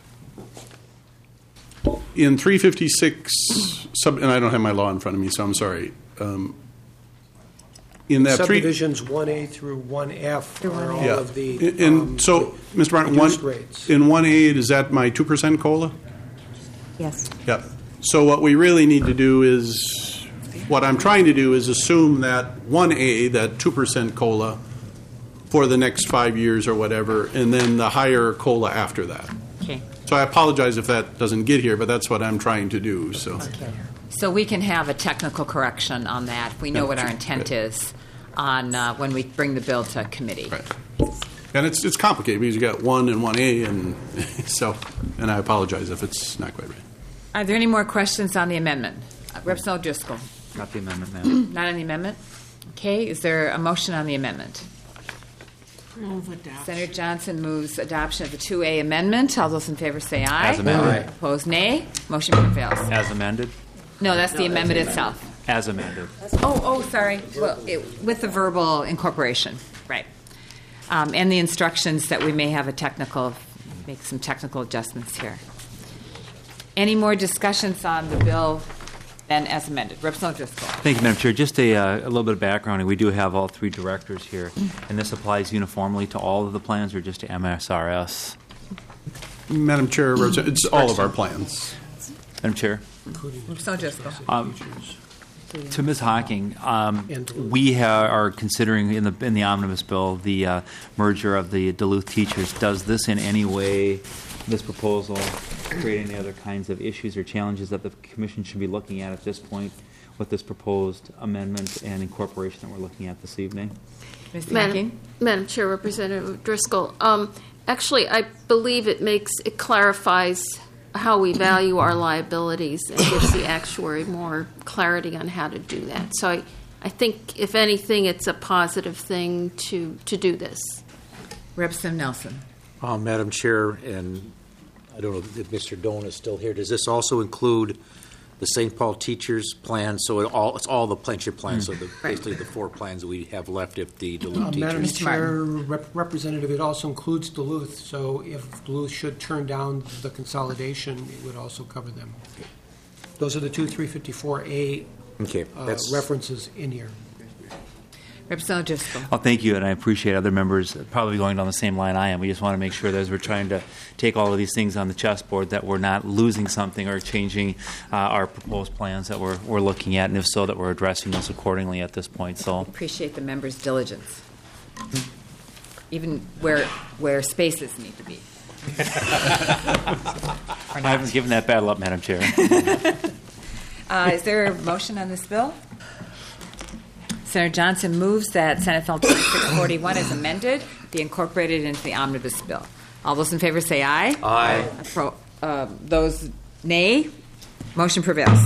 in three fifty-six, sub, and I don't have my law in front of me, so I'm sorry. Um, in that subdivisions one A through one F are all yeah. of the and um, so, Mister Martin, one, rates. in one A, is that my two percent COLA? Yes. Yeah. So what we really need to do is, what I'm trying to do is assume that one A, that two percent COLA, for the next five years or whatever, and then the higher COLA after that. Okay. So I apologize if that doesn't get here, but that's what I'm trying to do. So. Okay. So we can have a technical correction on that. We know what our intent is on uh, when we bring the bill to committee. Right. And it's it's complicated because you got one and one A, and so, and I apologize if it's not quite right. Are there any more questions on the amendment? Uh, Representative Driscoll. Not the amendment, ma'am. Not on the amendment? Okay. Is there a motion on the amendment? Move adoption. Senator Johnson moves adoption of the two A amendment. All those in favor say aye. As amended. Aye. Opposed, nay. Motion prevails. As amended? No, that's the amendment itself. As amended. Oh, oh, sorry. Well, it, with the verbal incorporation, right. Um, and the instructions that we may have a technical, make some technical adjustments here. Any more discussions on the bill than as amended? Representative Driscoll. Thank you, Madam Chair. Just a, uh, a little bit of background. We do have all three directors here, and this applies uniformly to all of the plans or just to M S R S? Madam Chair, it's all of our plans. Madam Chair. Representative Driscoll. Um, To Miz Hocking, um, we ha- are considering in the in the omnibus bill the uh, merger of the Duluth teachers. Does this in any way, this proposal, create any other kinds of issues or challenges that the commission should be looking at at this point with this proposed amendment and incorporation that we're looking at this evening? Miz Madam, Hocking? Madam Chair, Representative Driscoll, um, actually, I believe it makes it clarifies how we value our liabilities and gives the actuary more clarity on how to do that. So I, I think, if anything, it's a positive thing to, to do this. Representative Nelson. Uh, Madam Chair, and I don't know if Mister Doan is still here, does this also include the Saint Paul teachers plan? So it all, it's all the pension plans, so the, basically the four plans that we have left if the Duluth Uh, teachers. Madam Chair, Rep- Representative, it also includes Duluth, so if Duluth should turn down the consolidation, it would also cover them. Those are the two three fifty-four A Okay, uh, that's- references in here. Representative Driscoll. Oh, thank you, and I appreciate other members probably going down the same line I am. We just want to make sure that as we're trying to take all of these things on the chessboard, that we're not losing something or changing uh, our proposed plans that we're, we're looking at, and if so, that we're addressing those accordingly at this point. So, Appreciate the members' diligence, even where where spaces need to be. I haven't given that battle up, Madam Chair. Uh, is there a motion on this bill? Senator Johnson moves that Senate Bill twenty-six forty-one is amended, be incorporated into the omnibus bill. All those in favor say aye. Aye. Pro, uh, those nay. Motion prevails.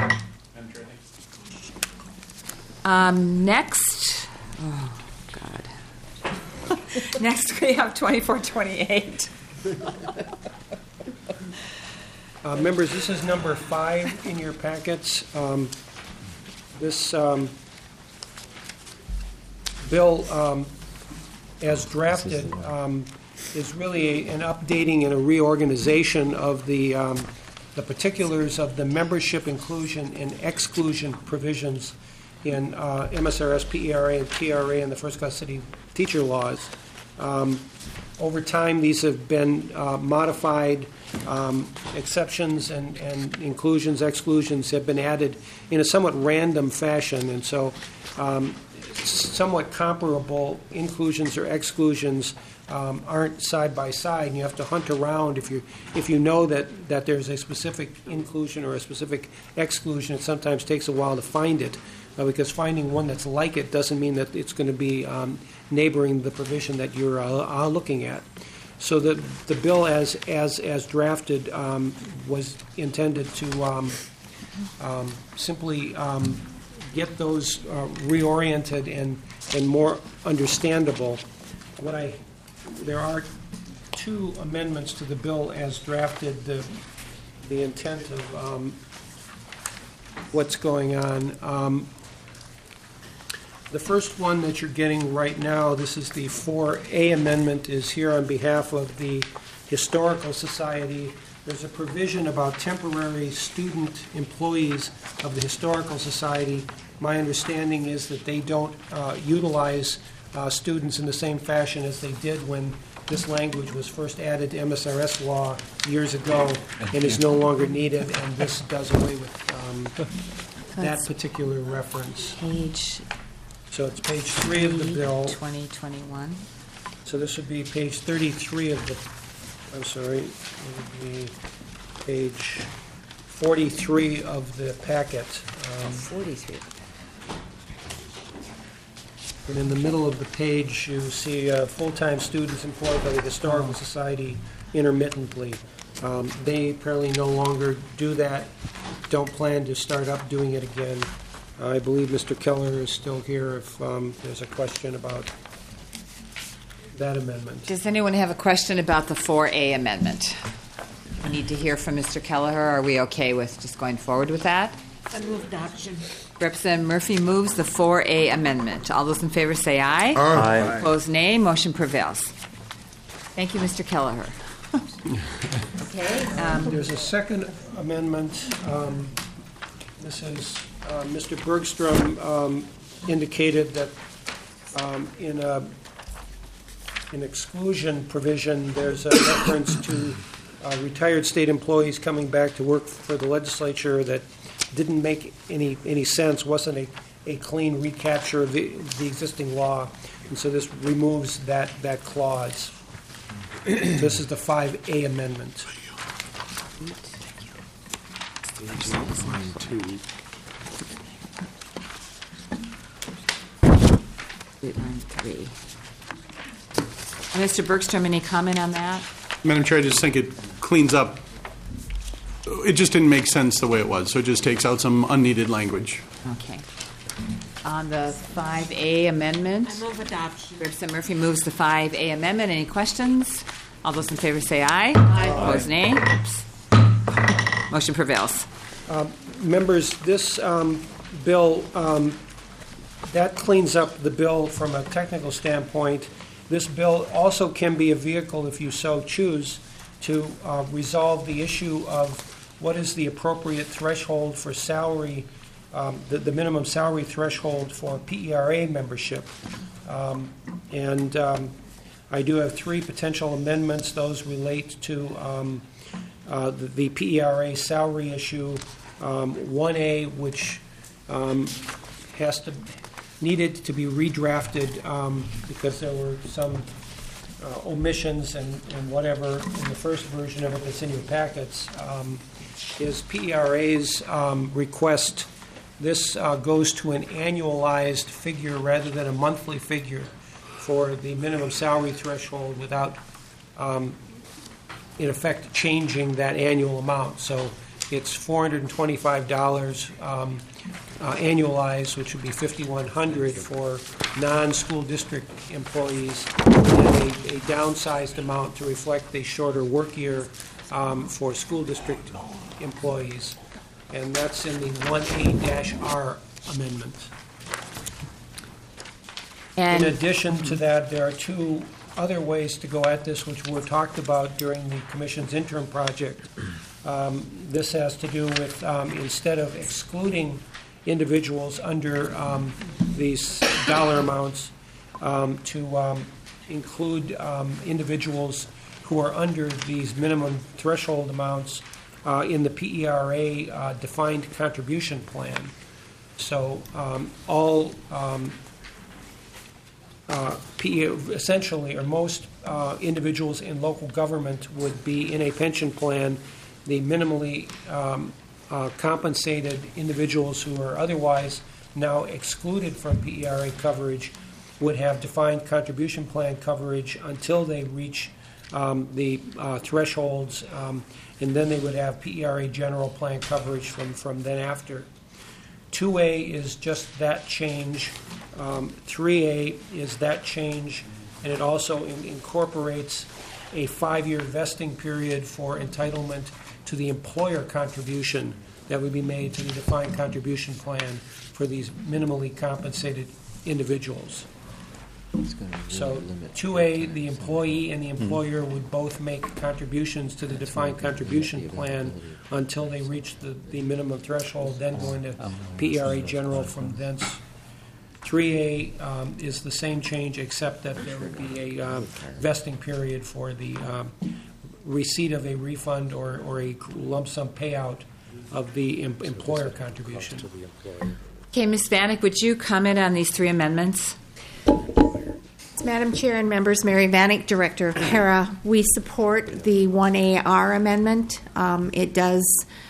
Um, next, oh God. Next we have twenty-four twenty-eight. Uh, members, this is number five in your packets. Um, this um, bill, um, as drafted, um, is really a, an updating and a reorganization of the um, the particulars of the membership inclusion and exclusion provisions in uh, M S R S, P E R A, and T R A, and the First Class City Teacher laws. Um, over time, these have been uh, modified. Um, exceptions and, and inclusions, exclusions have been added in a somewhat random fashion, and so um, somewhat comparable inclusions or exclusions um, aren't side by side, and you have to hunt around if you if you know that, that there's a specific inclusion or a specific exclusion. It sometimes takes a while to find it, uh, because finding one that's like it doesn't mean that it's going to be um, neighboring the provision that you're uh, uh, looking at. So the the bill as as as drafted um, was intended to um, um, simply um, get those uh, reoriented and and more understandable. What I there are two amendments to the bill as drafted. The the intent of um, what's going on. Um, The first one that you're getting right now, this is the four A amendment, is here on behalf of the Historical Society. There's a provision about temporary student employees of the Historical Society. My understanding is that they don't uh, utilize uh, students in the same fashion as they did when this language was first added to M S R S law years ago and is no longer needed, and this does away with um, that particular reference. Page So it's page three of the bill. twenty twenty-one. So this would be page thirty-three of the, I'm sorry, it would be page forty-three of the packet. Um, forty-three. And in the middle of the page, you see uh, full-time students employed by the Historical Society intermittently. Um, They apparently no longer do that, don't plan to start up doing it again. I believe Mister Keller is still here if um, there's a question about that amendment. Does anyone have a question about the four A amendment? We need to hear from Mister Kelleher. Are we okay with just going forward with that? I move adoption. Representative Murphy moves the four A amendment. All those in favor say aye. Aye. Opposed, nay. Motion prevails. Thank you, Mister Kelleher. Okay. Um, There's a second amendment. Um, This is, uh, Mister Bergstrom um, indicated that um, in a, an exclusion provision, there's a reference to uh, retired state employees coming back to work for the legislature, that didn't make any, any sense, wasn't a, a clean recapture of the, the existing law. And so this removes that, that clause. This is the five A amendment. Line three. Mister Bergstrom, any comment on that? Madam Chair, I just think it cleans up. It just didn't make sense the way it was, so it just takes out some unneeded language. Okay. On the five A amendment? I move adoption. Representative Murphy moves the five A amendment. Any questions? All those in favor say aye. Aye. Opposed, nay. Oops. Motion prevails. Uh, members, this um, bill, um, that cleans up the bill from a technical standpoint. This bill also can be a vehicle, if you so choose, to uh, resolve the issue of what is the appropriate threshold for salary, um, the, the minimum salary threshold for P E R A membership. Um, and um, I do have three potential amendments. Those relate to um, uh, the, the P E R A salary issue. Um, one A, which um, has to needed to be redrafted um, because there were some uh, omissions and, and whatever in the first version of it that's in your packets, um, is P E R A's um, request. This uh, goes to an annualized figure rather than a monthly figure for the minimum salary threshold without, um, in effect, changing that annual amount. So it's four hundred twenty-five dollars um, uh, annualized, which would be five thousand one hundred dollars for non-school district employees, and a, a downsized amount to reflect the shorter work year um, for school district employees. And that's in the one A R amendment. And in addition to that, there are two other ways to go at this, which were talked about during the Commission's interim project. Um, this has to do with um, instead of excluding individuals under um, these dollar amounts, um, to um, include um, individuals who are under these minimum threshold amounts uh, in the P E R A uh, defined contribution plan. So um, all um, uh, P E, essentially, or most uh, individuals in local government would be in a pension plan. The minimally um, uh, compensated individuals who are otherwise now excluded from P E R A coverage would have defined contribution plan coverage until they reach um, the uh, thresholds, um, and then they would have P E R A general plan coverage from, from then after. two A is just that change. Um, three A is that change, and it also in, incorporates a five-year vesting period for entitlement to the employer contribution that would be made to the defined contribution plan for these minimally compensated individuals. So two A, the employee and the employer would both make contributions to the defined contribution plan until they reach the, the minimum threshold, then go into P E R A general from thence. three A um, is the same change, except that there would be a uh, vesting period for the um, receipt of a refund or, or a lump sum payout of the em- employer contribution. Okay, Miz Vanek, would you comment on these three amendments? Madam Chair and members, Mary Vanek, Director of Para. We support the one A R amendment. Um, it does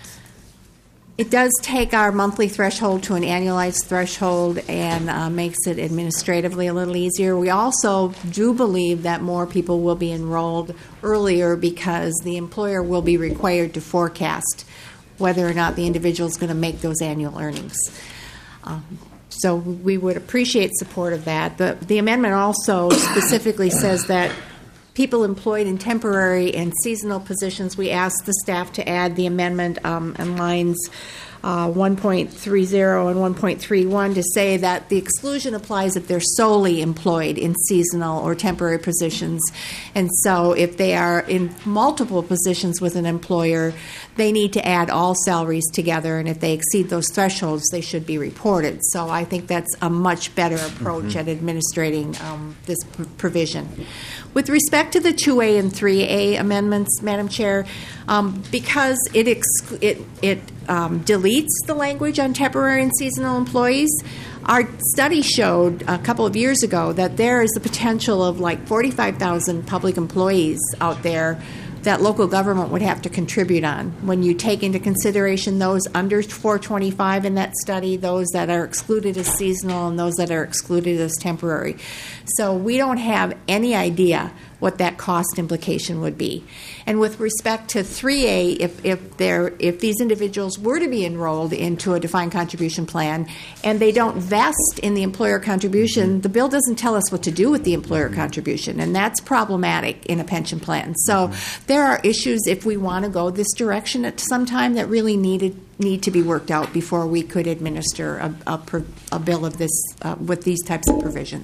it does take our monthly threshold to an annualized threshold and uh, makes it administratively a little easier. We also do believe that more people will be enrolled earlier because the employer will be required to forecast whether or not the individual is going to make those annual earnings. Um, So we would appreciate support of that. The, the amendment also specifically says that people employed in temporary and seasonal positions, we ask the staff to add the amendment um, in lines uh, one point three zero and one point three one to say that the exclusion applies if they're solely employed in seasonal or temporary positions. And so if they are in multiple positions with an employer, they need to add all salaries together, and if they exceed those thresholds, they should be reported. So I think that's a much better approach mm-hmm. at administrating um, this pr- provision. With respect to the two A and three A amendments, Madam Chair, um, because it ex- it, it um, deletes the language on temporary and seasonal employees, our study showed a couple of years ago that there is the potential of like forty-five thousand public employees out there that local government would have to contribute on. When you take into consideration those under four twenty-five in that study, those that are excluded as seasonal, and those that are excluded as temporary. So we don't have any idea what that cost implication would be. And with respect to three A, if if they're, if these individuals were to be enrolled into a defined contribution plan and they don't vest in the employer contribution, the bill doesn't tell us what to do with the employer contribution, and that's problematic in a pension plan. So there are issues, if we want to go this direction at some time, that really needed need to be worked out before we could administer a, a, pro- a bill of this uh, with these types of provisions.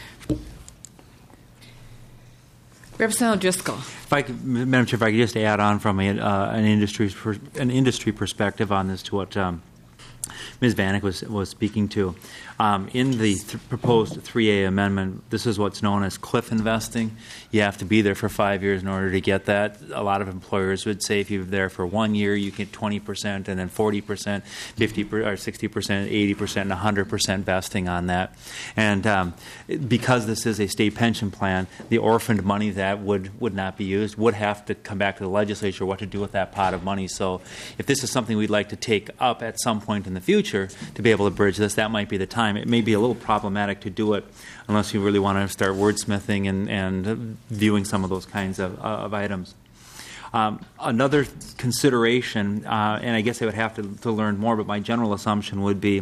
Representative Driscoll. If I could, Madam Chair, if I could just add on from a, uh, an industry per, an industry perspective on this to what um, Miz Vanek was was speaking to. Um, in the th- proposed three A amendment, this is what's known as cliff investing. You have to be there for five years in order to get that. A lot of employers would say if you're there for one year, you get twenty percent, and then forty percent, fifty percent, or sixty percent, eighty percent, and one hundred percent vesting on that. And um, because this is a state pension plan, the orphaned money that would, would not be used would have to come back to the legislature what to do with that pot of money. So if this is something we'd like to take up at some point in the future to be able to bridge this, that might be the time. It may be a little problematic to do it unless you really want to start wordsmithing and, and viewing some of those kinds of, uh, of items. Um, another consideration, uh, and I guess I would have to, to learn more, but my general assumption would be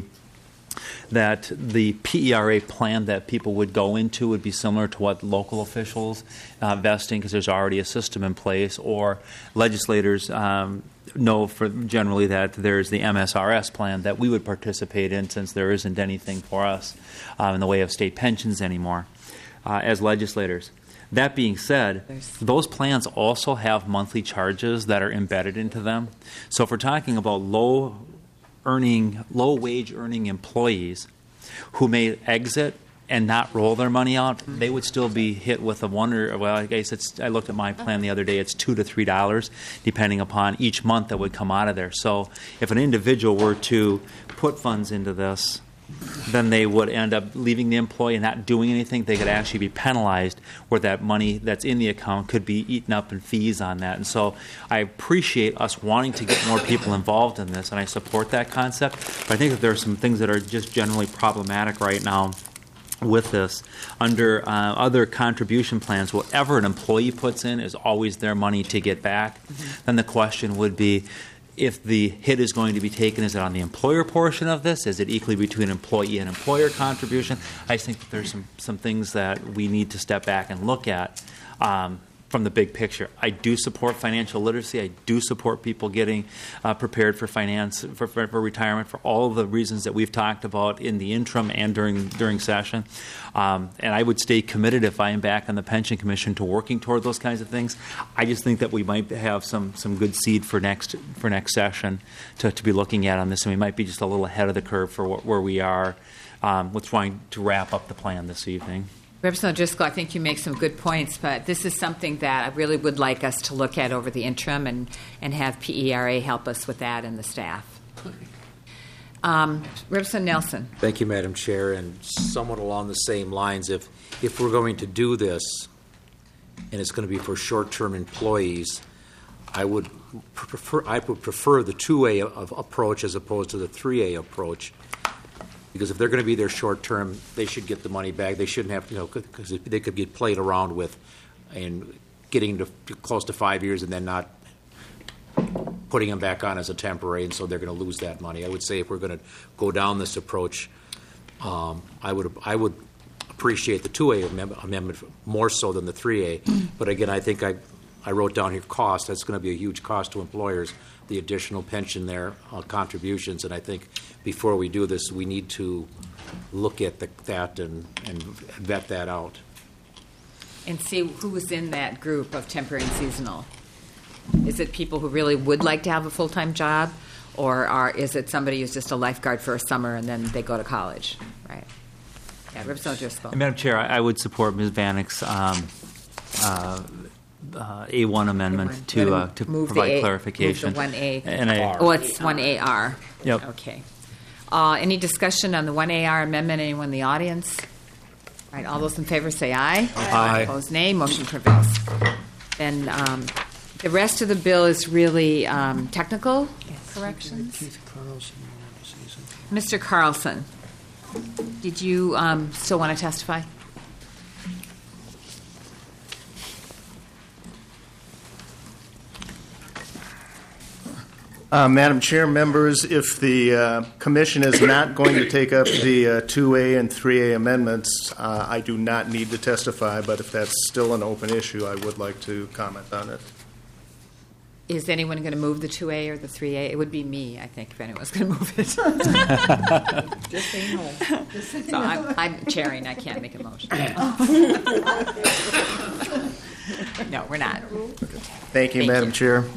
that the P E R A plan that people would go into would be similar to what local officials uh, vesting, because there's already a system in place, or legislators um, know for generally that there's the M S R S plan that we would participate in, since there isn't anything for us uh, in the way of state pensions anymore uh, as legislators. That being said, those plans also have monthly charges that are embedded into them. So if we're talking about low earning, low wage earning employees who may exit and not roll their money out, they would still be hit with a one or, well, I guess it's, I looked at my plan the other day, it's two to three dollars, depending upon each month that would come out of there. So if an individual were to put funds into this, then they would end up leaving the employee and not doing anything. They could actually be penalized, where that money that's in the account could be eaten up in fees on that. And so I appreciate us wanting to get more people involved in this, and I support that concept. But I think that there are some things that are just generally problematic right now with this. Under uh, other contribution plans, whatever an employee puts in is always their money to get back. Mm-hmm. Then the question would be, if the hit is going to be taken, is it on the employer portion of this? Is it equally between employee and employer contribution? I think that there's some, some things that we need to step back and look at um, from the big picture. I do support financial literacy. I do support people getting uh, prepared for finance, for, for, for retirement, for all of the reasons that we've talked about in the interim and during during session. Um, and I would stay committed, if I am back on the Pension Commission, to working toward those kinds of things. I just think that we might have some some good seed for next for next session to, to be looking at on this, and we might be just a little ahead of the curve for what, where we are um, with trying to wrap up the plan this evening. Representative Driscoll, I think you make some good points, but this is something that I really would like us to look at over the interim, and, and have P E R A help us with that, and the staff. Um, Representative Nelson. Thank you, Madam Chair. And somewhat along the same lines, if if we're going to do this, and it's going to be for short-term employees, I would prefer I would prefer the two A of approach as opposed to the three A approach. Because if they're going to be there short term, they should get the money back. They shouldn't have to, you know, because they could get played around with and getting to close to five years and then not putting them back on as a temporary, and so they're going to lose that money. I would say if we're going to go down this approach, um, I would I would appreciate the two A amendment more so than the three A. But again, I think I I wrote down here cost. That's going to be a huge cost to employers, the additional pension there, uh, contributions, and I think before we do this, we need to look at the, that and, and vet that out. And see who was in that group of temporary and seasonal. Is it people who really would like to have a full-time job, or are, is it somebody who's just a lifeguard for a summer and then they go to college? Right. Yeah, Representative Driscoll. And Madam Chair, I, I would support Miz Vanek's um, uh, uh, A one amendment to uh, to Move the provide A- clarification. Move the one A. And I, Oh, it's one A R. Yep. Okay. Uh, Any discussion on the one A R amendment? Anyone in the audience? All right, all those in favor say aye. Aye. Opposed, nay. Motion prevails. Then um, the rest of the bill is really um, technical corrections. Keith Carlson wanted to say something. Mister Carlson, did you um, still want to testify? Uh, Madam Chair, members, if the uh, Commission is not going to take up the uh, two A and three A amendments, uh, I do not need to testify, but if that's still an open issue, I would like to comment on it. Is anyone going to move the two A or the three A? It would be me, I think, if anyone's going to move it. Just say no. Just say So no. I'm, I'm chairing, I can't make a motion. No, we're not. Thank you, Thank Madam you. Chair.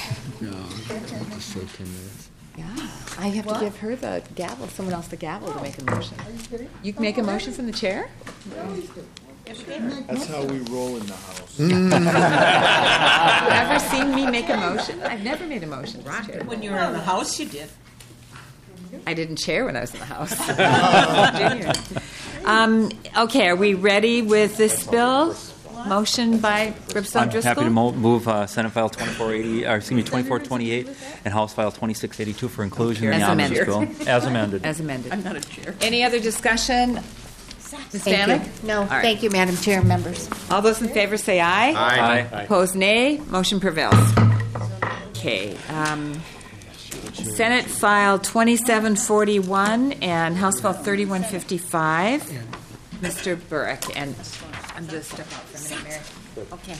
Yeah, I have to give her the gavel, someone else the gavel to make a motion. Are you kidding? You can make a motion from the chair? That's how we roll in the house. Have you ever seen me make a motion? I've never made a motion. as chair. When you were in the House, you did. I didn't chair when I was in the House. Junior. um, okay, are we ready with this bill? Motion by Ripson I'm Driscoll. happy to mo- move uh, Senate File twenty-four eighty, or excuse me, twenty-four twenty-eight, and House File twenty-six eighty-two for inclusion in As the omnibus amended. bill. As amended. As amended. I'm not a chair. Any other discussion? Miz Thank Stanek? you. No, All right. thank you, Madam Chair, members. All those in favor say aye. Aye. Aye. Opposed, nay. Motion prevails. Okay. Um, Senate File twenty-seven forty-one and House File thirty-one fifty-five. Mister Burke, and I'm just step out for a minute, Mary. Okay.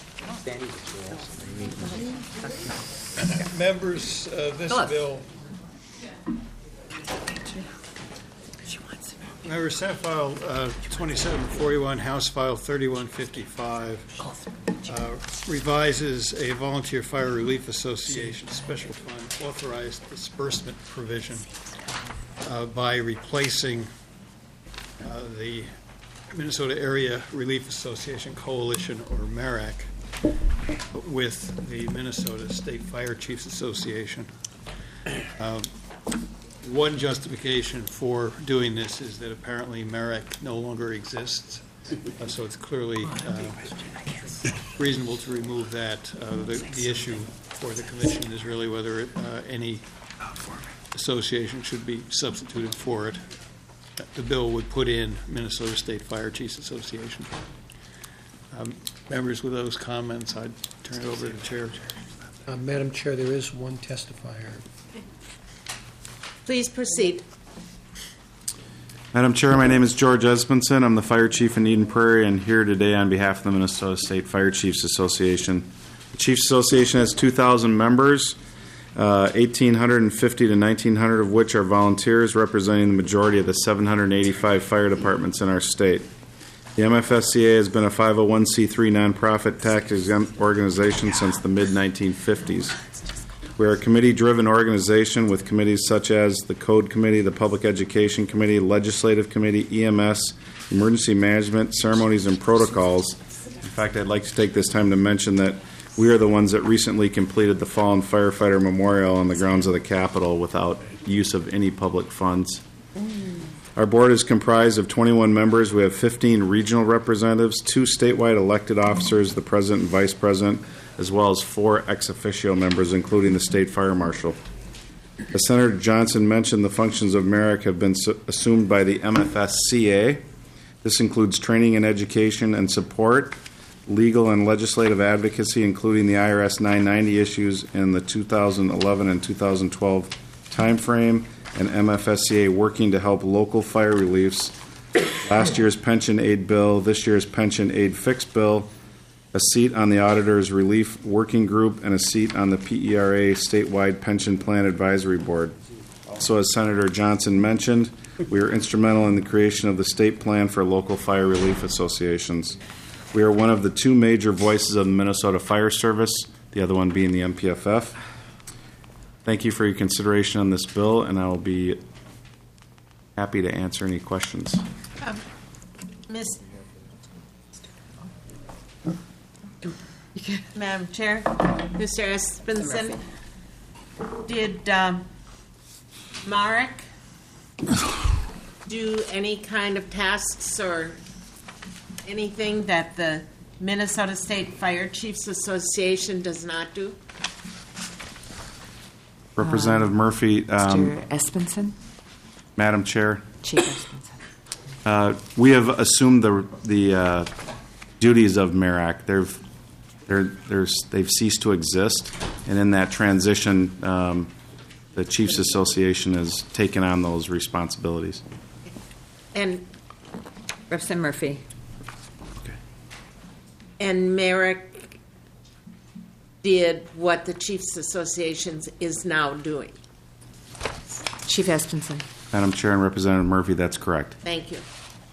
Members, uh, this Philip. bill. Members, Senate File uh, twenty-seven forty-one, House File thirty-one fifty-five uh, revises a Volunteer Fire Relief Association Special Fund authorized disbursement provision uh, by replacing uh, the Minnesota Area Relief Association Coalition, or MARAC, with the Minnesota State Fire Chiefs Association. Um, One justification for doing this is that apparently MARAC no longer exists, uh, so it's clearly uh, reasonable to remove that. Uh, the, the issue for the commission is really whether it, uh, any association should be substituted for it. The bill would put in Minnesota State Fire Chiefs Association. Um, members, with those comments, I'd turn it over to the chair. Uh, Madam Chair, there is one testifier. Please proceed. Madam Chair, my name is George Espenson. I'm the fire chief in Eden Prairie and here today on behalf of the Minnesota State Fire Chiefs Association. The Chiefs Association has two thousand members, uh, eighteen fifty to nineteen hundred of which are volunteers, representing the majority of the seven hundred eighty-five fire departments in our state. The M F S C A has been a five oh one c three nonprofit tax-exempt organization since the mid nineteen fifties. We are a committee-driven organization with committees such as the Code Committee, the Public Education Committee, Legislative Committee, E M S, Emergency Management, Ceremonies, and Protocols. In fact, I'd like to take this time to mention that we are the ones that recently completed the Fallen Firefighter Memorial on the grounds of the Capitol without use of any public funds. Our board is comprised of twenty-one members. We have fifteen regional representatives, two statewide elected officers, the president and vice president, as well as four ex officio members, including the state fire marshal. As Senator Johnson mentioned, the functions of MARAC have been su- assumed by the M F S C A. This includes training and education and support, legal and legislative advocacy, including the I R S nine ninety issues in the two thousand eleven and two thousand twelve timeframe, and M F S C A working to help local fire reliefs. Last year's pension aid bill, this year's pension aid fix bill, a seat on the Auditor's Relief Working Group, and a seat on the P E R A Statewide Pension Plan Advisory Board. Also, as Senator Johnson mentioned, we are instrumental in the creation of the state plan for local fire relief associations. We are one of the two major voices of the Minnesota Fire Service, the other one being the M P F F. Thank you for your consideration on this bill, and I will be happy to answer any questions. Um, Miz Madam Chair, Mister Espenson, did um, Marek do any kind of tasks or anything that the Minnesota State Fire Chiefs Association does not do? Representative Murphy. Um, Mister Espenson? Madam Chair. Chief Espenson. Uh, we have assumed the the uh, duties of M E R A C. They've they're, they're, they've ceased to exist, and in that transition, um, the Chiefs Association has taken on those responsibilities. And Representative Murphy. And Merrick did what the Chiefs Association is now doing. Chief Espenson. Madam Chair and Representative Murphy, that's correct. Thank you.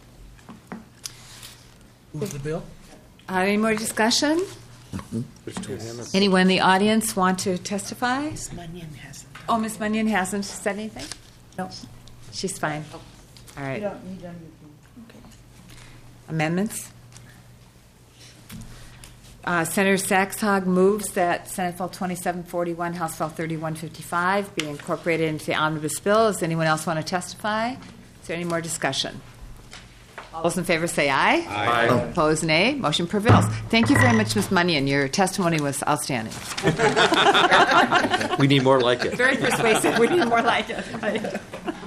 Move the bill. Uh, any more discussion? Mm-hmm. Anyone in the audience want to testify? Miz Munyon hasn't. Oh, Miz Munyon hasn't said anything? No. She's fine. All right. You don't need them. Okay. Amendments? Uh, Senator Saxhog moves that Senate Bill twenty-seven forty-one, House Bill thirty-one fifty-five be incorporated into the omnibus bill. Does anyone else want to testify? Is there any more discussion? All those in favor say aye. Aye. Opposed, nay. Motion prevails. Thank you very much, Miz Munyon. Your testimony was outstanding. We need more like it. Very persuasive. We need more like it. Right.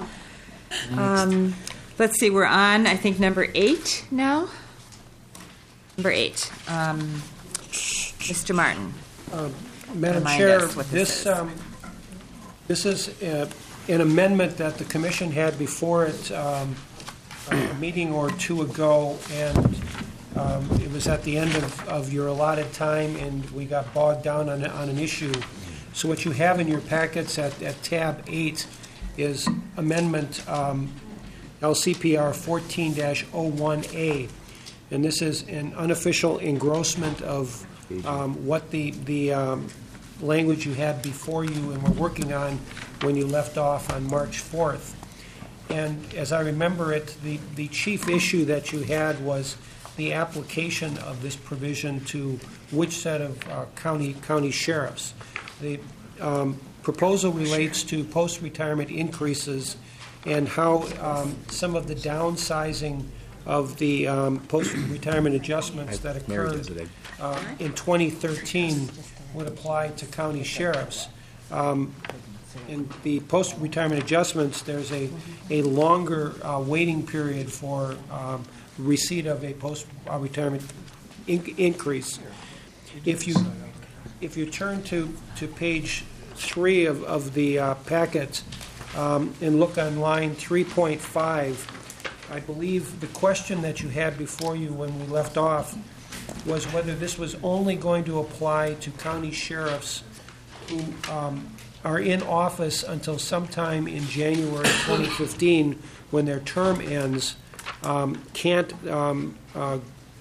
Um, let's see. We're on, I think, number eight now. Number eight. Um, Mister Martin. Uh, Madam Remind Chair, us what this this is. um, this is uh, an amendment that the Commission had before it um, a meeting or two ago, and um, it was at the end of, of your allotted time, and we got bogged down on, on an issue. So what you have in your packets at, at tab eight is amendment um, L C P R fourteen dash oh one A. And this is an unofficial engrossment of um, what the, the um, language you had before you and were working on when you left off on March fourth. And as I remember it, the, the chief issue that you had was the application of this provision to which set of uh, county county sheriffs. The um, proposal relates to post-retirement increases and how um, some of the downsizing of the um, post-retirement adjustments that occurred uh, in twenty thirteen would apply to county sheriffs. Um, in the post-retirement adjustments, there's a, a longer uh, waiting period for um, receipt of a post-retirement in- increase. If you if you turn to, to page three of, of the uh, packet um, and look on line three point five, I believe the question that you had before you when we left off was whether this was only going to apply to county sheriffs who um, are in office until sometime in January twenty fifteen, when their term ends, um, can't um, uh,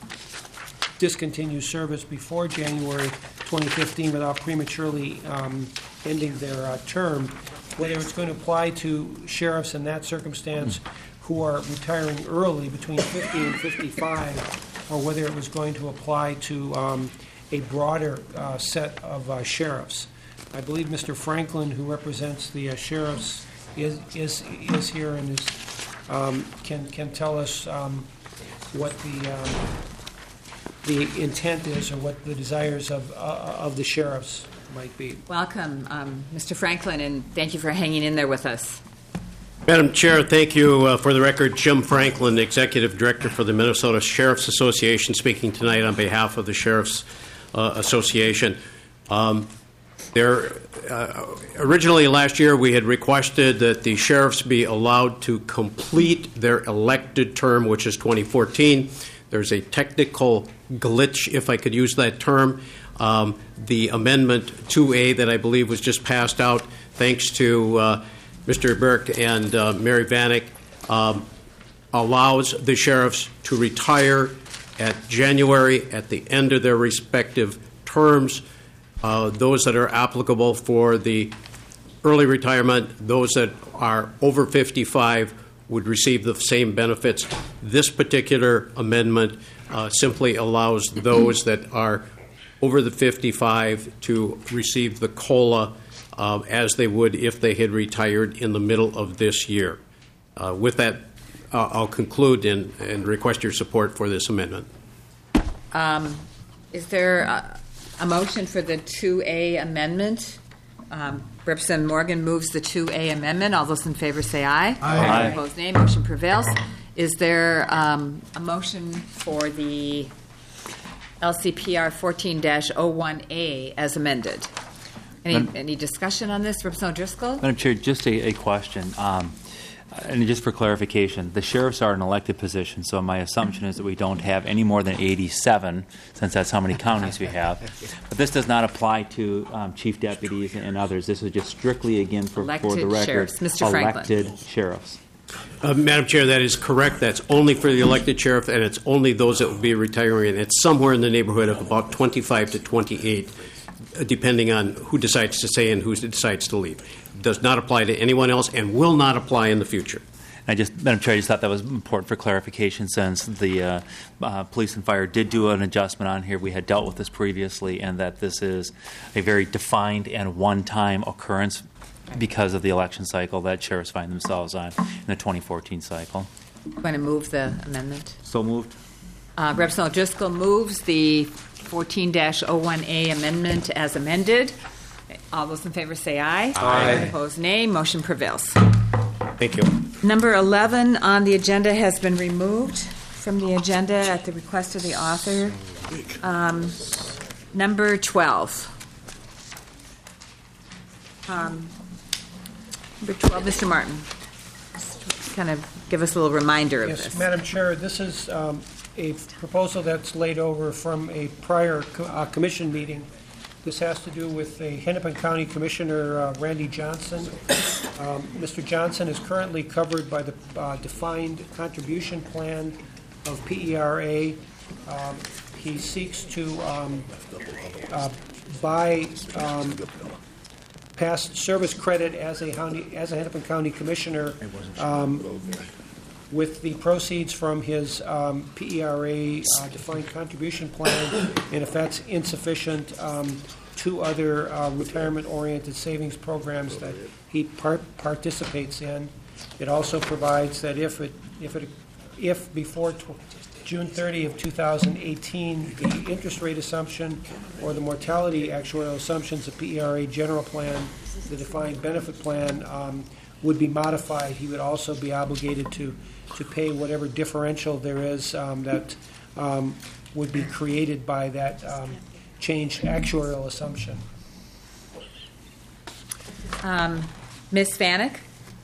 discontinue service before January twenty fifteen without prematurely um, ending their uh, term, whether it's going to apply to sheriffs in that circumstance who are retiring early between fifty and fifty-five, or whether it was going to apply to um, a broader uh, set of uh, sheriffs. I believe Mister Franklin, who represents the uh, sheriffs, is is is here and is um, can can tell us um, what the um, the intent is or what the desires of uh, of the sheriffs might be. Welcome, um, Mister Franklin, and thank you for hanging in there with us. Madam Chair, thank you. Uh, for the record, Jim Franklin, Executive Director for the Minnesota Sheriff's Association, speaking tonight on behalf of the Sheriff's uh, Association. Um, there, uh, originally last year, we had requested that the sheriffs be allowed to complete their elected term, which is twenty fourteen. There's a technical glitch, if I could use that term. Um, the Amendment two A that I believe was just passed out, thanks to uh, Mister Burke and uh, Mary Vanek, um, allows the sheriffs to retire at January at the end of their respective terms. Uh, those that are applicable for the early retirement, those that are over fifty-five would receive the same benefits. This particular amendment uh, simply allows those that are over the fifty-five to receive the COLA uh, as they would if they had retired in the middle of this year. Uh, with that, uh, I'll conclude and, and request your support for this amendment. Um, is there a, a motion for the two A amendment? Um, Representative Morgan moves the two A amendment. All those in favor say aye. Aye. Opposed, nay. Motion prevails. Is there um, a motion for the L C P R fourteen dash oh one A as amended? Any, Madam- any discussion on this? Representative Driscoll? Madam Chair, just a, a question. Um, and just for clarification, the sheriffs are an elected position, so my assumption is that we don't have any more than eighty-seven, since that's how many counties we have. But this does not apply to um, chief deputies and others. This is just strictly, again, for, for Elected the record, sheriffs. Mister Franklin. elected sheriffs. Uh, Madam Chair, that is correct. That's only for the elected sheriff, and it's only those that will be retiring. And it's somewhere in the neighborhood of about twenty-five to twenty-eight, uh, depending on who decides to stay and who decides to leave. It does not apply to anyone else and will not apply in the future. I just, Madam Chair, I just thought that was important for clarification, since the uh, uh, police and fire did do an adjustment on here. We had dealt with this previously, and that this is a very defined and one-time occurrence because of the election cycle that sheriffs find themselves on in the twenty fourteen cycle. I'm going to move the amendment. So moved. Uh, Representative Driscoll moves the fourteen dash oh one A amendment as amended. All those in favor say aye. Aye. Opposed, nay. Motion prevails. Thank you. Number eleven on the agenda has been removed from the agenda at the request of the author. Um, number twelve. Um, number twelve, Mister Martin. Just kind of give us a little reminder of Yes, this. Madam Chair, this is um, a proposal that's laid over from a prior co- uh, commission meeting. This has to do with a Hennepin County Commissioner, uh, Randy Johnson. Um, Mister Johnson is currently covered by the uh, defined contribution plan of P E R A. Um, he seeks to um, uh, buy um, past service credit as a county, as a Hennepin County Commissioner um, with the proceeds from his um, P E R A uh, defined contribution plan, and if that's insufficient, um, two other uh, retirement-oriented savings programs that he par- participates in. It also provides that if it, if it, if before tw- June thirtieth of two thousand eighteen, the interest rate assumption or the mortality actuarial assumptions of P E R A general plan, the defined benefit plan, um, would be modified, he would also be obligated to, to pay whatever differential there is um, that um, would be created by that um, changed actuarial assumption. Um, Miz Vanek?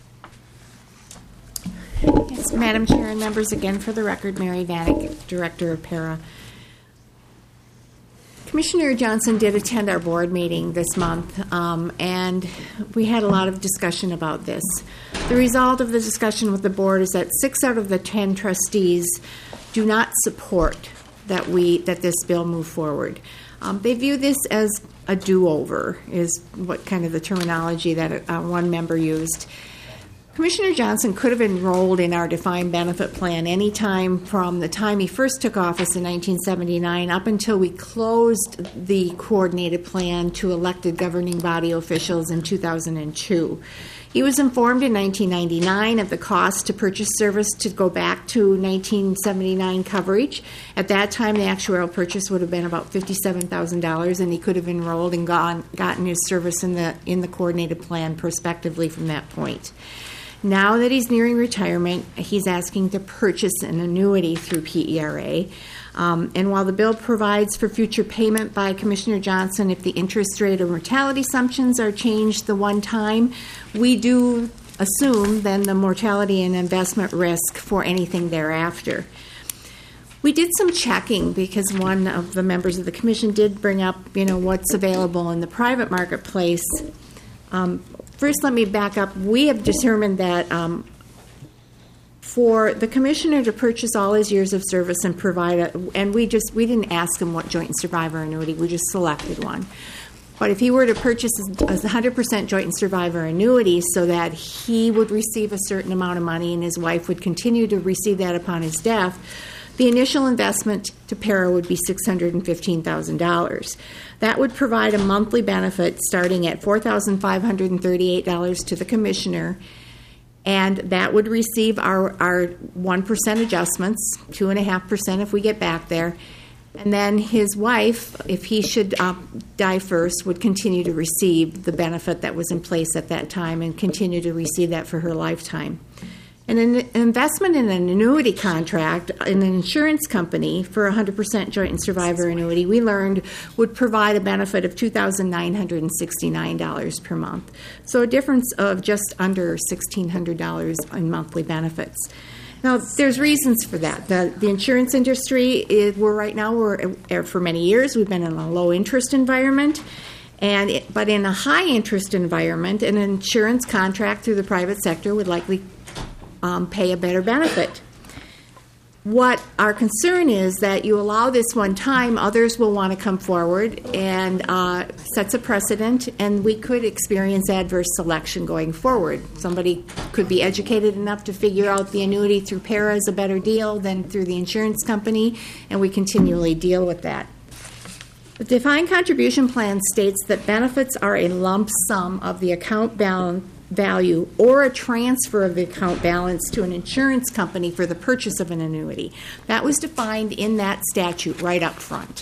Yes, Madam Chair and members, again for the record, Mary Vanek, Director of Para. Commissioner Johnson did attend our board meeting this month, um, and we had a lot of discussion about this. The result of the discussion with the board is that six out of the ten trustees do not support that we that this bill move forward. Um, they view this as a do-over, is what kind of the terminology that uh, one member used. Commissioner Johnson could have enrolled in our defined benefit plan any time from the time he first took office in nineteen seventy-nine up until we closed the coordinated plan to elected governing body officials in two thousand two. He was informed in nineteen ninety-nine of the cost to purchase service to go back to nineteen seventy-nine coverage. At that time, the actuarial purchase would have been about fifty-seven thousand dollars, and he could have enrolled and gone, gotten his service in the in the coordinated plan prospectively from that point. Now that he's nearing retirement, he's asking to purchase an annuity through P E R A. Um, and while the bill provides for future payment by Commissioner Johnson if the interest rate or mortality assumptions are changed the one time, we do assume then the mortality and investment risk for anything thereafter. We did some checking because one of the members of the commission did bring up, you know, what's available in the private marketplace. Um, First, let me back up. We have determined that um, for the commissioner to purchase all his years of service and provide a, and we just we didn't ask him what joint and survivor annuity. We just selected one. But if he were to purchase a one hundred percent joint and survivor annuity so that he would receive a certain amount of money and his wife would continue to receive that upon his death, The initial investment to Para would be six hundred fifteen thousand dollars. That would provide a monthly benefit starting at four thousand five hundred thirty-eight dollars to the commissioner, and that would receive our, our one percent adjustments, two point five percent if we get back there. And then his wife, if he should uh, die first, would continue to receive the benefit that was in place at that time and continue to receive that for her lifetime. And an investment in an annuity contract in an insurance company for a one hundred percent joint and survivor annuity, we learned, would provide a benefit of two thousand nine hundred sixty-nine dollars per month. So a difference of just under sixteen hundred dollars in monthly benefits. Now, there's reasons for that. The, the insurance industry, is, we're right now, we're for many years, we've been in a low-interest environment. And it, but in a high-interest environment, an insurance contract through the private sector would likely um, pay a better benefit. What our concern is that you allow this one time, others will want to come forward and uh, sets a precedent, and we could experience adverse selection going forward. Somebody could be educated enough to figure out the annuity through Para is a better deal than through the insurance company, and we continually deal with that. The defined contribution plan states that benefits are a lump sum of the account balance value or a transfer of the account balance to an insurance company for the purchase of an annuity. That was defined in that statute right up front.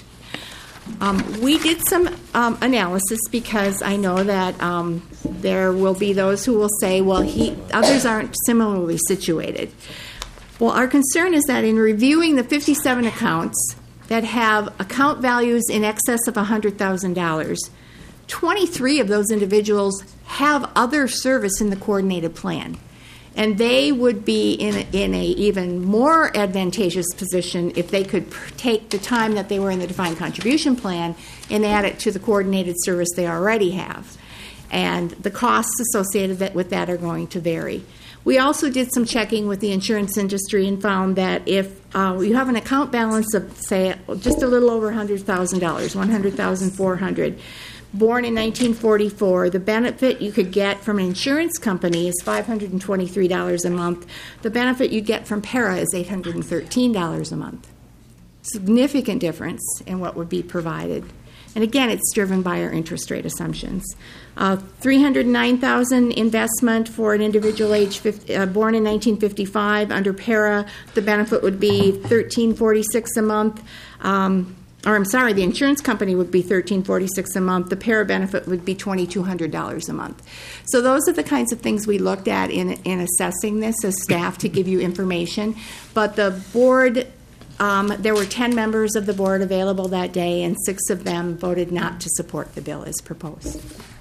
Um, we did some um, analysis because I know that um, there will be those who will say, well, he, others aren't similarly situated. Well, our concern is that in reviewing the fifty-seven accounts that have account values in excess of one hundred thousand dollars, twenty-three of those individuals have other service in the coordinated plan, and they would be in a, in a even more advantageous position if they could pr- take the time that they were in the defined contribution plan and add it to the coordinated service they already have. And the costs associated that, with that are going to vary. We also did some checking with the insurance industry and found that if uh, you have an account balance of, say, just a little over one hundred thousand dollars, one hundred thousand four hundred dollars, born in nineteen forty-four, the benefit you could get from an insurance company is five hundred twenty-three dollars a month. The benefit you get from Para is eight hundred thirteen dollars a month. Significant difference in what would be provided. And again, it's driven by our interest rate assumptions. Uh, three hundred nine thousand dollars investment for an individual age fifty, uh, born in nineteen fifty-five. Under Para, the benefit would be thirteen forty-six a month. Um, or I'm sorry, the insurance company would be thirteen forty-six a month. The Para benefit would be twenty-two hundred dollars a month. So those are the kinds of things we looked at in in assessing this as staff to give you information. But the board, um, there were ten members of the board available that day, and six of them voted not to support the bill as proposed.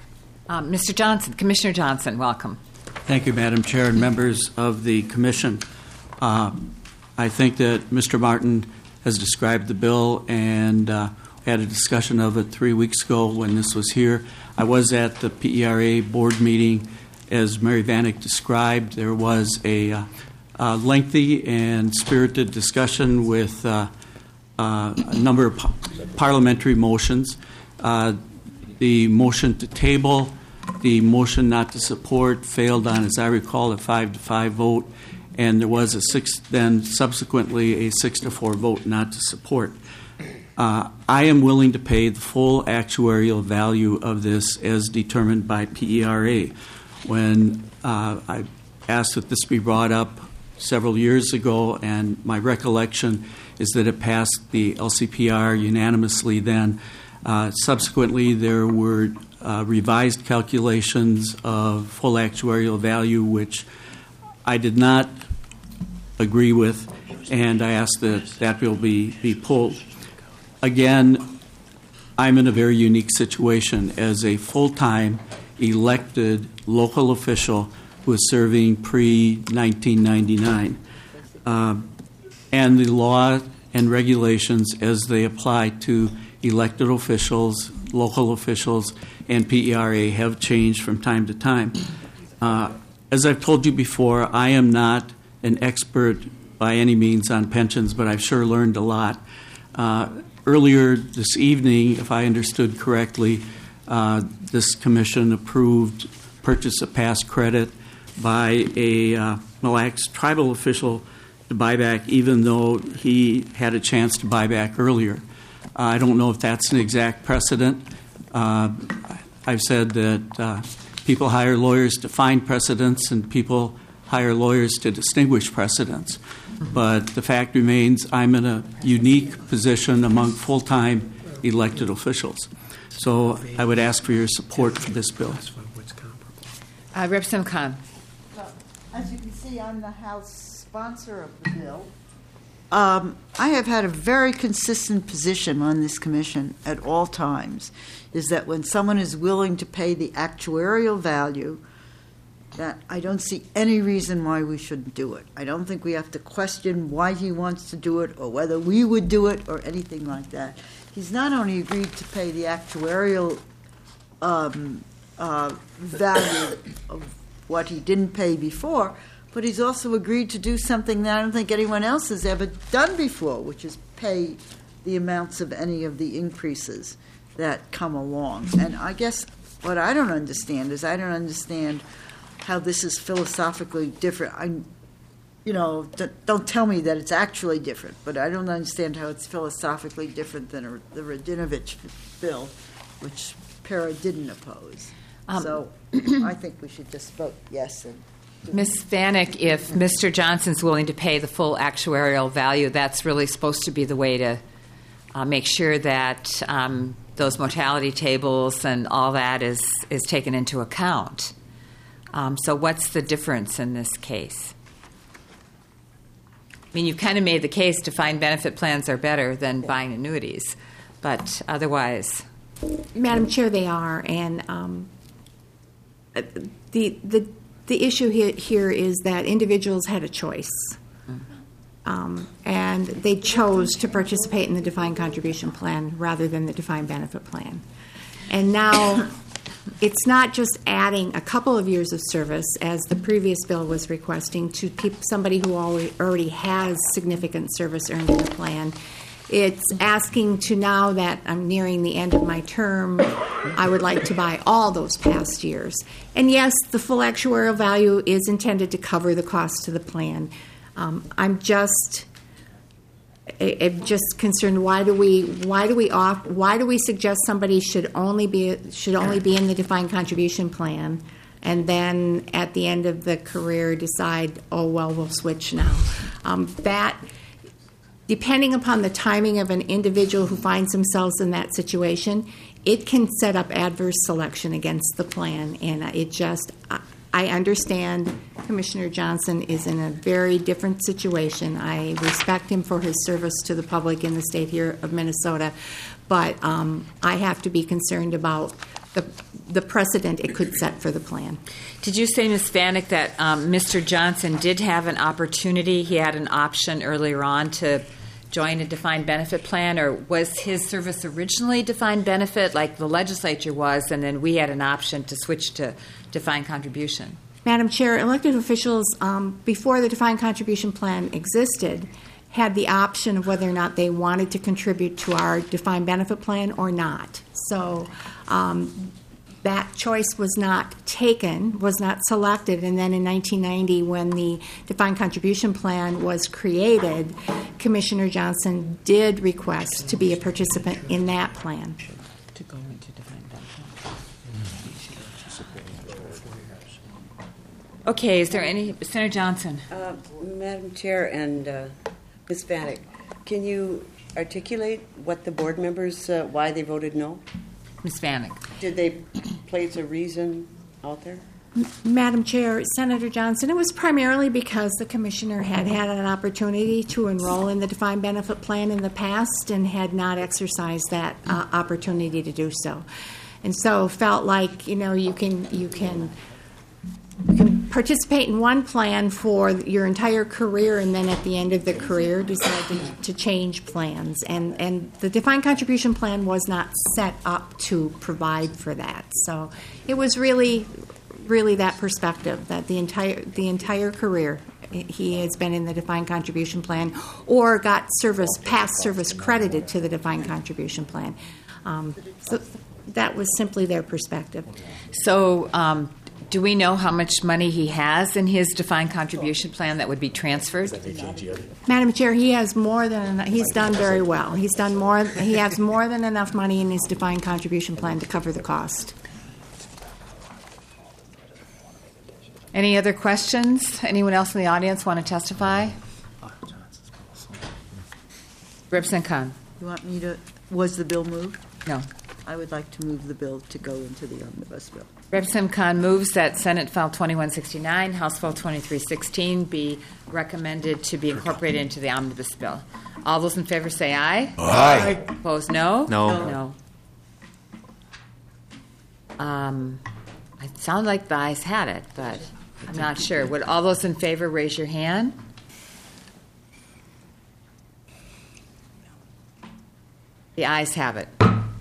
Um, Mister Johnson, Commissioner Johnson, welcome. Thank you, Madam Chair, and members of the Commission. Uh, I think that Mister Martin has described the bill, and uh, we had a discussion of it three weeks ago when this was here. I was at the P E R A board meeting. As Mary Vanek described, there was a, uh, a lengthy and spirited discussion with uh, uh, a number of pa- parliamentary motions. Uh, the motion to table, the motion not to support failed on, as I recall, a five to five vote. And there was a six, then subsequently a six to four vote not to support. Uh, I am willing to pay the full actuarial value of this as determined by P E R A. When uh, I asked that this be brought up several years ago, and my recollection is that it passed the L C P R unanimously then. Uh, subsequently, there were uh, revised calculations of full actuarial value, which I did not agree with, and I asked that that bill be, be pulled. Again, I'm in a very unique situation as a full-time elected local official who is serving pre nineteen ninety-nine. Uh, and the law and regulations as they apply to elected officials, local officials, and P E R A have changed from time to time. Uh, As I've told you before, I am not an expert by any means on pensions, but I've sure learned a lot. Uh, earlier this evening, if I understood correctly, uh, this commission approved purchase of past credit by a uh, Mille Lacs tribal official the buyback, even though he had a chance to buy back earlier. Uh, I don't know if that's an exact precedent. Uh, I've said that uh, people hire lawyers to find precedents, and people hire lawyers to distinguish precedents. But the fact remains, I'm in a unique position among full-time elected officials. So I would ask for your support for this bill. Uh, Representative Khan. Well, as you can see, I'm the House sponsor of the bill. Um, I have had a very consistent position on this commission at all times, is that when someone is willing to pay the actuarial value, that I don't see any reason why we shouldn't do it. I don't think we have to question why he wants to do it or whether we would do it or anything like that. He's not only agreed to pay the actuarial um, uh, value of what he didn't pay before, but he's also agreed to do something that I don't think anyone else has ever done before, which is pay the amounts of any of the increases that come along. And I guess what I don't understand is I don't understand how this is philosophically different. I, you know, d- don't tell me that it's actually different, but I don't understand how it's philosophically different than a, the Radinovich bill, which Para didn't oppose. Um, so I think we should just vote yes. And Miz Vanek, if Mister Johnson's willing to pay the full actuarial value, that's really supposed to be the way to uh, make sure that um, those mortality tables and all that is, is taken into account. Um, so what's the difference in this case? I mean, you've kind of made the case defined benefit plans are better than buying annuities, but otherwise. Madam Chair, they are, and um, the the the issue here, here is that individuals had a choice, um, and they chose to participate in the defined contribution plan rather than the defined benefit plan, and now. It's not just adding a couple of years of service, as the previous bill was requesting, to people, somebody who already has significant service earned in the plan. It's asking to, now that I'm nearing the end of my term, I would like to buy all those past years. And yes, the full actuarial value is intended to cover the cost of the plan. Um, I'm just... I'm just concerned. Why do we? Why do we off? Why do we suggest somebody should only be should only be in the defined contribution plan, and then at the end of the career decide, oh well, we'll switch now. Um, that, depending upon the timing of an individual who finds themselves in that situation, it can set up adverse selection against the plan, and it just. I understand Commissioner Johnson is in a very different situation. I respect him for his service to the public in the state here of Minnesota, but um, I have to be concerned about the the precedent it could set for the plan. Did you say, Miz Vanek, that um, Mister Johnson did have an opportunity, he had an option earlier on to join a defined benefit plan, or was his service originally defined benefit like the legislature was, and then we had an option to switch to defined contribution? Madam Chair, elected officials, um, before the defined contribution plan existed, had the option of whether or not they wanted to contribute to our defined benefit plan or not. So um, that choice was not taken, was not selected, and then in nineteen ninety, when the defined contribution plan was created, Commissioner Johnson did request to be a participant in that plan. To go into defined benefit. Okay, is there any, Senator Johnson? Uh, Madam Chair and uh, Miz Vanek, can you articulate what the board members, uh, why they voted no? Miz Vanek. Did they place a reason out there? Madam Chair, Senator Johnson, it was primarily because the commissioner had had an opportunity to enroll in the defined benefit plan in the past and had not exercised that uh, opportunity to do so, and so felt like you know you can you can. You can participate in one plan for your entire career, and then at the end of the career decide to, to change plans. And, and the defined contribution plan was not set up to provide for that. So it was really, really that perspective that the entire the entire career he has been in the defined contribution plan, or got service past service credited to the defined contribution plan. Um, so that was simply their perspective. So. Um, do we know how much money he has in his defined contribution plan that would be transferred? Madam Chair, he has more than enough. He's done very well. He's done more. He has more than enough money in his defined contribution plan to cover the cost. Any other questions? Anyone else in the audience want to testify? Representative Khan. You want me to, was the bill moved? No. I would like to move the bill to go into the omnibus bill. Representative Khan moves that Senate File twenty-one sixty-nine, House File twenty-three sixteen be recommended to be incorporated into the omnibus bill. All those in favor say aye. Aye. Opposed, no? No. No. Um, it sounded like the ayes had it, but I'm not sure. Would all those in favor raise your hand? The ayes have it.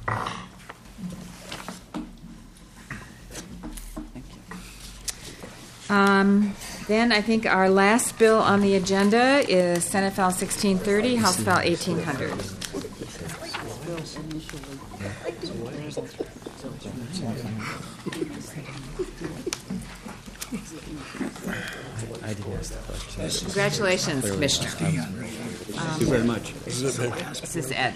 Um, then I think our last bill on the agenda is Senate File sixteen thirty, House File eighteen hundred. Congratulations, Commissioner. Thank you very much. This is Ed.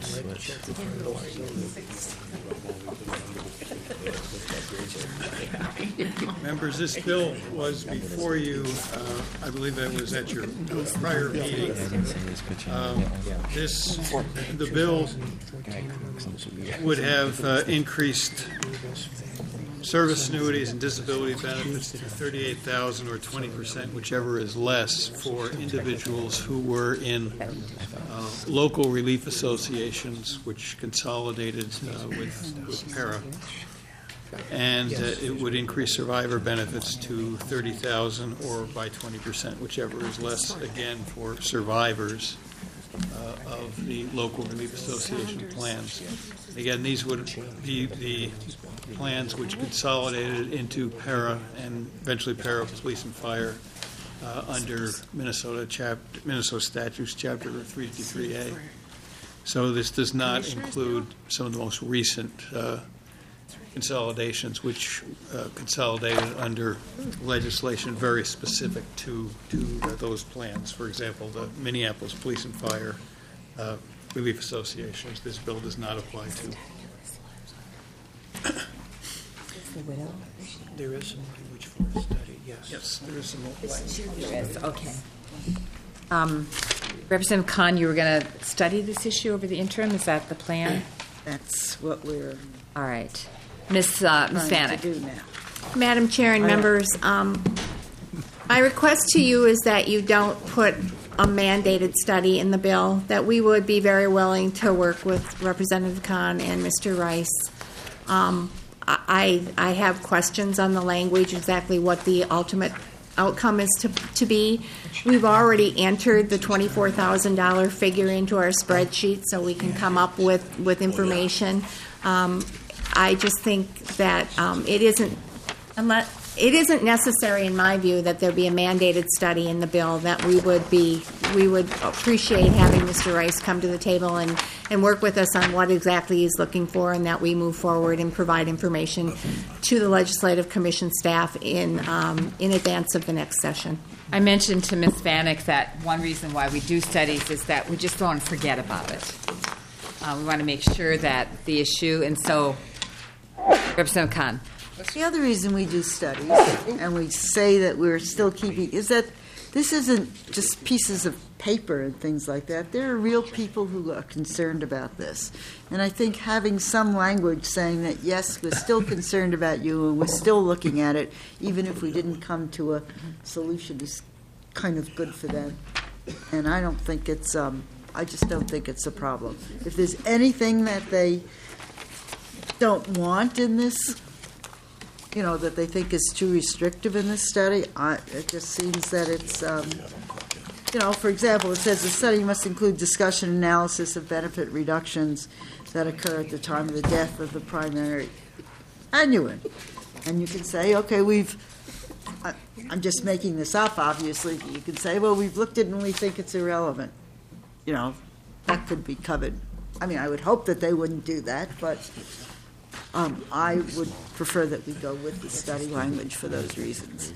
Members, this bill was before you, uh, I believe that was at your prior meeting. Um, This, the bill would have uh, increased service annuities and disability benefits to thirty-eight thousand dollars or twenty percent, whichever is less, for individuals who were in uh, local relief associations, which consolidated uh, with, with PARA. And uh, it would increase survivor benefits to thirty thousand dollars or by twenty percent, whichever is less, again, for survivors uh, of the local relief association plans. Again, these would be the plans which consolidated into PARA and eventually PARA Police and Fire uh, under Minnesota chap- Minnesota statutes, Chapter three fifty-three A. So this does not include some of the most recent uh, consolidations, which uh, consolidated under legislation very specific to to uh, those plans. For example, the Minneapolis Police and Fire uh, Relief Associations. This bill does not apply to. There is some language for a study, yes. Yes, there is some language. There is, okay. Um, Representative Khan, you were going to study this issue over the interim. Is that the plan? That's what we're All right. Miz Uh, Miz trying Vanek. to do now. Madam Chair and members, um, my request to you is that you don't put a mandated study in the bill, that we would be very willing to work with Representative Khan and Mister Rice. Um, I, I have questions on the language, exactly what the ultimate outcome is to, to be. We've already entered the twenty-four thousand dollars figure into our spreadsheet so we can come up with, with information. Um, I just think that um, it isn't, unless, it isn't necessary, in my view, that there be a mandated study in the bill. That we would be, we would appreciate having Mister Rice come to the table and, and work with us on what exactly he's looking for, and that we move forward and provide information to the Legislative Commission staff in um, in advance of the next session. I mentioned to Miz Vanek that one reason why we do studies is that we just don't want to forget about it. Uh, we want to make sure that the issue, and so, Representative Khan. The other reason we do studies, and we say that we're still keeping, is that this isn't just pieces of paper and things like that. There are real people who are concerned about this. And I think having some language saying that, yes, we're still concerned about you and we're still looking at it, even if we didn't come to a solution, is kind of good for them. And I don't think it's, um, I just don't think it's a problem. If there's anything that they don't want in this, you know, that they think is too restrictive in this study, I, it just seems that it's, um, you know, for example, it says the study must include discussion and analysis of benefit reductions that occur at the time of the death of the primary annuant. And you can say, okay, we've, I, I'm just making this up, obviously. You can say, well, we've looked at it and we think it's irrelevant. You know, that could be covered. I mean, I would hope that they wouldn't do that, but Um, I would prefer that we go with the study language for those reasons.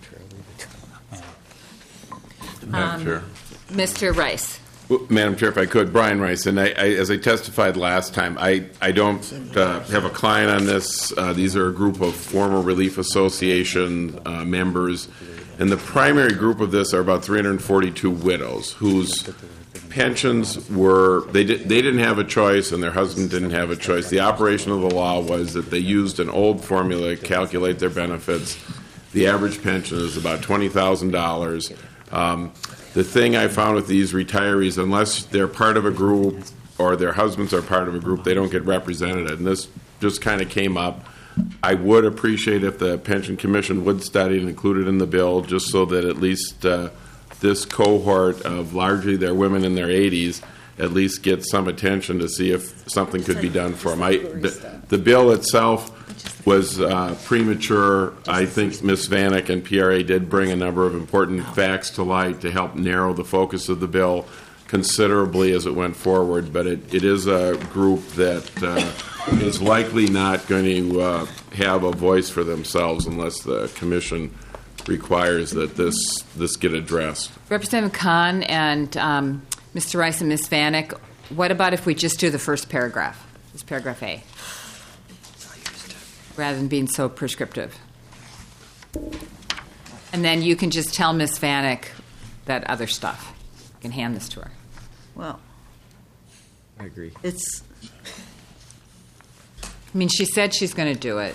Um, Chair. Mister Rice. Well, Madam Chair, if I could, Brian Rice, and I, I, as I testified last time, I, I don't uh, have a client on this. Uh, these are a group of former Relief Association uh, members, and the primary group of this are about three hundred forty-two widows whose pensions were, they, did, they didn't have a choice and their husband didn't have a choice. The operation of the law was that they used an old formula to calculate their benefits. The average pension is about twenty thousand dollars. Um, The thing I found with these retirees, unless they're part of a group or their husbands are part of a group, they don't get represented. And this just kind of came up. I would appreciate if the Pension Commission would study and include it in the bill, just so that at least uh, this cohort of largely they're women in their eighties at least get some attention to see if something could be done for them. I, the, the bill itself was uh, premature. I think Miz Vanek and P R A did bring a number of important facts to light to help narrow the focus of the bill considerably as it went forward, but it, it is a group that uh, is likely not going to uh, have a voice for themselves unless the Commission requires that this this get addressed. Representative Khan and um, Mister Rice and Miz Vanek, what about if we just do the first paragraph, this paragraph A, rather than being so prescriptive? And then you can just tell Miz Vanek that other stuff. You can hand this to her. Well, I agree. It's. I mean, she said she's going to do it.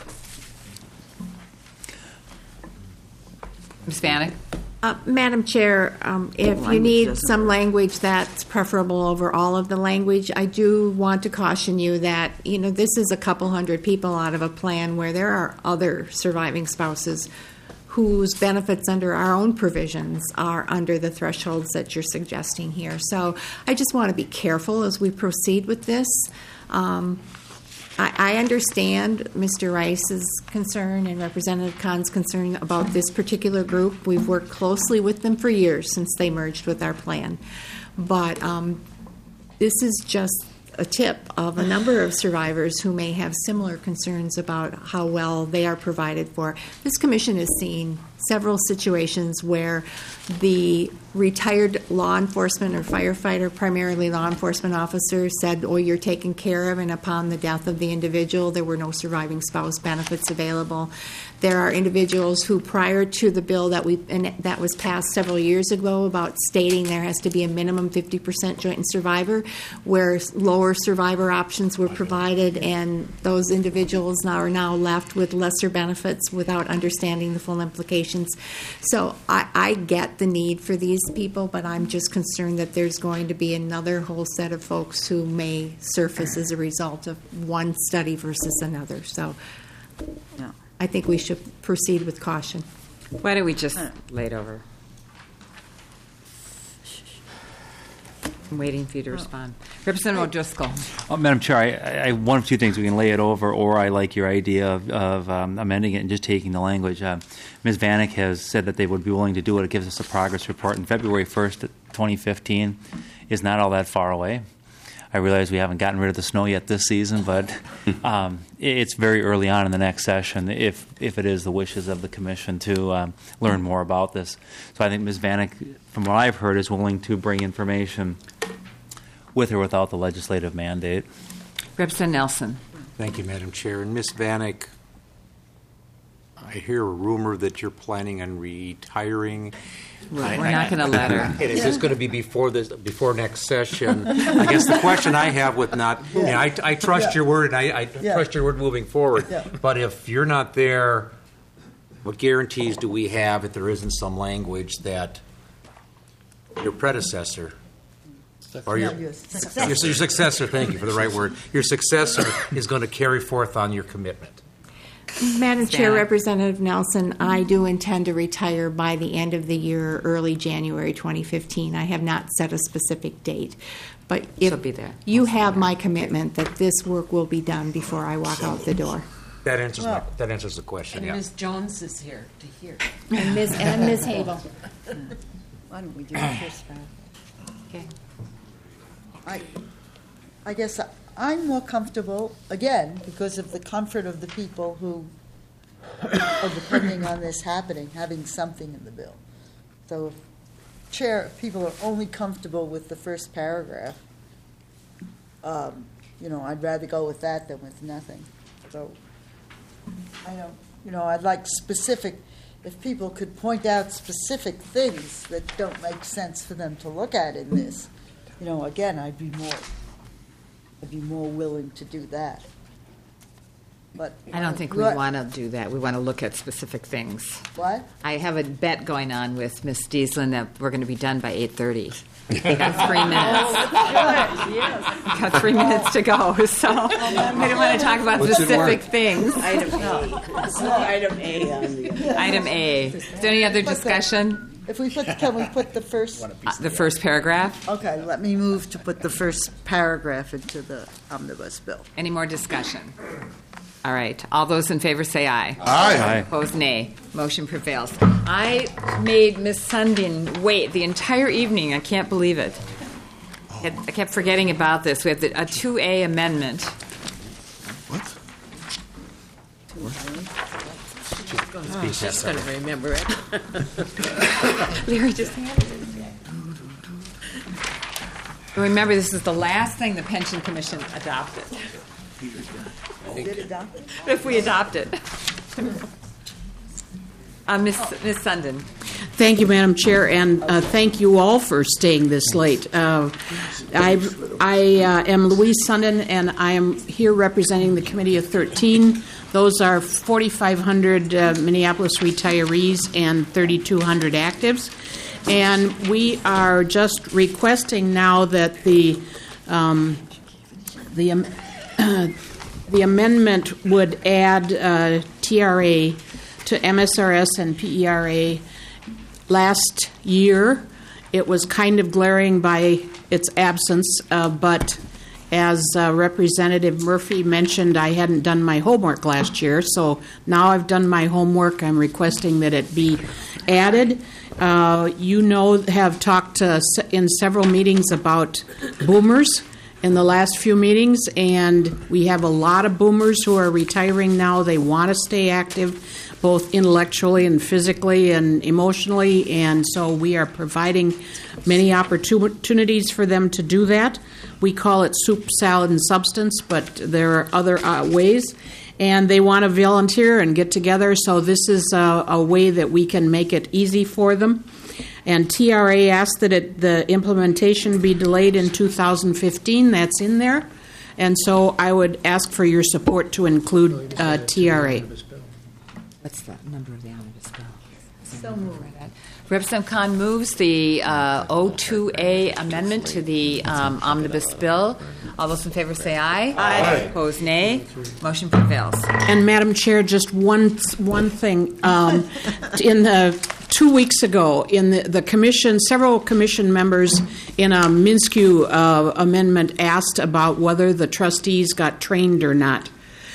Miz Vanek? Uh, Madam Chair, um, if you Language need doesn't some language that's preferable over all of the language, I do want to caution you that, you know, this is a couple hundred people out of a plan where there are other surviving spouses whose benefits under our own provisions are under the thresholds that you're suggesting here. So I just want to be careful as we proceed with this. Um, I, I understand Mister Rice's concern and Representative Khan's concern about this particular group. We've worked closely with them for years since they merged with our plan. But um, this is just a tip of a number of survivors who may have similar concerns about how well they are provided for. This commission has seen several situations where the retired law enforcement or firefighter, primarily law enforcement officer, said, oh, you're taken care of, and upon the death of the individual, there were no surviving spouse benefits available. There are individuals who, prior to the bill that we and that was passed several years ago about stating there has to be a minimum fifty percent joint and survivor, where lower survivor options were provided, and those individuals now are now left with lesser benefits without understanding the full implications. So I, I get the need for these people, but I'm just concerned that there's going to be another whole set of folks who may surface as a result of one study versus another. So Yeah. I think we should proceed with caution. Why don't we just lay it over? I'm waiting for you to respond. Representative O'Driscoll. Oh, Madam Chair, I, I, one of two things: we can lay it over, or I like your idea of, of um, amending it and just taking the language. Uh, Miz Vanek has said that they would be willing to do it. It gives us a progress report, and February first, twenty fifteen, is not all that far away. I realize we haven't gotten rid of the snow yet this season, but um, it's very early on in the next session if if it is the wishes of the Commission to um, learn more about this. So I think Miz Vanek, from what I've heard, is willing to bring information with or without the legislative mandate. Representative Nelson. Thank you, Madam Chair. And Miz Vanek, I hear a rumor that you're planning on retiring. We're, I, we're not going to let her. And is this going to be before this, before next session? I guess the question I have with not, and I, I trust Yeah. your word, and I, I Yeah. trust your word moving forward. Yeah. But if you're not there, what guarantees do we have if there isn't some language that your predecessor or your, Yeah, your your, successor. your successor, thank you for the right word, your successor is going to carry forth on your commitment? Madam Chair, Janet. Representative Nelson, I do intend to retire by the end of the year, early January twenty fifteen. I have not set a specific date. But if She'll be there. you have my commitment that this work will be done before I walk out the door. That answers Well- my, that answers the question. And Yeah. Miz Jones is here to hear. And Miz and Miz Habel. Why don't we do it first, Fran? Okay. I, I guess I'm more comfortable, again, because of the comfort of the people who are depending on this happening, having something in the bill. So if Chair, if people are only comfortable with the first paragraph, um, you know, I'd rather go with that than with nothing. So I don't, you know, I'd like specific, if people could point out specific things that don't make sense for them to look at in this, you know, again, I'd be more, I'd be more willing to do that. But I don't think we What- want to do that. We want to look at specific things. What? I have a bet going on with Miss Dieslin that we're going to be done by eight thirty. We got three minutes. Yes. Got three minutes to go, so we don't want to talk about What's it specific worth? things. Item A. Item A on the. Item A. Is there any other discussion? If we put, can we put the first? Uh, The first paragraph? Okay, let me move to put the first paragraph into the omnibus bill. Any more discussion? All right. All those in favor say aye. Aye. Aye. Opposed, nay. Motion prevails. I made Miss Sundin wait the entire evening. I can't believe it. I kept forgetting about this. We have the, a two A amendment. What? Oh, she's going to remember it. Larry just handed it. Remember, this is the last thing the Pension Commission adopted. Did adopt it? If we adopt it. Uh, Miss Miss Sundin. Thank you, Madam Chair, and uh, thank you all for staying this late. Uh, I, I uh, am Louise Sundin, and I am here representing the Committee of thirteen. Those are forty-five hundred uh, Minneapolis retirees and thirty-two hundred actives. And we are just requesting now that the um, the um, uh, the amendment would add uh, T R A to M S R S and P E R A. Last year, it was kind of glaring by its absence, uh, but as uh, Representative Murphy mentioned, I hadn't done my homework last year, so now I've done my homework. I'm requesting that it be added. Uh, you know, have talked uh, in several meetings about boomers in the last few meetings, and we have a lot of boomers who are retiring now. They want to stay active, both intellectually and physically and emotionally, and so we are providing many opportunities for them to do that. We call it soup, salad, and substance, but there are other uh, ways. And they want to volunteer and get together, so this is a, a way that we can make it easy for them. And T R A asked that it, the implementation be delayed in two thousand fifteen. That's in there. And so I would ask for your support to include uh, T R A. What's the number of the omnibus bill? So moved. Representative Khan moves the uh, O two A amendment to the um, omnibus bill. All those in favor say aye. Aye. Opposed, nay. Motion prevails. And Madam Chair, just one one thing. Um, in the two weeks ago, in the, the commission, several commission members in a Minshew uh, amendment asked about whether the trustees got trained or not.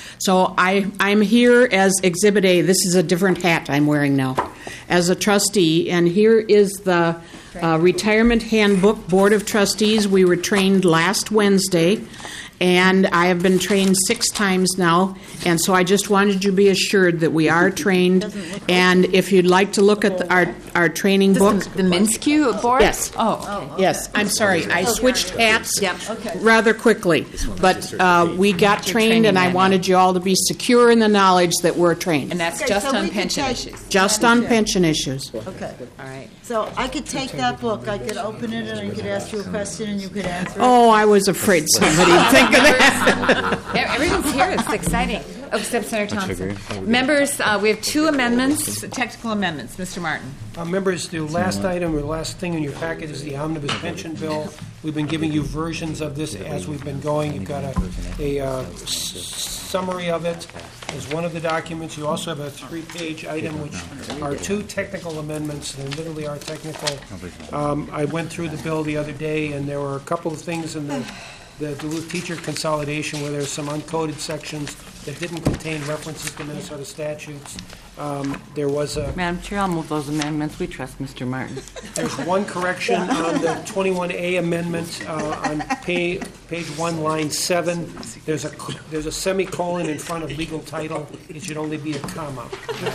So I, I'm here as Exhibit A. This is a different hat I'm wearing now as a trustee, and here is the uh, Retirement Handbook Board of Trustees. We were trained last Wednesday, and I have been trained six times now, and so I just wanted you to be assured that we are trained. And if you'd like to look at the, our our training book, the Minshew board. Yes. Oh, okay. Yes. I'm sorry. I switched hats Yep. rather quickly, but uh, we got trained, and I wanted you all to be secure in the knowledge that we're trained. And that's Okay, just so we on can pension take- issues. Just on pension issues. Okay. All right. So I could take that book, I could open it, and I could ask you a question, and you could answer it. Oh, I was afraid somebody would think of that. Everyone's here. It's exciting. Oh, except Senator Thompson. Members, uh, we have two amendments, technical amendments. Mister Martin. Uh, members, the last item or the last thing in your packet is the omnibus pension bill. We've been giving you versions of this as we've been going. You've got a, a uh, s- summary of it as one of the documents. You also have a three-page item, which are two technical amendments. They literally are technical. Um, I went through the bill the other day, and there were a couple of things in the the Duluth teacher consolidation where there's some uncoded sections that didn't contain references to Minnesota statutes. Um, There was a, Madam Chair, I'll move those amendments. We trust Mister Martin. there's one correction on the twenty-one A amendment uh, on pa- page one, line seven. There's a, there's a semicolon in front of legal title. It should only be a comma.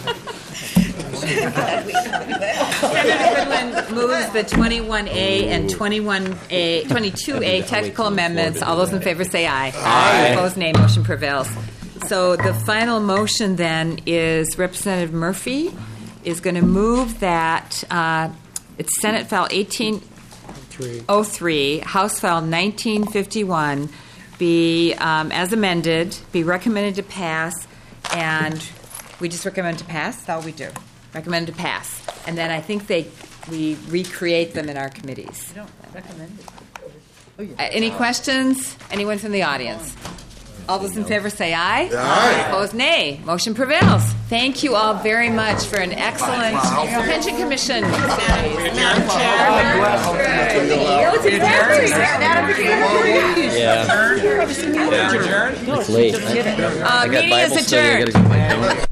Senator Goodwin moves the twenty-one A and twenty-one A, twenty-two A technical amendments. All those in favor say aye. Aye. Opposed, nay. Motion prevails. So the final motion then is Representative Murphy is going to move that uh, it's Senate File eighteen oh three, House File nineteen fifty-one be, um, as amended, be recommended to pass, and we just recommend to pass? That's all we do. Recommend to pass. And then I think they we recreate them in our committees. You don't recommend it. Uh, any questions? Anyone from the audience? All those in favor say aye. Aye. Opposed, nay. Motion prevails. Thank you all very much for an excellent Pension Commission. Madam Chair. Yeah. It's late. Uh, I got meeting Bible is study. I adjourned. gotta get my donut.